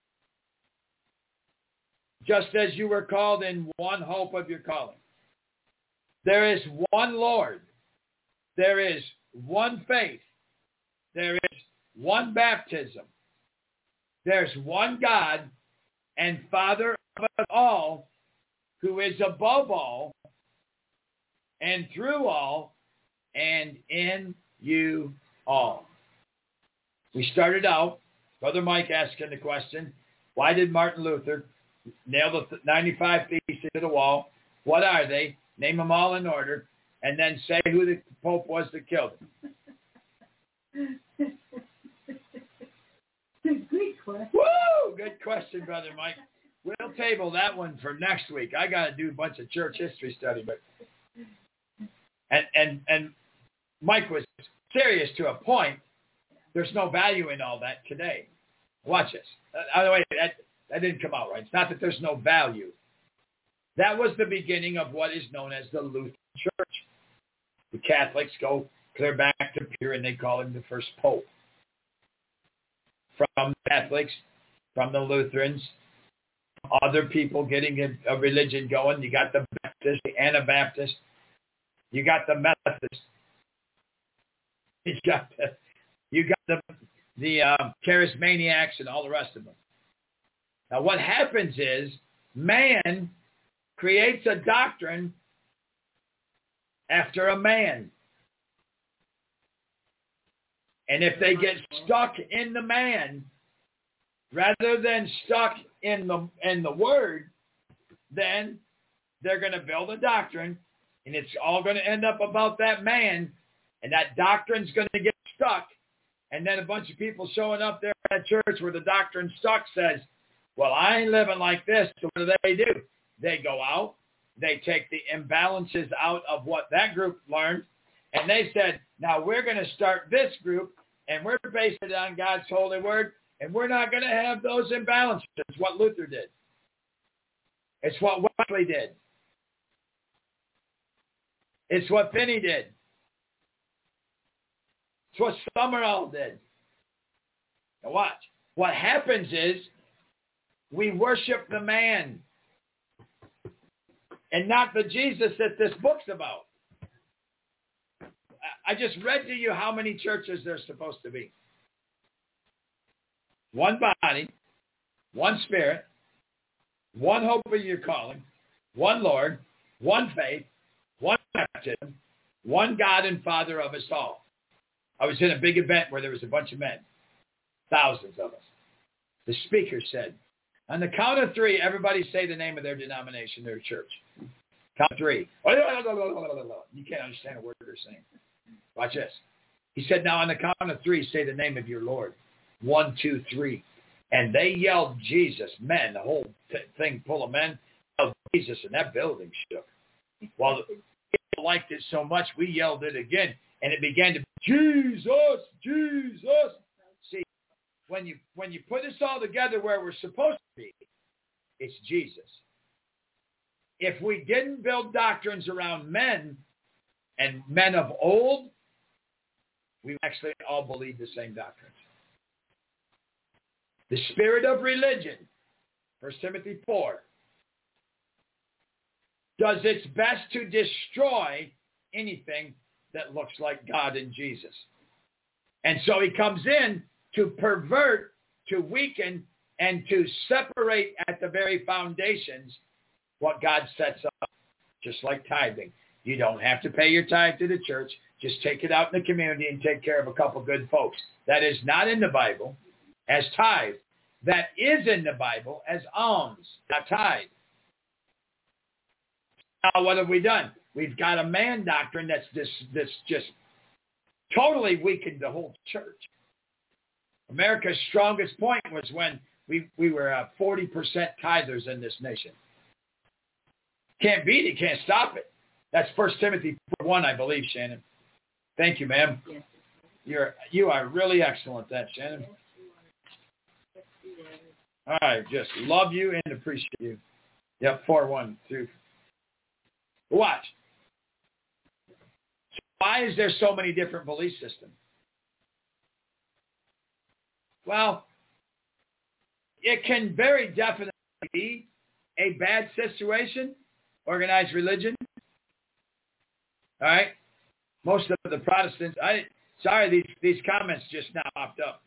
S3: Just as you were called in one hope of your calling. There is one Lord. There is one faith. There is one baptism. There's one God and Father of us all, who is above all and through all and in you all. We started out, Brother Mike asking the question, why did Martin Luther nail the ninety-five Theses to the wall? What are they? Name them all in order, and then say who the Pope was that killed him.
S4: Good question.
S3: Woo! Good question, Brother Mike. We'll table that one for next week. I got to do a bunch of church history study, but and and and Mike was serious to a point. There's no value in all that today. Watch this. Uh, by the way, that that didn't come out right. It's not that there's no value. That was the beginning of what is known as the Lutheran Church. The Catholics go clear back to Peter, and they call him the first pope. From the Catholics, from the Lutherans, other people getting a, a religion going. You got the Baptist, the Anabaptist. You got the Methodist. You got the, you got the, the uh, Charismaniacs and all the rest of them. Now what happens is man creates a doctrine after a man. And if they get stuck in the man, rather than stuck in the in the word, then they're going to build a doctrine, and it's all going to end up about that man, and that doctrine's going to get stuck. And then a bunch of people showing up there at church where the doctrine stuck says, well, I ain't living like this. So what do they do? They go out, they take the imbalances out of what that group learned, and they said, now we're going to start this group, and we're based it on God's holy word, and we're not going to have those imbalances. It's what Luther did. It's what Wesley did. It's what Finney did. It's what Summerall did. Now watch. What happens is we worship the man. and not the Jesus that this book's about. I just read to you how many churches there's supposed to be. One body, one spirit, one hope of your calling, one Lord, one faith, one baptism, one God and Father of us all. I was in a big event where there was a bunch of men, thousands of us. The speaker said, on the count of three, everybody say the name of their denomination, their church. Count three. You can't understand a word they're saying. Watch this. He said, now on the count of three, say the name of your Lord. One, two, three. And they yelled Jesus. Men, the whole t- thing full of men, yelled Jesus, and that building shook. Well, people liked it so much, we yelled it again, and it began to be, Jesus, Jesus. See, when you when you put us all together where we're supposed to be, it's Jesus. If we didn't build doctrines around men and men of old, we actually all believe the same doctrines. The spirit of religion, First Timothy four, does its best to destroy anything that looks like God and Jesus. And so he comes in to pervert, to weaken, and to separate at the very foundations what God sets up, just like tithing. You don't have to pay your tithe to the church. Just take it out in the community and take care of a couple good folks. That is not in the Bible as tithe. That is in the Bible as alms, not tithe. Now, what have we done? We've got a man doctrine that's this, this just totally weakened the whole church. America's strongest point was when we, we were uh, forty percent tithers in this nation. Can't beat it, can't stop it. That's First Timothy one, I believe, Shannon. Thank you, ma'am. Yes. You're, you are really excellent at that, Shannon. All right, just love you and appreciate you. Yep, four one through. Watch. So why is there so many different belief systems? Well, it can very definitely be a bad situation, organized religion. All right? Most of the Protestants, I sorry, these, these comments just now popped up.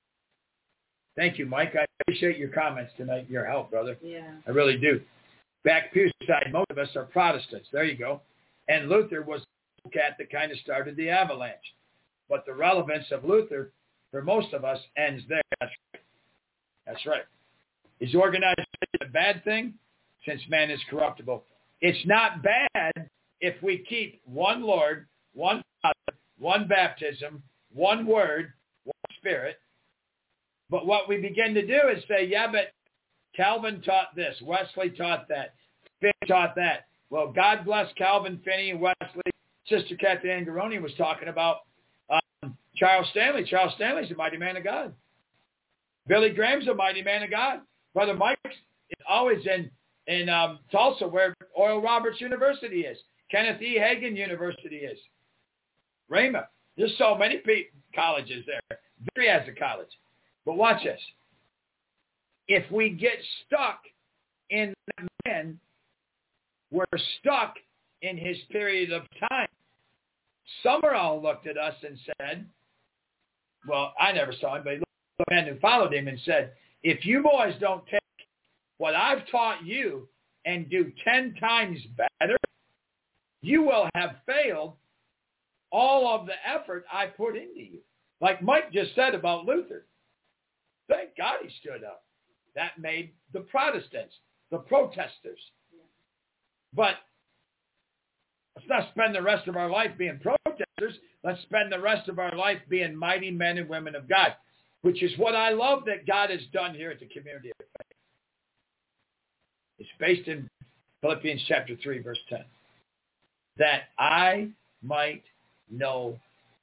S3: Thank you, Mike. I appreciate your comments tonight, your help, brother.
S4: Yeah.
S3: I really do. Back pew side, most of us are Protestants. There you go. And Luther was the cat that kind of started the avalanche. But the relevance of Luther, for most of us, ends there. That's right. That's right. Is organized a bad thing? Since man is corruptible. It's not bad if we keep one Lord, one Father, one baptism, one word, one Spirit. But what we begin to do is say, yeah, but Calvin taught this. Wesley taught that. Finney taught that. Well, God bless Calvin, Finney, and Wesley. Sister Kathy Angaroni was talking about um, Charles Stanley. Charles Stanley's a mighty man of God. Billy Graham's a mighty man of God. Brother Mike is always in, in um, Tulsa, where Oral Roberts University is. Kenneth E. Hagin University is. Rhema. There's so many pe- colleges there. Victory has a college. But watch this. If we get stuck in that man, we're stuck in his period of time. Summerall looked at us and said, well, I never saw him, but he looked at the man who followed him and said, if you boys don't take what I've taught you and do ten times better, you will have failed all of the effort I put into you. Like Mike just said about Luther. Thank God he stood up. That made the Protestants, the protesters. But let's not spend the rest of our life being protesters. Let's spend the rest of our life being mighty men and women of God, which is what I love that God has done here at the Community of Faith. It's based in Philippians chapter three, verse ten. That I might know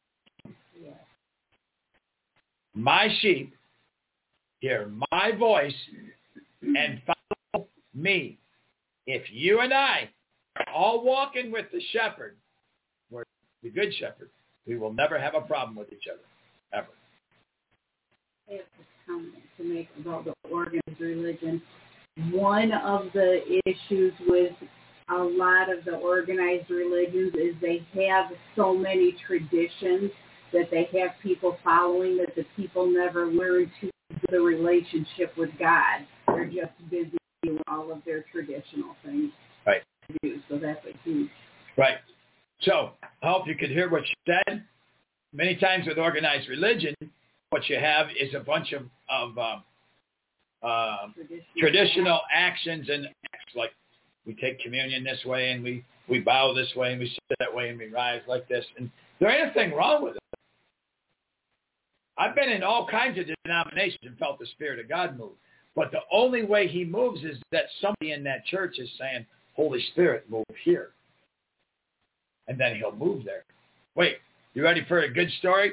S3: my sheep hear my voice and follow me. If you and I are all walking with the shepherd, we're the good shepherd, we will never have a problem with each other, ever.
S4: I have a comment to make about the organized religion. One of the issues with a lot of the organized religions is they have so many traditions that they have people following that the people never learn to the relationship with God. They're just busy doing all of their traditional things.
S3: Right.
S4: To do, so that's a huge.
S3: Right. So I hope you could hear what she said. Many times with organized religion, what you have is a bunch of, of uh, uh, traditional, traditional actions and acts, like we take communion this way and we, we bow this way and we sit that way and we rise like this. And there ain't anything wrong with it. I've been in all kinds of denominations and felt the Spirit of God move. But the only way he moves is that somebody in that church is saying, Holy Spirit, move here. And then he'll move there. Wait, you ready for a good story?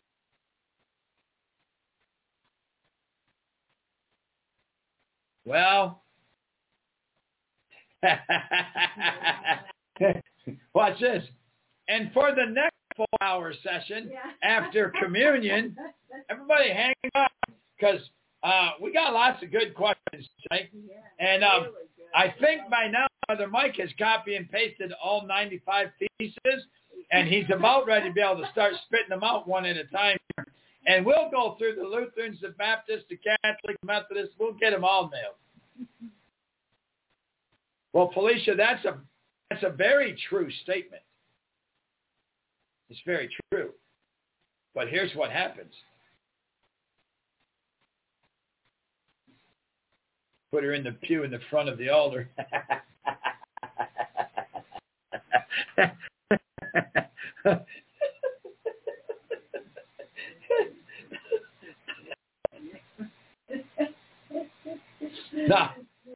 S3: Well, watch this. And for the next four-hour session yeah. after communion, everybody hang on because uh, we got lots of good questions tonight. Yeah, and um, really I think by now Brother Mike has copy and pasted all ninety-five pieces, and he's about ready to be able to start spitting them out one at a time. And we'll go through the Lutherans, the Baptists, the Catholics, Methodists. We'll get them all nailed. Well, Felicia, that's a that's a very true statement. It's very true. But here's what happens. Put her in the pew in the front of the altar. Now,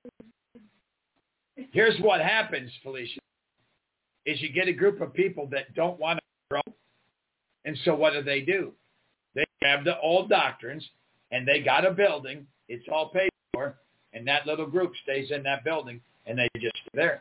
S3: here's what happens, Felicia, is you get a group of people that don't want to grow. And so what do they do? They have the old doctrines, and they got a building. It's all paid for, and that little group stays in that building, and they just stay there.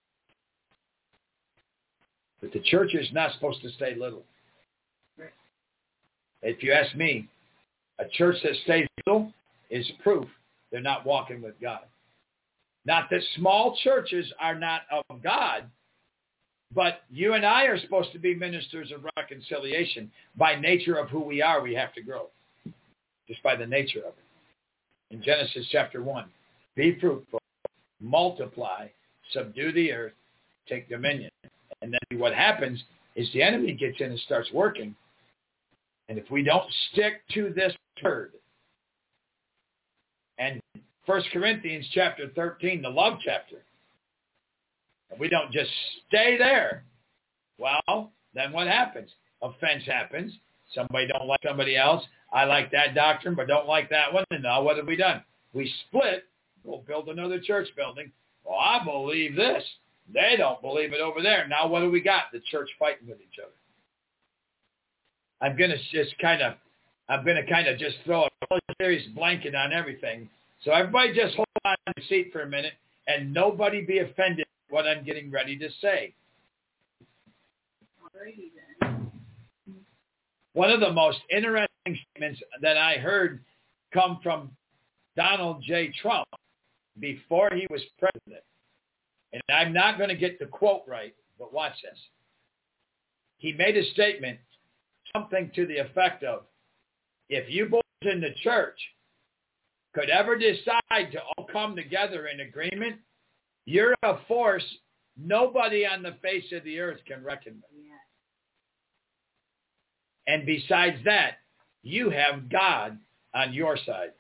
S3: But the church is not supposed to stay little. Right. If you ask me, a church that stays little is proof they're not walking with God. Not that small churches are not of God, but you and I are supposed to be ministers of reconciliation. By nature of who we are, we have to grow. Just by the nature of it. In Genesis chapter one, be fruitful, multiply, subdue the earth, take dominion. And then what happens is the enemy gets in and starts working. And if we don't stick to this word, and First Corinthians chapter thirteen, the love chapter, and we don't just stay there, well, then what happens? Offense happens. Somebody don't like somebody else. I like that doctrine, but don't like that one. And now what have we done? We split. We'll build another church building. Well, I believe this. They don't believe it over there. Now what do we got? The church fighting with each other. I'm going to just kind of, I'm going to kind of just throw a serious blanket on everything. So everybody just hold on to your seat for a minute and nobody be offended at what I'm getting ready to say. Alrighty then. One of the most interesting statements that I heard come from Donald J. Trump before he was president. And I'm not going to get the quote right, but watch this. He made a statement, something to the effect of, if you boys in the church could ever decide to all come together in agreement, you're a force nobody on the face of the earth can reckon with. Yeah. And besides that, you have God on your side.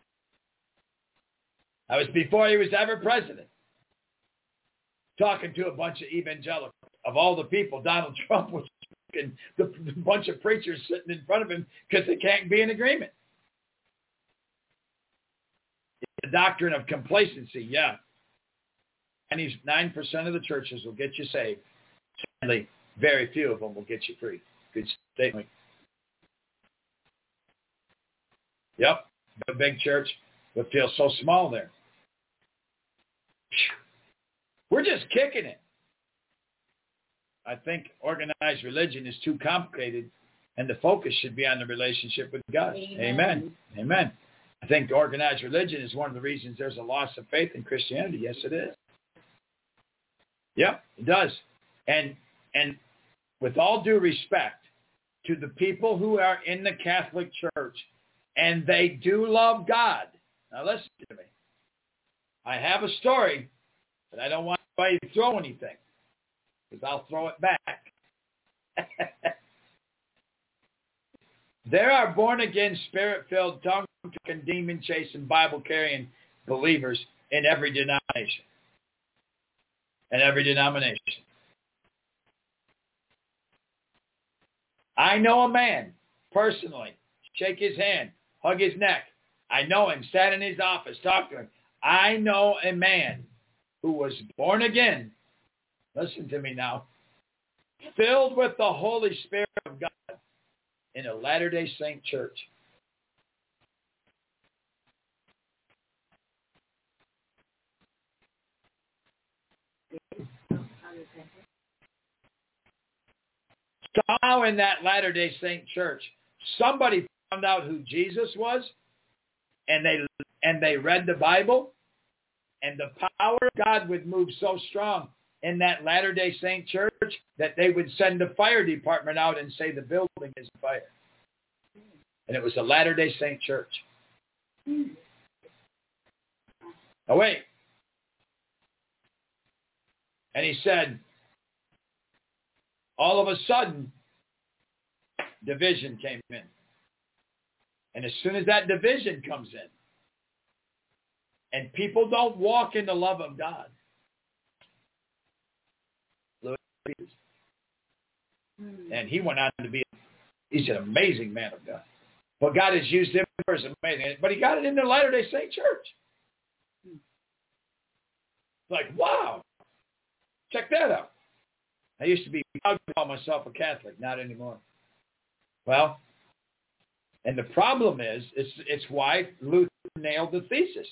S3: That was before he was ever president. Talking to a bunch of evangelicals. Of all the people, Donald Trump was talking to a bunch of preachers sitting in front of him because they can't be in agreement. The doctrine of complacency, yeah. ninety-nine percent of the churches will get you saved. Sadly, very few of them will get you free. Good statement. Yep, a big church, but feels so small there. We're just kicking it. I think organized religion is too complicated, and the focus should be on the relationship with God. Amen. Amen. Amen. I think organized religion is one of the reasons there's a loss of faith in Christianity. Yes, it is. Yep, it does. And and with all due respect to the people who are in the Catholic Church, and they do love God. Now listen to me. I have a story, but I don't want anybody to throw anything, because I'll throw it back. There are born-again, spirit-filled, tongue-talking, demon-chasing, Bible-carrying believers in every denomination. In every denomination. I know a man, personally, shake his hand, hug his neck. I know him, sat in his office, talked to him. I know a man who was born again, listen to me now, filled with the Holy Spirit of God in a Latter-day Saint church. Somehow in that Latter-day Saint church, somebody found out who Jesus was, and they and they read the Bible, and the power of God would move so strong in that Latter-day Saint church that they would send the fire department out and say the building is on fire. And it was a Latter-day Saint church. Now wait. And he said, all of a sudden, division came in. And as soon as that division comes in, and people don't walk in the love of God, and he went on to be, he's an amazing man of God. But God has used him for his amazing, but he got it in the Latter-day Saint church. Like, wow, check that out. I used to be proud to call myself a Catholic, not anymore. Well, and the problem is, it's, it's why Luther nailed the thesis.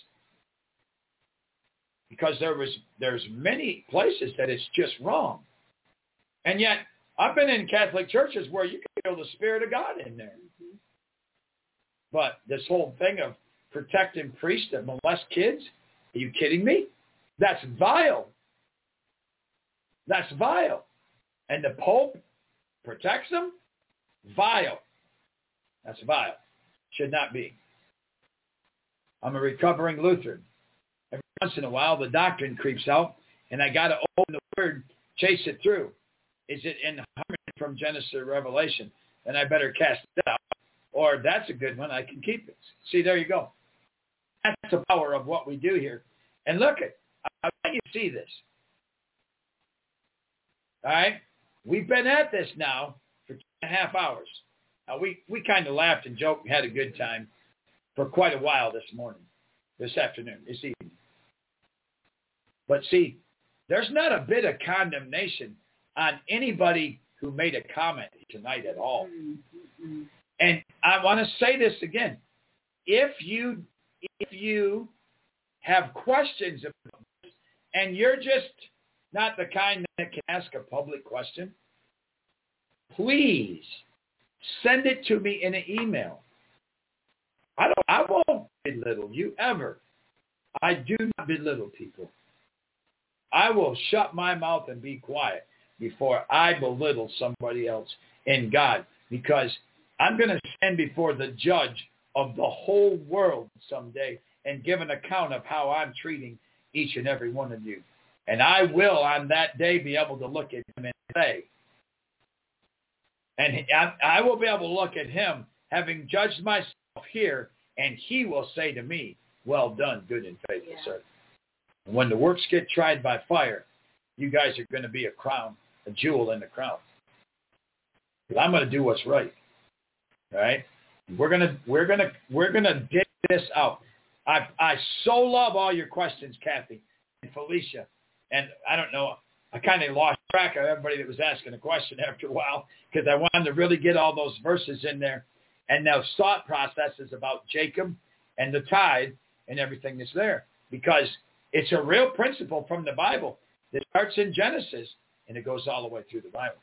S3: Because there was there's many places that it's just wrong. And yet, I've been in Catholic churches where you can feel the Spirit of God in there. Mm-hmm. But this whole thing of protecting priests that molest kids, are you kidding me? That's vile. That's vile. And the Pope protects them? Vile. That's vile. Should not be. I'm a recovering Lutheran. Every once in a while, the doctrine creeps out, and I got to open the Word, chase it through. Is it in harmony from Genesis to Revelation? Then I better cast it out. Or that's a good one. I can keep it. See, there you go. That's the power of what we do here. And look, at, I want you to see this. All right? We've been at this now for two and a half hours. Now, we, we kind of laughed and joked and had a good time for quite a while this morning, this afternoon, this evening. But see, there's not a bit of condemnation on anybody who made a comment tonight at all. Mm-hmm. And I want to say this again. If you if you have questions about this and you're just not the kind that can ask a public question, please send it to me in an email. I don't I won't belittle you ever. I do not belittle people. I will shut my mouth and be quiet before I belittle somebody else in God, because I'm going to stand before the judge of the whole world someday and give an account of how I'm treating each and every one of you. And I will on that day be able to look at him and say, and I, I will be able to look at him having judged myself here, and he will say to me, well done, good and faithful yeah. servant. And when the works get tried by fire, you guys are going to be a crown, a jewel in the crown. But I'm going to do what's right. All right? We're going to we're going to we're going to dig this out. I I so love all your questions, Kathy and Felicia. And I don't know, I kind of lost track of everybody that was asking a question after a while, because I wanted to really get all those verses in there and those thought processes about Jacob and the tithe and everything that's there, because it's a real principle from the Bible that starts in Genesis and it goes all the way through the Bible.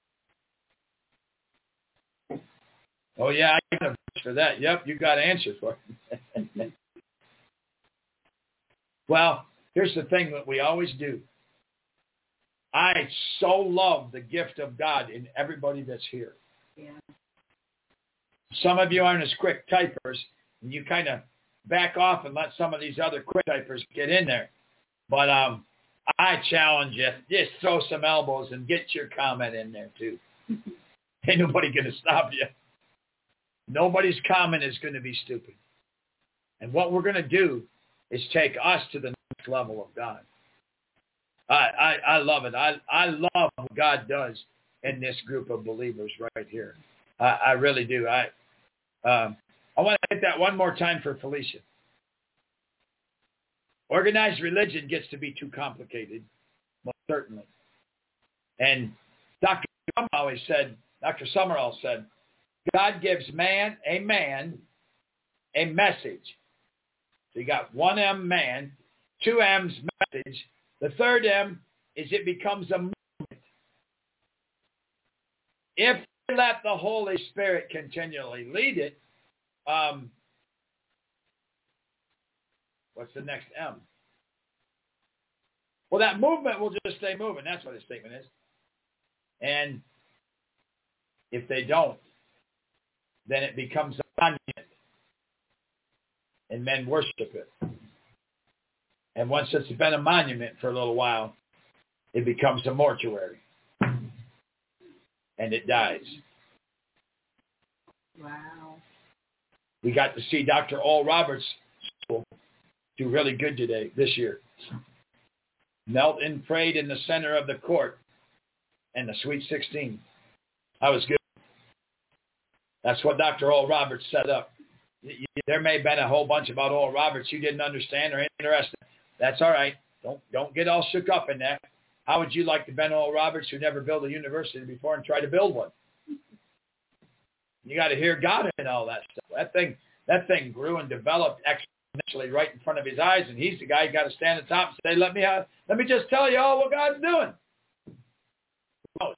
S3: Oh, yeah, I got a verse for that. Yep, you got an answer for it. Well, here's the thing that we always do. I so love the gift of God in everybody that's here.
S4: Yeah.
S3: Some of you aren't as quick typers, and you kind of back off and let some of these other quick typers get in there. But um, I challenge you, just throw some elbows and get your comment in there too. Ain't nobody going to stop you. Nobody's comment is going to be stupid. And what we're going to do is take us to the next level of God. I, I, I love it. I, I love what God does in this group of believers right here. I, I really do. I um, I want to hit that one more time for Felicia. Organized religion gets to be too complicated, most certainly. And Doctor always said, Doctor Summerall said, God gives man, a man, a message. So you got one M, man, two M's, message. The third M is it becomes a movement. If we let the Holy Spirit continually lead it, um, what's the next M? Well, that movement will just stay moving. That's what the statement is. And if they don't, then it becomes a monument. And men worship it. And once it's been a monument for a little while, it becomes a mortuary. And it dies.
S4: Wow.
S3: We got to see Doctor Oral Roberts do really good today, this year. Knelt and prayed in the center of the court and the Sweet sixteen. That was good. That's what Doctor Oral Roberts set up. There may have been a whole bunch about Oral Roberts you didn't understand or interested. That's all right. Don't don't get all shook up in that. How would you like to Ben Oral Roberts, who never built a university before and try to build one? You got to hear God in all that stuff. That thing that thing grew and developed exponentially right in front of his eyes, and he's the guy who got to stand at the top and say, "Let me uh, let me just tell you all what God's doing." Who knows?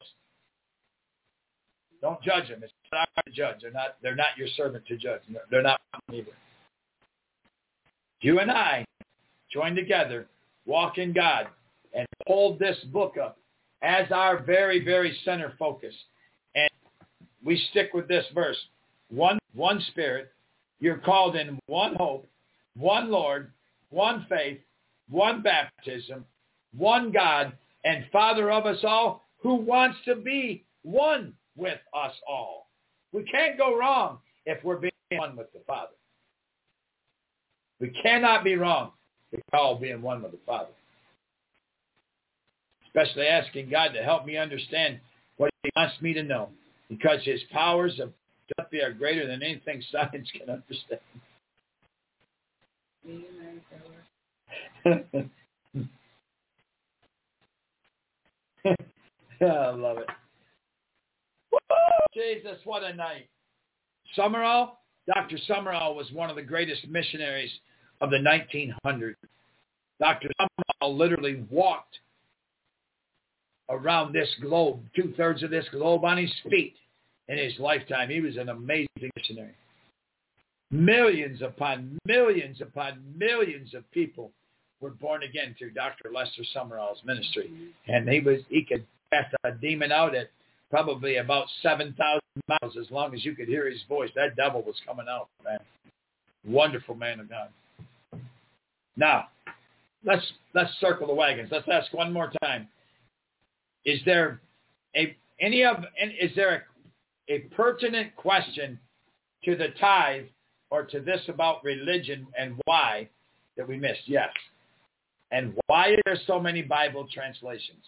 S3: Don't judge them. It's not our judge. They're not. They're not your servant to judge. They're not either. You and I join together, walk in God, and hold this book up as our very, very center focus. And we stick with this verse: one, one Spirit. You're called in one hope, one Lord, one faith, one baptism, one God, and Father of us all, who wants to be one with us all. We can't go wrong if we're being one with the Father. We cannot be wrong if we're all being one with the Father. Especially asking God to help me understand what he wants me to know, because his powers of telepathy are greater than anything science can understand. I love it. Woo! Jesus, what a night. Summerall, Doctor Summerall was one of the greatest missionaries of the nineteen hundreds. Doctor Summerall literally walked around this globe, two-thirds of this globe on his feet in his lifetime. He was an amazing missionary. Millions upon millions upon millions of people were born again through Doctor Lester Summerall's ministry. And he was he could cast a demon out at probably about seven thousand miles as long as you could hear his voice. That devil was coming out, man. Wonderful man of God. Now, let's let's circle the wagons. Let's ask one more time. Is there a any of is there a, a pertinent question to the tithe or to this about religion and why that we missed? Yes. And why are there so many Bible translations?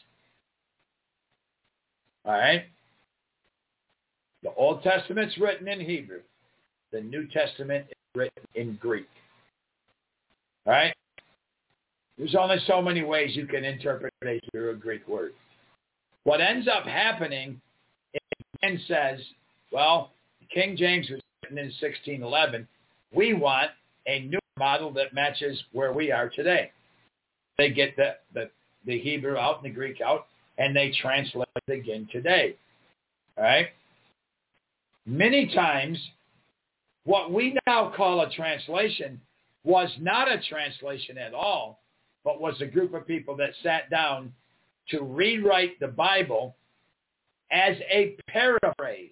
S3: All right. The Old Testament's written in Hebrew. The New Testament is written in Greek. All right. There's only so many ways you can interpret a Hebrew or Greek word. What ends up happening is man says, well, King James was written in sixteen eleven. We want a new model that matches where we are today. They get the, the, the Hebrew out and the Greek out, and they translate it again today. All right? Many times, what we now call a translation was not a translation at all, but was a group of people that sat down to rewrite the Bible as a paraphrase.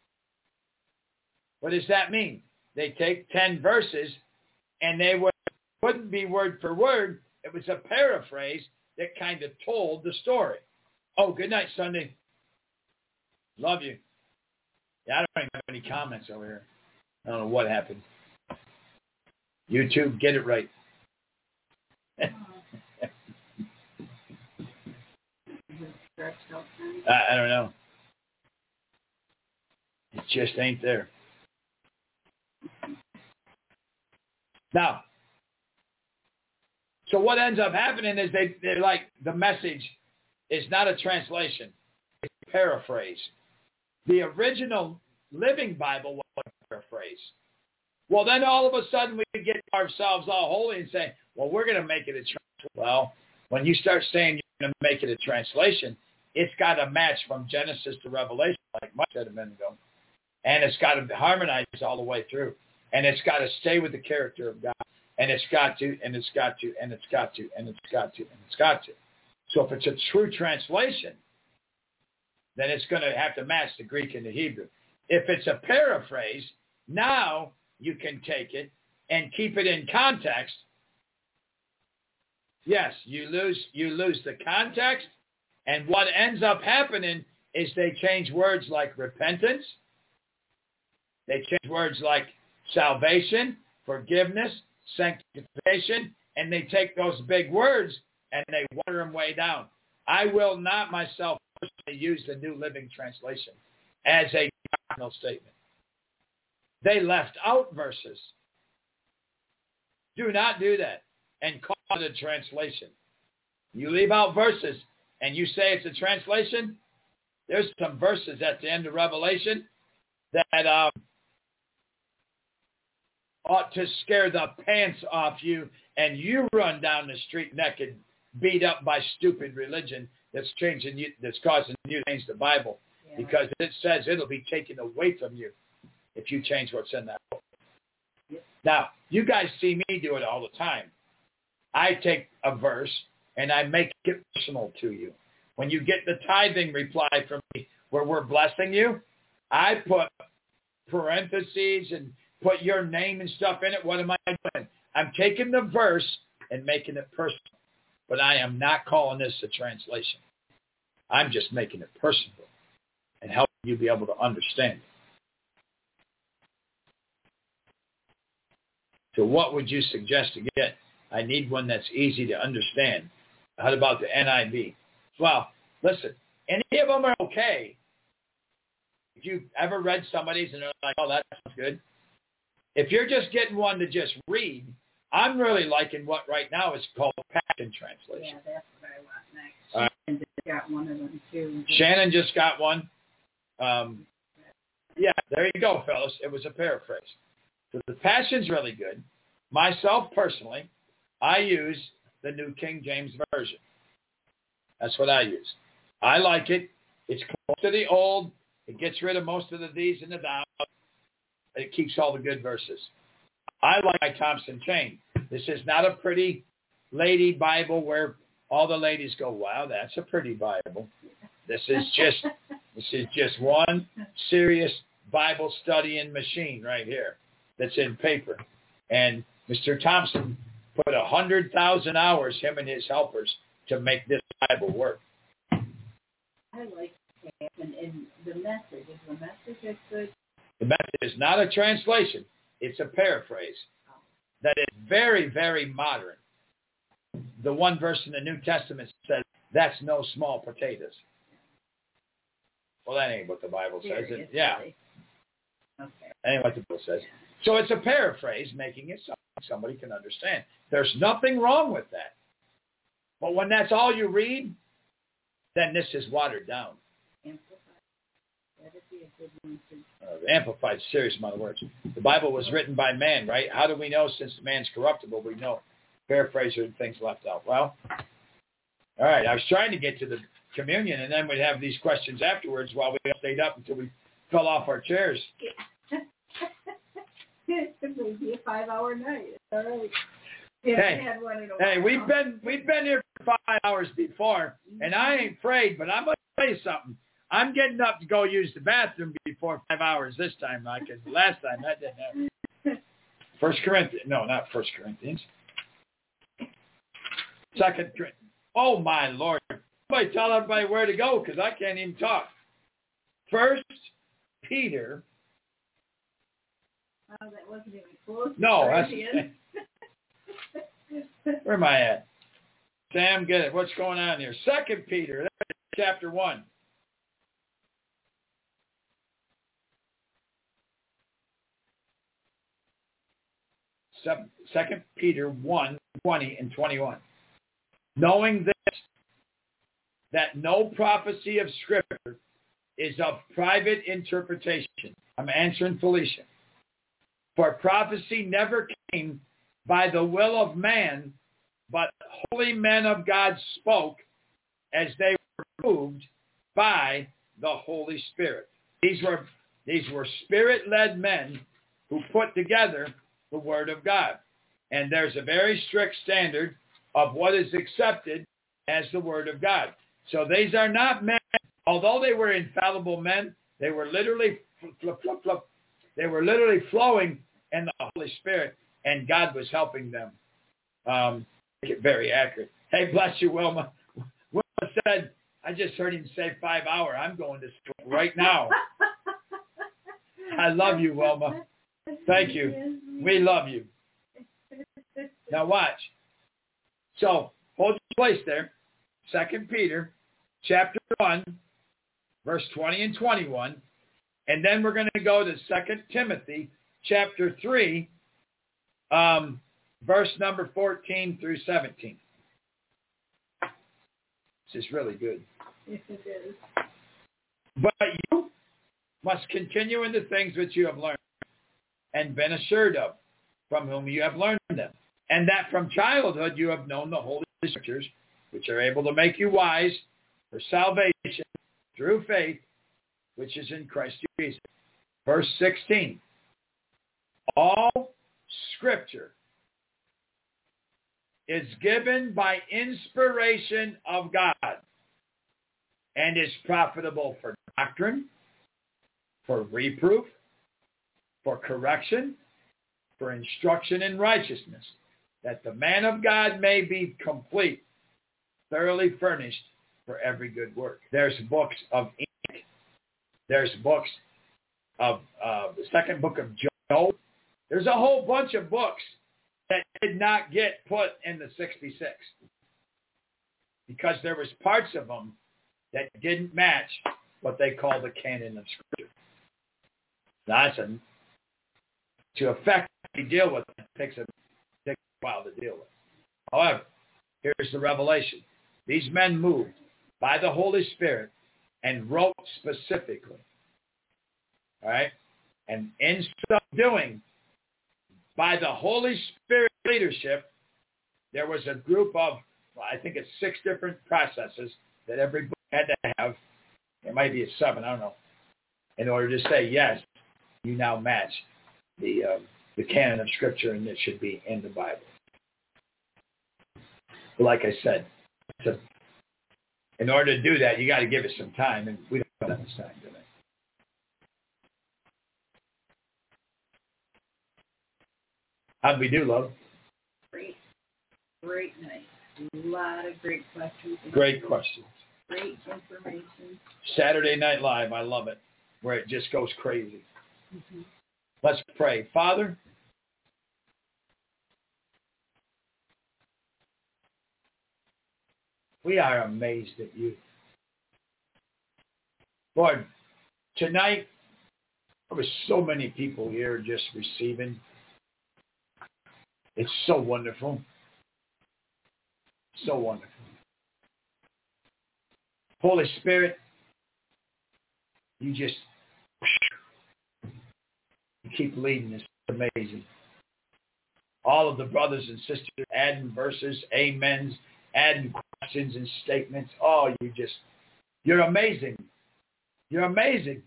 S3: What does that mean? They take ten verses and they would, wouldn't be word for word. It was a paraphrase that kind of told the story. Oh, good night, Sunday. Love you. Yeah, I don't even have any comments over here. I don't know what happened. YouTube, get it right. I, I don't know. It just ain't there. Now, so what ends up happening is they, they're like, the message is not a translation. It's a paraphrase. The original Living Bible was a paraphrase. Well, then all of a sudden we get ourselves all holy and say, well, we're going to make it a translation. Well, when you start saying you're going to make it a translation, it's got to match from Genesis to Revelation, like Mike said a minute ago. And it's got to harmonize all the way through. And it's got to stay with the character of God. And it's got to, and it's got to, and it's got to, and it's got to, and it's got to. So if it's a true translation, then it's going to have to match the Greek and the Hebrew. If it's a paraphrase, now you can take it and keep it in context. Yes, you lose you lose the context, and what ends up happening is they change words like repentance. They change words like salvation, forgiveness, sanctification, and they take those big words and they water them way down. I will not myself personally use the New Living Translation as a doctrinal statement. They left out verses. Do not do that and call it a translation. You leave out verses and you say it's a translation, there's some verses at the end of Revelation that um, ought to scare the pants off you, and you run down the street naked, beat up by stupid religion that's changing you, that's causing you to change the Bible, yeah. Because it says it'll be taken away from you if you change what's in that book. Yep. Now, you guys see me do it all the time. I take a verse and I make it personal to you. When you get the tithing reply from me where we're blessing you, I put parentheses and put your name and stuff in it. What am I doing? I'm taking the verse and making it personal. But I am not calling this a translation. I'm just making it personal and helping you be able to understand it. So what would you suggest to get? I need one that's easy to understand. How about the N I V? Well, listen, any of them are okay. If you've ever read somebody's and they're like, oh, that sounds good. If you're just getting one to just read, I'm really liking what right now is called Passion Translation. Yeah, that's what I want next. Uh, Shannon just got one of them too. Shannon just got one. Um, yeah, there you go, fellas. It was a paraphrase. So the Passion's really good. Myself, personally, I use the New King James Version. That's what I use. I like it. It's close to the old. It gets rid of most of the these and the thous. It keeps all the good verses. I like my Thompson Chain. This is not a pretty lady Bible where all the ladies go, wow, that's a pretty Bible. This is just this is just one serious Bible studying machine right here that's in paper. And Mister Thompson put one hundred thousand hours, him and his helpers, to make this Bible work.
S4: I like that. And, and the message, is the message is good?
S3: The message is not a translation. It's a paraphrase that is very, very modern. The one verse in the New Testament says, that's no small potatoes. Well, that ain't what the Bible says. It, yeah. Okay. That ain't what the Bible says. So it's a paraphrase, making it something somebody can understand. There's nothing wrong with that. But when that's all you read, then this is watered down. Uh, amplified, serious amount of words. The Bible was written by man, right? How do we know since man's corruptible? We know. Paraphraser and things left out. Well, all right. I was trying to get to the communion, and then we'd have these questions afterwards while we stayed up until we fell off our chairs.
S4: It may be a five-hour night. All right.
S3: Hey, hey, we've been we've been here for five hours before, and I ain't afraid, but I'm going to tell you something. I'm getting up to go use the bathroom before five hours this time, because last time that didn't happen. First Corinthians. No, not First Corinthians. Second Corinthians. Oh, my Lord. Somebody tell everybody where to go, because I can't even talk. First Peter.
S4: Oh, that wasn't even close.
S3: No, that's... Where am I at? Sam, get it. What's going on here? Second Peter, chapter one. Second Peter one, twenty and twenty-one. Knowing this, that no prophecy of Scripture is of private interpretation. I'm answering Felicia. For prophecy never came by the will of man, but holy men of God spoke as they were moved by the Holy Spirit. These were, these were Spirit-led men who put together the Word of God. And there's a very strict standard of what is accepted as the Word of God. So these are not men, although they were infallible men, they were literally, flip, flip, flip, they were literally flowing in the Holy Spirit, and God was helping them. Um, make it very accurate. Hey, bless you, Wilma. Wilma said, I just heard him say five hour. I'm going to school right now. I love you, Wilma. Thank you. We love you. Now watch. So, hold your place there. Second Peter, chapter one, verse twenty and twenty-one. And then we're going to go to Second Timothy, chapter three, um, verse number fourteen through seventeen. This is really good.
S4: Yes, it is.
S3: But you must continue in the things which you have learned and been assured of, from whom you have learned them, and that from childhood you have known the Holy Scriptures, which are able to make you wise for salvation through faith, which is in Christ Jesus. Verse sixteen. All Scripture is given by inspiration of God and is profitable for doctrine, for reproof, for correction, for instruction in righteousness, that the man of God may be complete, thoroughly furnished for every good work. There's books of Enoch. There's books of uh, the second book of Job. There's a whole bunch of books that did not get put in the sixty-six because there was parts of them that didn't match what they call the canon of Scripture. That's a, to effectively deal with it, it takes a, takes a while to deal with. However, here's the revelation. These men moved by the Holy Spirit and wrote specifically. All right? And in so doing, by the Holy Spirit leadership, there was a group of, well, I think it's six different processes that every book had to have. It might be a seven, I don't know. In order to say, yes, you now match the uh, the canon of Scripture, and it should be in the Bible. But like I said, to, in order to do that, you got to give it some time, and we don't have this time today. How'd we do, love?
S4: Great. Great night. A lot of great questions.
S3: Great questions.
S4: Great information.
S3: Saturday Night Live, I love it, where it just goes crazy.
S4: Mm-hmm.
S3: Let's pray. Father, we are amazed at you. Lord, tonight, there were so many people here just receiving. It's so wonderful. So wonderful. Holy Spirit, you just you keep leading us. It's amazing. All of the brothers and sisters adding verses, amens, adding questions and statements. Oh, you just, you're amazing. You're amazing.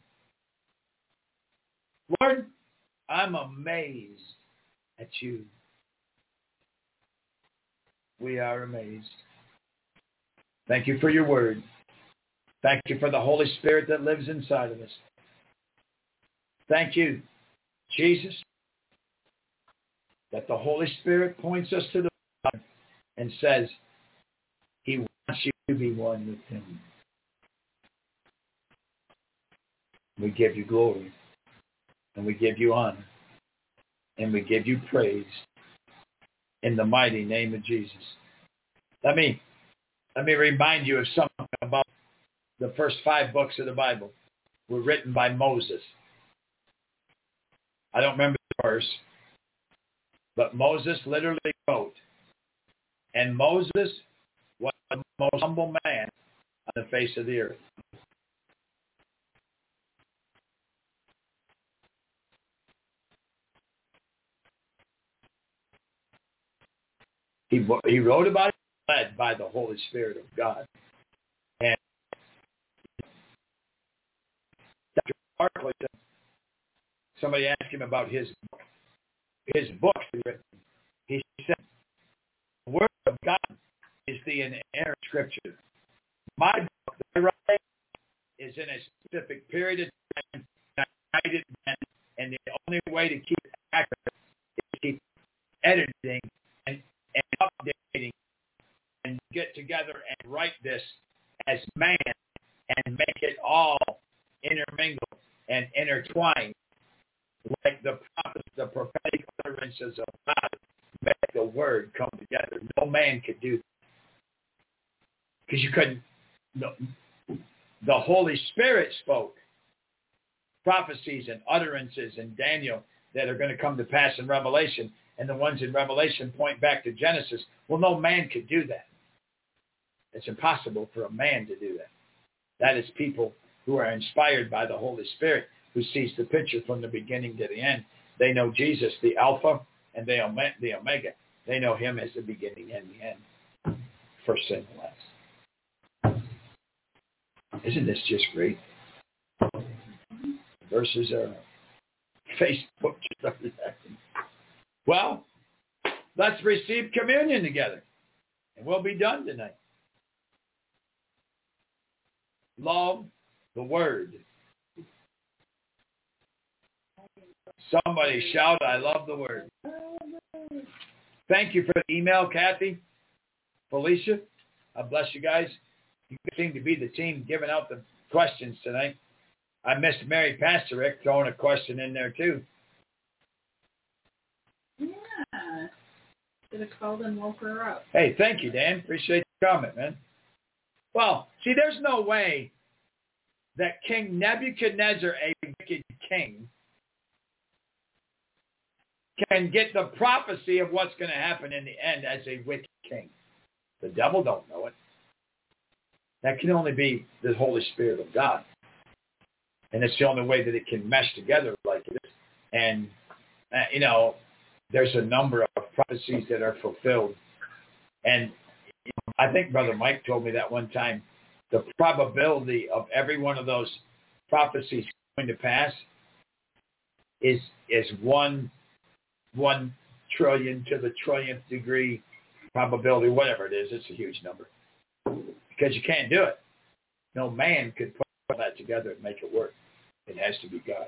S3: Lord, I'm amazed at you. We are amazed. Thank you for your word. Thank you for the Holy Spirit that lives inside of us. Thank you, Jesus, that the Holy Spirit points us to the Father and says he wants you to be one with him. We give you glory, and we give you honor, and we give you praise in the mighty name of Jesus. Let me, let me remind you of something about the first five books of the Bible were written by Moses. I don't remember the verse, but Moses literally wrote, and Moses was the most humble man on the face of the earth. He, he wrote about it, led by the Holy Spirit of God. And Doctor Barclay, somebody asked him about his book. His book, he said, the Word of God is the inerrant Scripture. My book that I write is in a specific period of time, and I write it then, and the only way to keep it accurate is to keep editing and, and updating and get together and write this as man and make it all intermingled and intertwined. Like the prophets, the prophetic utterances of God, make the word come together. No man could do that. Because you couldn't, no, the Holy Spirit spoke prophecies and utterances in Daniel that are going to come to pass in Revelation, and the ones in Revelation point back to Genesis. Well, no man could do that. It's impossible for a man to do that. That is people who are inspired by the Holy Spirit, who sees the picture from the beginning to the end. They know Jesus, the Alpha, and the Omega. They know him as the beginning and the end. First and last. Isn't this just great? Verses are Facebook. Well, let's receive communion together, and we'll be done tonight. Love the Word. Somebody shout, I love the Word. Thank you for the email, Kathy, Felicia. God bless you guys. You seem to be the team giving out the questions tonight. I missed Mary Pastor Rick throwing a question in there too.
S4: Yeah. Should have called and woke her up.
S3: Hey, thank you, Dan. Appreciate the comment, man. Well, see, there's no way that King Nebuchadnezzar, a wicked king, can get the prophecy of what's going to happen in the end as a wicked king. The devil don't know it. That can only be the Holy Spirit of God. And it's the only way that it can mesh together like this. And, uh, you know, there's a number of prophecies that are fulfilled. And you know, I think Brother Mike told me that one time. The probability of every one of those prophecies going to pass is is one one trillion to the trillionth degree probability, whatever it is. It's a huge number. Because you can't do it. No man could put that together and make it work. It has to be God.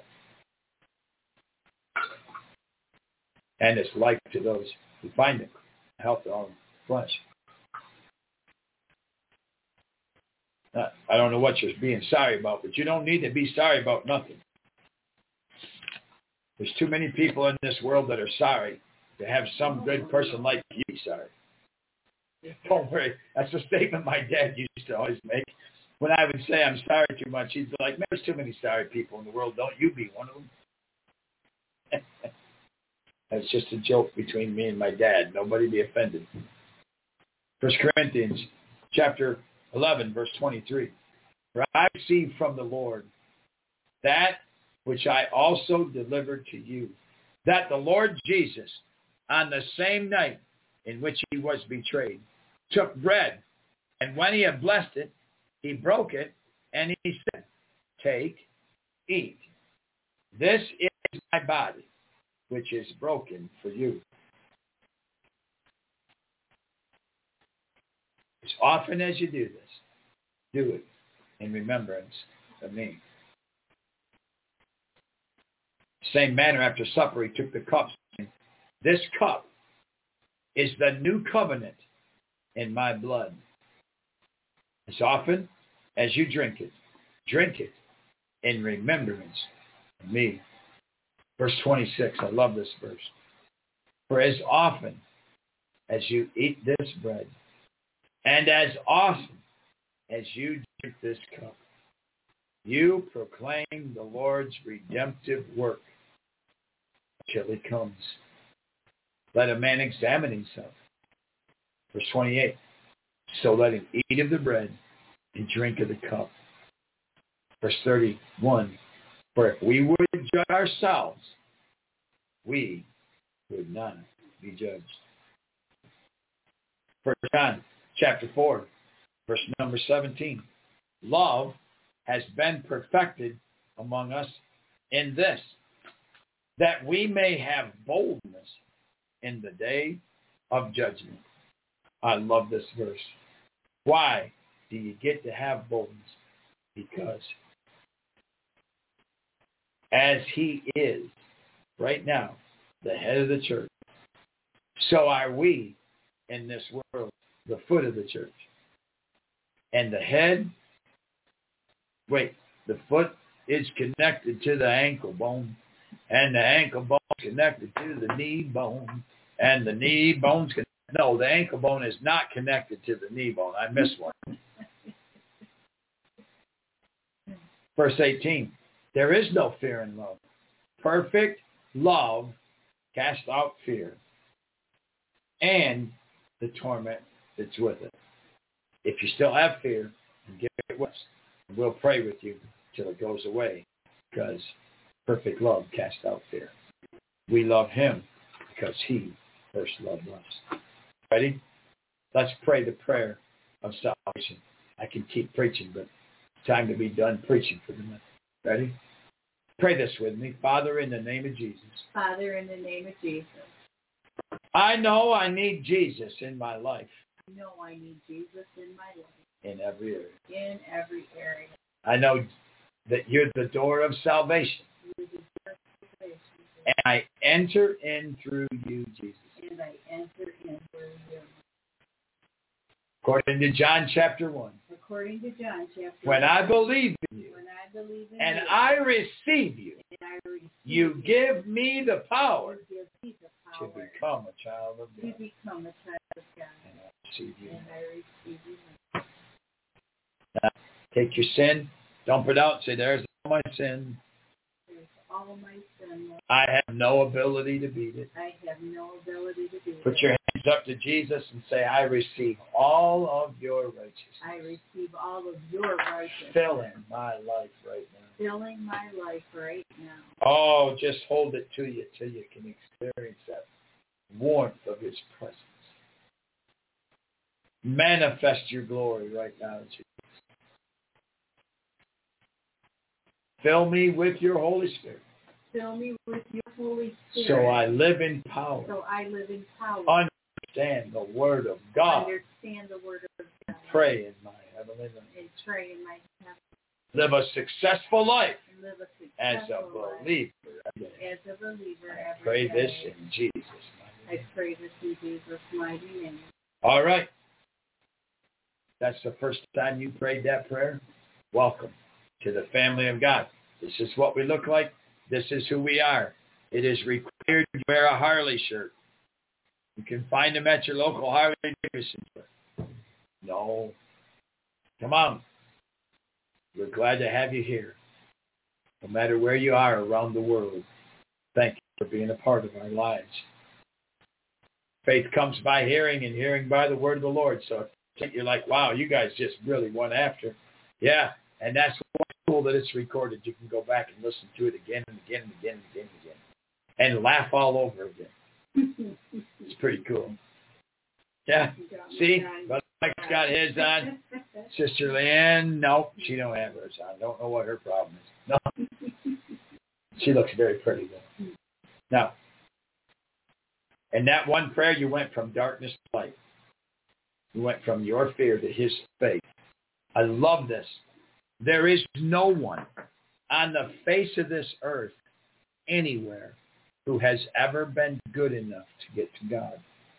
S3: And it's like to those who find it, help their own flesh. Uh, I don't know what you're being sorry about, but you don't need to be sorry about nothing. There's too many people in this world that are sorry to have some good person like you be sorry. Don't worry. That's a statement my dad used to always make. When I would say I'm sorry too much, he'd be like, there's too many sorry people in the world. Don't you be one of them. That's just a joke between me and my dad. Nobody be offended. First Corinthians chapter eleven, verse twenty-three. For I received from the Lord that which I also delivered to you, that the Lord Jesus, on the same night in which he was betrayed, took bread, and when he had blessed it, he broke it, and he said, take, eat. This is my body, which is broken for you. As often as you do this, do it in remembrance of me. Same manner, after supper, he took the cup, saying, this cup is the new covenant in my blood. As often as you drink it, drink it in remembrance of me. Verse twenty-six, I love this verse. For as often as you eat this bread, and as often as you drink this cup, you proclaim the Lord's redemptive work till he comes. Let a man examine himself. Verse twenty-eight, so let him eat of the bread and drink of the cup. Verse thirty-one, for if we would judge ourselves, we would not be judged. First John chapter four, verse number seventeen. Love has been perfected among us in this, that we may have boldness in the day of judgment. I love this verse. Why do you get to have boldness? Because as he is right now the head of the church, so are we in this world, the foot of the church. And the head, wait, the foot is connected to the ankle bone, and the ankle bone is connected to the knee bone, and the knee bone's connected. No, the ankle bone is not connected to the knee bone. I missed one. Verse eighteen, there is no fear in love. Perfect love casts out fear and the torment that's with it. If you still have fear, give it with us. We'll pray with you till it goes away, because perfect love casts out fear. We love him because he first loved us. Ready? Let's pray the prayer of salvation. I can keep preaching, but it's time to be done preaching for the minute. Ready? Pray this with me. Father, in the name of Jesus.
S4: Father, in the name of Jesus.
S3: I know I need Jesus in my life.
S4: I know I need Jesus in my life.
S3: In every area.
S4: In every area.
S3: I know that you're the door of salvation.
S4: You're the door of salvation.
S3: And I enter in through you, Jesus.
S4: And I enter in through you.
S3: According to John chapter one.
S4: According to John chapter
S3: when one. When I believe in you.
S4: When I believe in
S3: and
S4: you.
S3: I receive you.
S4: And I receive
S3: you give me the power.
S4: You give me the power.
S3: To become a child of God.
S4: To become a child of God.
S3: And I receive you.
S4: And I receive you.
S3: Now, take your sin, dump it out, say, there's all my sin.
S4: There's all my sin. Lord.
S3: I have no ability to beat it.
S4: I have no ability to beat it.
S3: Put your hands up to Jesus and say, I receive all of your righteousness.
S4: I receive all of your righteousness.
S3: Filling my life right now.
S4: Filling my life right now.
S3: Oh, just hold it to you till you can experience that warmth of his presence. Manifest your glory right now, Jesus. Fill me with your Holy Spirit.
S4: Fill me with your Holy Spirit.
S3: So I live in power.
S4: So I live in power.
S3: Understand the Word of God.
S4: Understand the Word of God.
S3: And pray in my heavenly language.
S4: And pray in my heavenly
S3: Live a successful life.
S4: And live a successful
S3: as a believer.
S4: Life. As a believer
S3: I
S4: every
S3: pray
S4: day.
S3: this in Jesus' mighty name.
S4: I pray this in Jesus' mighty name.
S3: All right. That's the first time you prayed that prayer. Welcome to the family of God. This is what we look like. This is who we are. It is required to wear a Harley shirt. You can find them at your local Harley Davidson store. No. Come on. We're glad to have you here. No matter where you are around the world, thank you for being a part of our lives. Faith comes by hearing and hearing by the word of the Lord. So you're like, wow, you guys just really went after. Yeah, and that's cool that it's recorded. You can go back and listen to it again and again and again and again and again. And laugh all over again. It's pretty cool. Yeah. See? Brother Mike's got his on. Sister Leanne, nope, she don't have hers on. Don't know what her problem is. No. She looks very pretty though. Now, in that one prayer, you went from darkness to light. You went from your fear to his faith. I love this. There is no one on the face of this earth anywhere who has ever been good enough to get to God.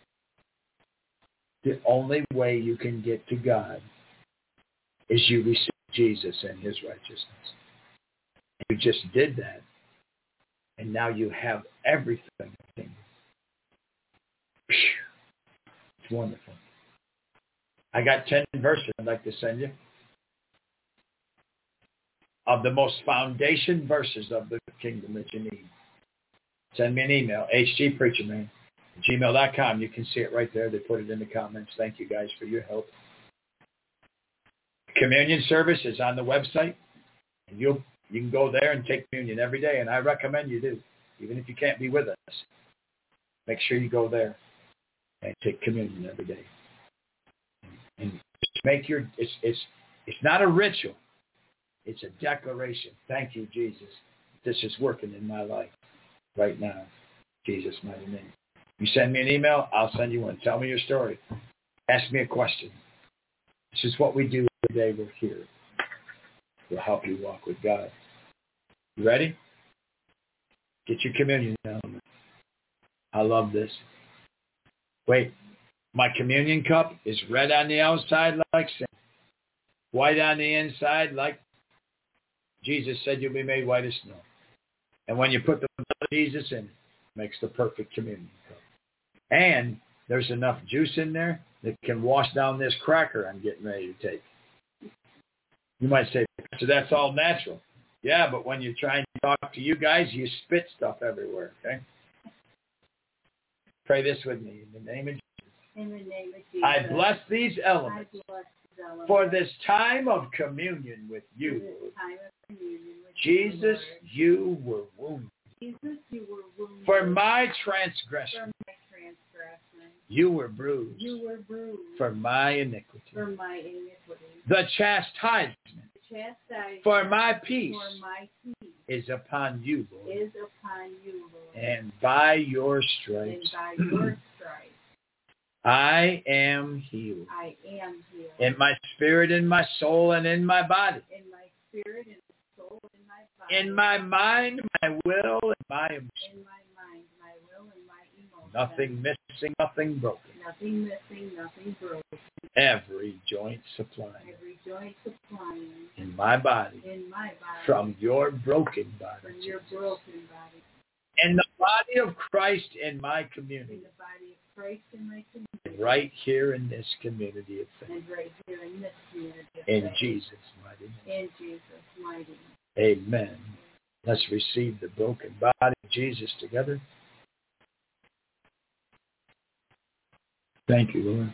S3: The only way you can get to God is you receive Jesus and his righteousness. You just did that. And now you have everything. It's wonderful. I got ten verses I'd like to send you of the most foundation verses of the kingdom that you need. Send me an email, hgpreacherman at gmail dot com. You can see it right there. They put it in the comments. Thank you guys for your help. Communion service is on the website. And you'll, you can go there and take communion every day, and I recommend you do, even if you can't be with us. Make sure you go there and take communion every day. And just make your, it's, it's, it's not a ritual. It's a declaration. Thank you, Jesus. This is working in my life right now. Jesus' mighty name. You send me an email, I'll send you one. Tell me your story. Ask me a question. This is what we do every day. We're here. We'll help you walk with God. You ready? Get your communion element. I love this. Wait, my communion cup is red on the outside like sin, white on the inside like Jesus said you'll be made white as snow. And when you put the blood of Jesus in, it makes the perfect communion cup. And there's enough juice in there that can wash down this cracker I'm getting ready to take. You might say, so that's all natural. Yeah, but when you're trying to talk to you guys, you spit stuff everywhere, okay? Pray this with me. In the name of Jesus.
S4: In the name of Jesus.
S3: I bless these elements,
S4: I bless these elements
S3: for this time of communion with you.
S4: time of communion with
S3: Jesus,
S4: you,
S3: you were wounded.
S4: Jesus, you were wounded
S3: For my
S4: for
S3: transgression.
S4: my transgression.
S3: You were bruised.
S4: You were bruised
S3: for my iniquity.
S4: for my iniquity.
S3: The chastisement
S4: The chastisement
S3: for my peace
S4: for my peace
S3: is upon you, Lord.
S4: is upon you, Lord.
S3: And by your
S4: And
S3: stripes
S4: by your stripes
S3: I am healed.
S4: I am healed.
S3: In my spirit, in my soul, and in my body.
S4: In my spirit, in my soul, in my body.
S3: In my mind, my will, and my emotion.
S4: In my mind, my will, and my emotions.
S3: Nothing missing, nothing broken.
S4: Nothing missing, nothing broken.
S3: Every joint supplied.
S4: Every joint supplying.
S3: In my body.
S4: In my body.
S3: From your broken body.
S4: From your broken body.
S3: In the body of Christ in my
S4: In
S3: community.
S4: the body of Christ in my community.
S3: Right here in this community of faith.
S4: And right here in this community of
S3: In
S4: faith.
S3: Jesus' mighty name.
S4: In Jesus' mighty name.
S3: Amen. Let's receive the broken body of Jesus together. Thank you, Lord.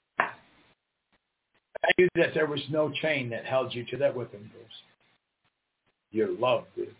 S3: Thank you that there was no chain that held you to that whipping post. Your love did.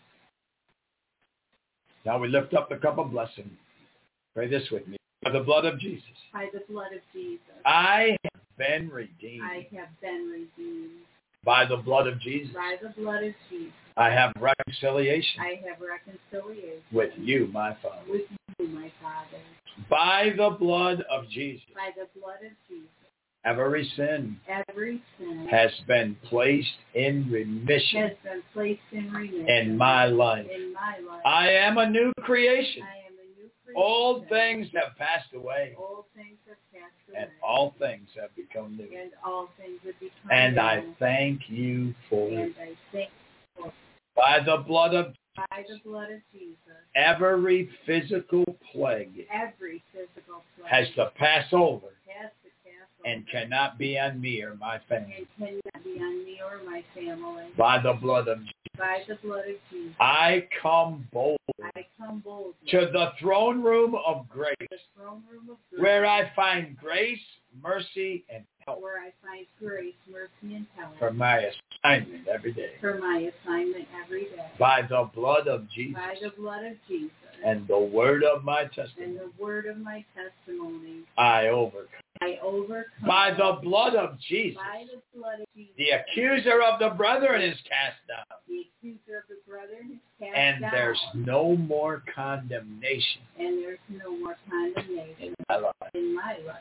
S3: Now we lift up the cup of blessing. Pray this with me. By the blood of Jesus.
S4: By the blood of Jesus.
S3: I have been redeemed.
S4: I have been redeemed.
S3: By the blood of Jesus.
S4: By the blood of Jesus.
S3: I have reconciliation.
S4: I have reconciliation.
S3: With you, my Father.
S4: With you, my Father.
S3: By the blood of Jesus.
S4: By the blood of Jesus.
S3: Every sin
S4: Every sin
S3: has been placed in remission
S4: has been placed in remission
S3: in my life.
S4: In my life.
S3: I am a new creation.
S4: I am a new creation.
S3: Old things have passed away,
S4: All things have passed away.
S3: and all things have become new.
S4: And all things have become
S3: And
S4: new.
S3: I thank you for it.
S4: And I thank you for it.
S3: By the blood of
S4: By the blood of Jesus.
S3: every physical plague
S4: Every physical plague
S3: has to pass over
S4: has to pass
S3: and cannot be on me or my family.
S4: and cannot be on me or my family.
S3: By the blood of Jesus,
S4: By the blood of Jesus.
S3: I come boldly
S4: I come boldly
S3: to the throne room of grace,
S4: the throne room of grace,
S3: where I find grace, mercy, and help
S4: where I find grace, mercy, and help
S3: for my assignment every day.
S4: for my assignment every day.
S3: By the blood of Jesus
S4: By the blood of Jesus
S3: and the word of my
S4: and
S3: testimony,
S4: the word of my testimony,
S3: I overcome.
S4: I overcome.
S3: By the blood of Jesus,
S4: By the blood of Jesus,
S3: the accuser of the brethren is cast down,
S4: the accuser of the brethren is cast
S3: and
S4: down.
S3: there's no more condemnation
S4: and there's no more condemnation
S3: in my life.
S4: in my life.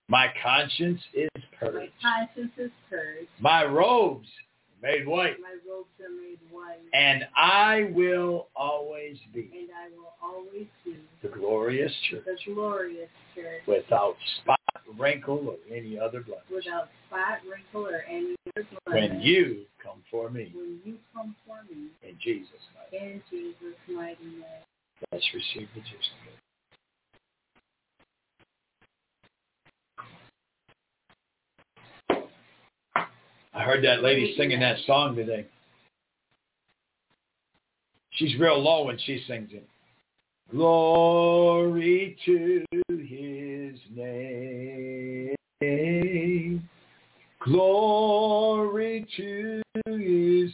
S3: My conscience is purged.
S4: My conscience is purged.
S3: My robes made white.
S4: My robes are made white.
S3: And I will always be.
S4: And I will always be.
S3: The glorious church.
S4: The glorious church.
S3: Without spot, wrinkle, or any other blemish.
S4: Without spot, wrinkle, or any other blemish.
S3: When you come for me.
S4: When you come for me.
S3: In Jesus' mighty name.
S4: In Jesus' mighty name.
S3: Let's receive the juice. I heard that lady singing that song today. She's real low when she sings it. Glory to his name. Glory to his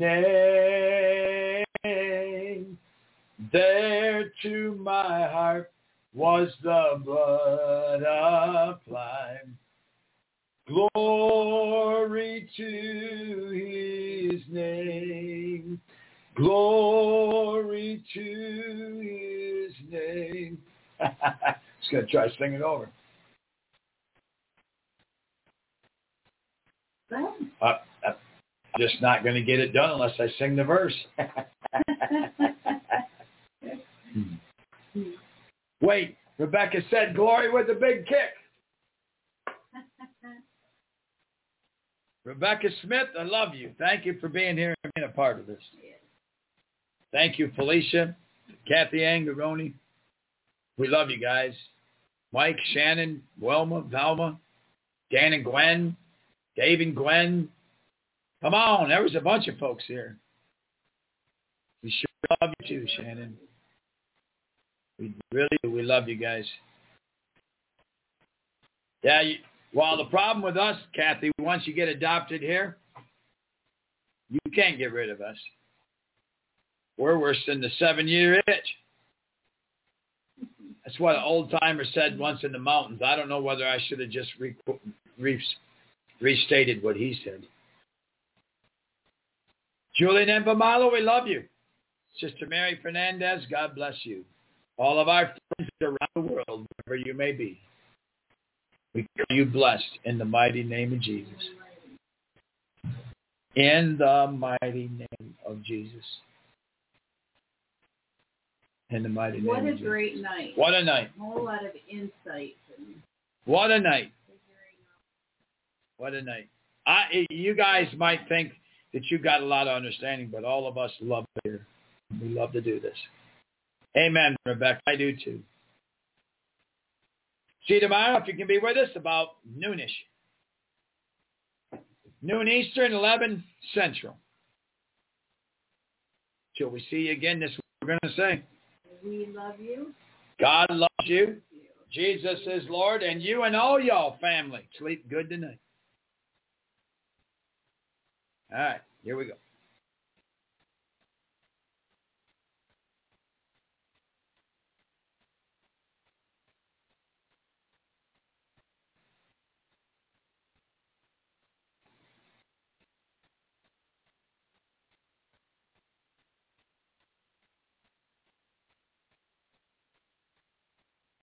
S3: name. There to my heart was the blood applied. Glory to his name. Glory to his name. Just going to try singing over. Uh, I'm just not going to get it done unless I sing the verse. Wait, Rebecca said glory with a big kick. Rebecca Smith, I love you. Thank you for being here and being a part of this. Thank you, Felicia, Kathy Angaroni. We love you guys. Mike, Shannon, Wilma, Velma, Dan and Gwen, Dave and Gwen. Come on, there was a bunch of folks here. We sure love you too, Shannon. We really do. We love you guys. Yeah, you, well, the problem with us, Kathy, once you get adopted here, you can't get rid of us. We're worse than the seven-year itch. That's what an old-timer said once in the mountains. I don't know whether I should have just re- re- restated what he said. Julian Empamalo, we love you. Sister Mary Fernandez, God bless you. All of our friends around the world, wherever you may be, we call you blessed in the mighty name of Jesus. In the mighty name of Jesus. In the mighty name
S4: what
S3: of
S4: a
S3: Jesus.
S4: great night.
S3: What a night.
S4: A whole lot of insight.
S3: What a night. What a night. I, you guys might think that you got a lot of understanding, but all of us love it here. We love to do this. Amen, Rebecca. I do too. See you tomorrow if you can be with us about noonish. Noon Eastern, eleven Central. Till we see you again this week, we're going to say.
S4: We love you.
S3: God loves you. Jesus is Lord, and you and all y'all family. Sleep good tonight. All right, here we go.